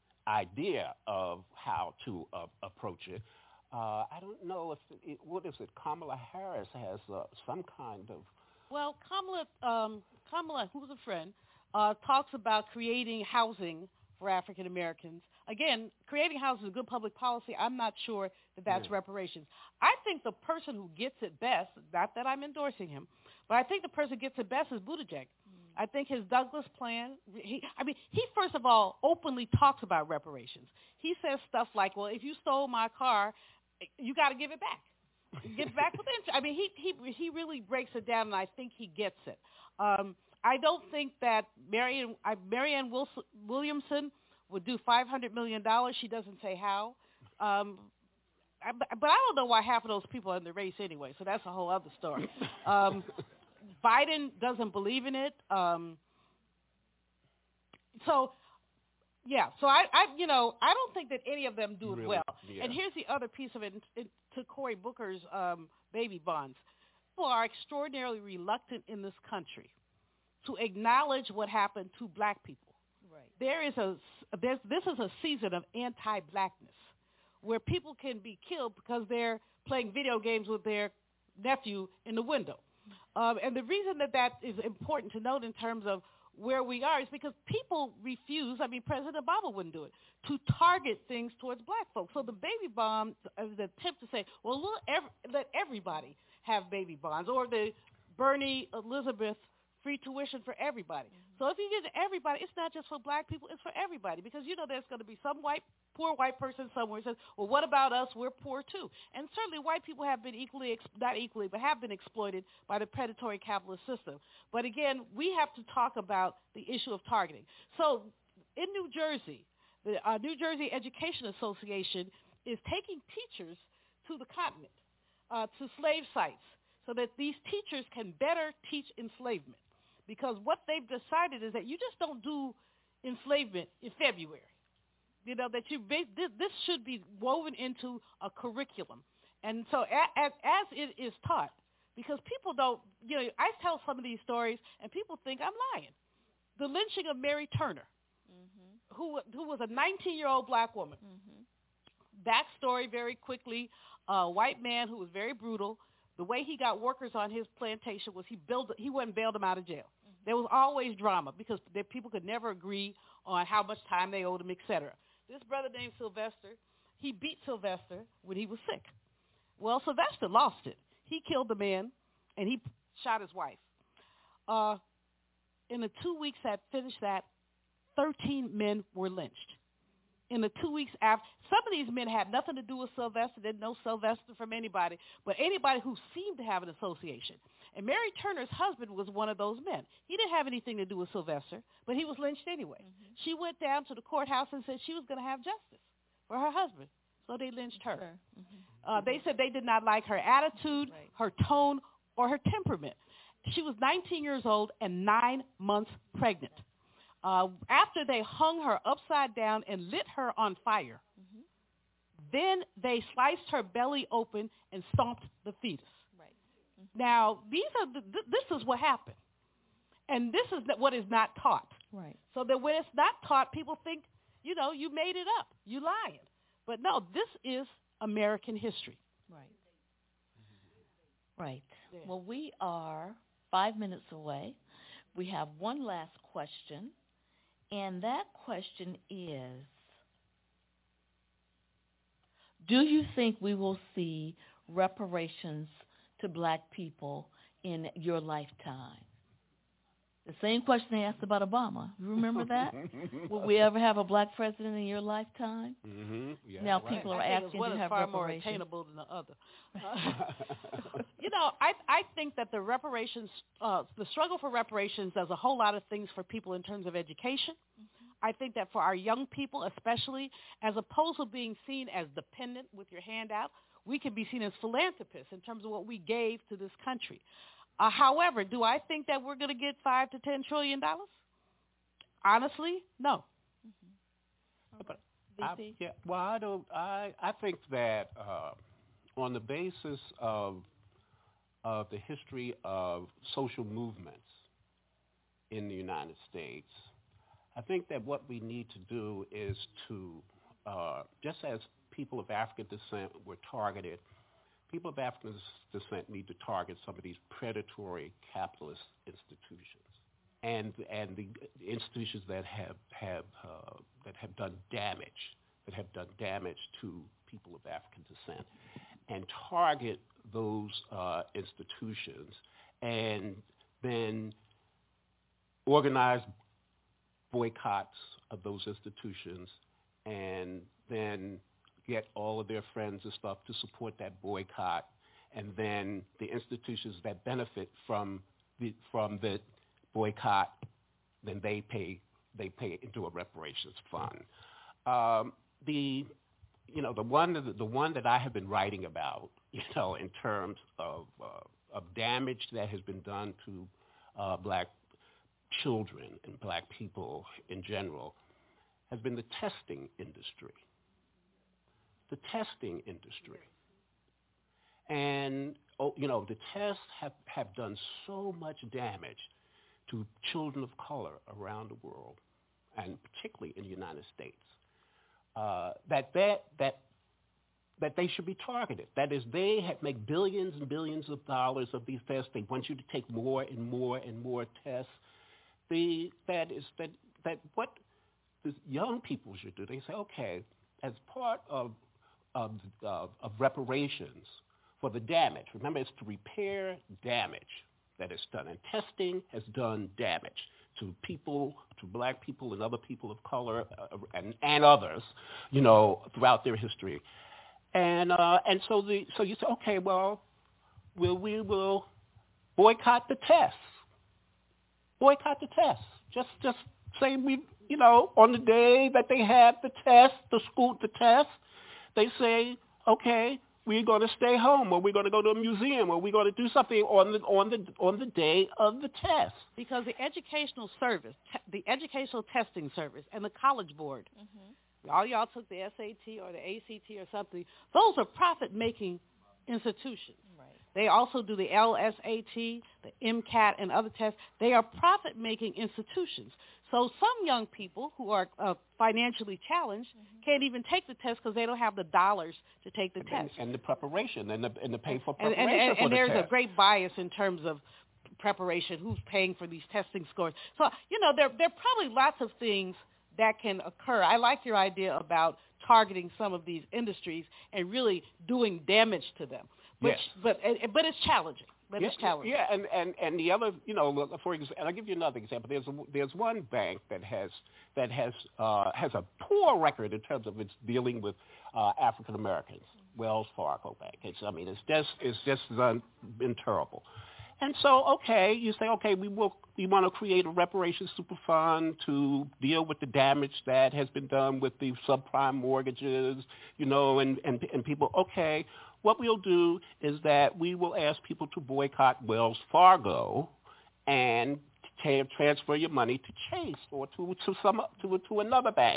idea of how to uh, approach it. Uh, I don't know if it, what is it? Kamala Harris has uh, some kind of. Well, Kamala, um, Kamala, who's a friend, uh, talks about creating housing for African Americans. Again, creating housing is good public policy. I'm not sure that that's yeah. reparations. I think the person who gets it best, not that I'm endorsing him, but I think the person who gets it best is Buttigieg. Mm. I think his Douglas plan, he, I mean, he first of all openly talks about reparations. He says stuff like, well, if you stole my car, you got to give it back. Give it back with interest. I mean, he, he, he really breaks it down, and I think he gets it. Um, I don't think that Marianne, uh, Marianne Wilson, Williamson would do five hundred million dollars. She doesn't say how. Um, I, but I don't know why half of those people are in the race anyway, so that's a whole other story. Um, Biden doesn't believe in it. Um, so, yeah, so I, I, you know, I don't think that any of them do it really? well. Yeah. And here's the other piece of it, it to Cory Booker's um, baby bonds. People are extraordinarily reluctant in this country to acknowledge what happened to black people. Right. There is a there's, this is a season of anti-blackness where people can be killed because they're playing video games with their nephew in the window. Um, and the reason that that is important to note in terms of where we are is because people refuse, I mean, President Obama wouldn't do it, to target things towards black folks. So the baby bomb, uh, the attempt to say, well, look, every, let everybody have baby bonds, or the Bernie Elizabeth free tuition for everybody. Mm-hmm. So if you give to everybody, it's not just for black people, it's for everybody. Because, you know, there's going to be some white, poor white person somewhere who says, well, what about us? We're poor too. And certainly white people have been equally, not equally, but have been exploited by the predatory capitalist system. But again, we have to talk about the issue of targeting. So in New Jersey, the uh, New Jersey Education Association is taking teachers to the continent, uh, to slave sites, so that these teachers can better teach enslavement. Because what they've decided is that you just don't do enslavement in February. You know, that you this, this should be woven into a curriculum. And so as, as it is taught, because people don't, you know, I tell some of these stories and people think I'm lying. The lynching of Mary Turner, mm-hmm. who who was a nineteen-year-old black woman. Mm-hmm. backstory very quickly. A white man who was very brutal. The way he got workers on his plantation was he built, he went and bailed them out of jail. Mm-hmm. There was always drama because the people could never agree on how much time they owed him, et cetera. This brother named Sylvester, he beat Sylvester when he was sick. Well, Sylvester lost it. He killed the man, and he shot his wife. Uh, in the two weeks that finished that, thirteen men were lynched. In the two weeks after, some of these men had nothing to do with Sylvester, didn't know Sylvester from anybody, but anybody who seemed to have an association. And Mary Turner's husband was one of those men. He didn't have anything to do with Sylvester, but he was lynched anyway. Mm-hmm. She went down to the courthouse and said she was going to have justice for her husband, so they lynched her. Sure. Mm-hmm. Uh, they said they did not like her attitude, right. her tone, or her temperament. She was nineteen years old and nine months pregnant. Uh, after they hung her upside down and lit her on fire, mm-hmm. then they sliced her belly open and stomped the fetus. Right. Mm-hmm. Now, these are the, th- this is what happened. And this is what is not taught. Right. So that when it's not taught, people think, you know, you made it up. You lying. But no, this is American history. Right. Right. Yeah. Well, we are five minutes away. We have one last question. And that question is, do you think we will see reparations to black people in your lifetime? The same question they asked about Obama. You remember that? Will we ever have a black president in your lifetime? Mm-hmm. Yeah, now right. people are I think asking one to is have far more reparations. attainable than the other. Uh, you know, I I think that the reparations, uh, the struggle for reparations does a whole lot of things for people in terms of education. Mm-hmm. I think that for our young people especially, as opposed to being seen as dependent with your hand out, we can be seen as philanthropists in terms of what we gave to this country. Uh, however, do I think that we're going to get five to ten trillion dollars? Honestly, no. Mm-hmm. But I, yeah, well, I don't. I I think that uh, on the basis of of the history of social movements in the United States, I think that what we need to do is to uh, just as people of African descent were targeted. People of African descent need to target some of these predatory capitalist institutions, and and the institutions that have have uh, that have done damage, that have done damage to people of African descent, and target those uh, institutions, and then organize boycotts of those institutions, and then get all of their friends and stuff to support that boycott, and then the institutions that benefit from the from the boycott, then they pay they pay into a reparations fund. Um, the you know the one that, the one that I have been writing about, you know, in terms of uh, of damage that has been done to uh, black children and black people in general, has been the testing industry. The testing industry. And, oh, you know, the tests have, have done so much damage to children of color around the world, and particularly in the United States, uh, that, that, that, that they should be targeted. That is, they have make billions and billions of dollars of these tests. They want you to take more and more and more tests. The, that is, that, that what the young people should do, they say, okay, as part of Of, of, of reparations for the damage. Remember, it's to repair damage that is done. And testing has done damage to people, to black people and other people of color uh, and, and others, you know, throughout their history. And uh, and so the so you say, okay, well, we'll we will boycott the tests. Boycott the tests. Just just say we, you know, on the day that they have the test, the school, the test, they say, okay, we're going to stay home, or we're going to go to a museum, or we're going to do something on the on the on the day of the test. Because the educational service, te- the educational testing service, and the College Board, mm-hmm. all y'all took the S A T or the A C T or something. Those are profit-making institutions. Right. They also do the L S A T, the MCAT, and other tests. They are profit-making institutions. So some young people who are uh, financially challenged mm-hmm. can't even take the test because they don't have the dollars to take the and, test. And the preparation and the, and the pay for and, preparation and, and, for and the there's test. a great bias in terms of preparation, who's paying for these testing scores. So, you know, there, there are probably lots of things that can occur. I like your idea about targeting some of these industries and really doing damage to them. But, yes. but, but it's challenging. But yeah, it's challenging. Yeah, and, and, and the other, you know, for example, and I'll give you another example. There's a, there's one bank that has that has uh, has a poor record in terms of its dealing with uh, African Americans. Wells Fargo Bank. It's I mean, it's just it's just uh, been terrible. And so, okay, you say, okay, we will we want to create a reparations super fund to deal with the damage that has been done with the subprime mortgages, you know, and and, and people, okay. What we'll do is that we will ask people to boycott Wells Fargo and t- transfer your money to Chase or to, to some to to another bank,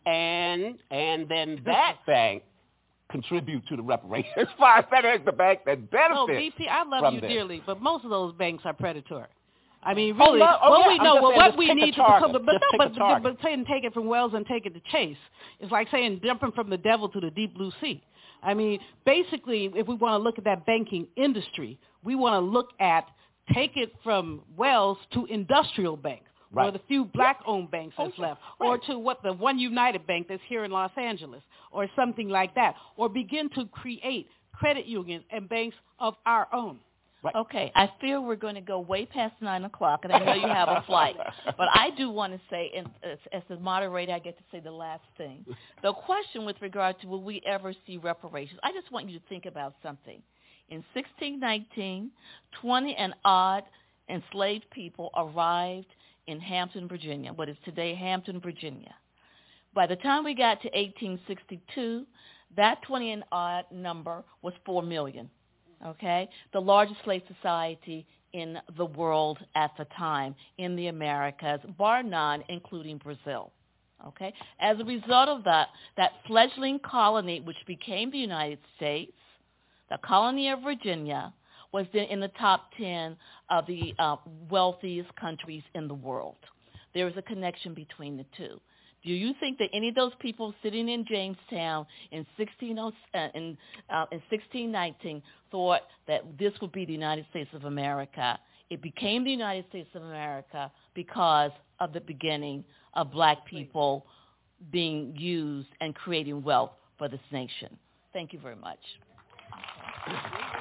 and and then that bank contribute to the reparations fund. That is the bank that benefits. Oh, V P, I love you this. dearly, but most of those banks are predatory. I mean, really, oh, no, oh, what yeah, we know, well, what we need to become, but, but no, but, but, but saying take it from Wells and take it to Chase, it's like saying jumping from the devil to the deep blue sea. I mean, basically, if we want to look at that banking industry, we want to look at take it from Wells to industrial bank, right. or the few black-owned banks that's okay. left, right. or to what the One United Bank that's here in Los Angeles, or something like that, or begin to create credit unions and banks of our own. Right. Okay, I feel we're going to go way past nine o'clock, and I know you have a flight. But I do want to say, and as, as the moderator, I get to say the last thing. The question with regard to will we ever see reparations, I just want you to think about something. In sixteen nineteen, twenty and odd enslaved people arrived in Hampton, Virginia, what is today Hampton, Virginia. By the time we got to eighteen sixty-two, that twenty and odd number was four million. Okay, the largest slave society in the world at the time, in the Americas, bar none, including Brazil. Okay, as a result of that, that fledgling colony, which became the United States, the colony of Virginia, was then in the top ten of the uh, wealthiest countries in the world. There is a connection between the two. Do you think that any of those people sitting in Jamestown in sixteen oh, uh, in, uh, in sixteen nineteen thought that this would be the United States of America? It became the United States of America because of the beginning of black people being used and creating wealth for this nation. Thank you very much.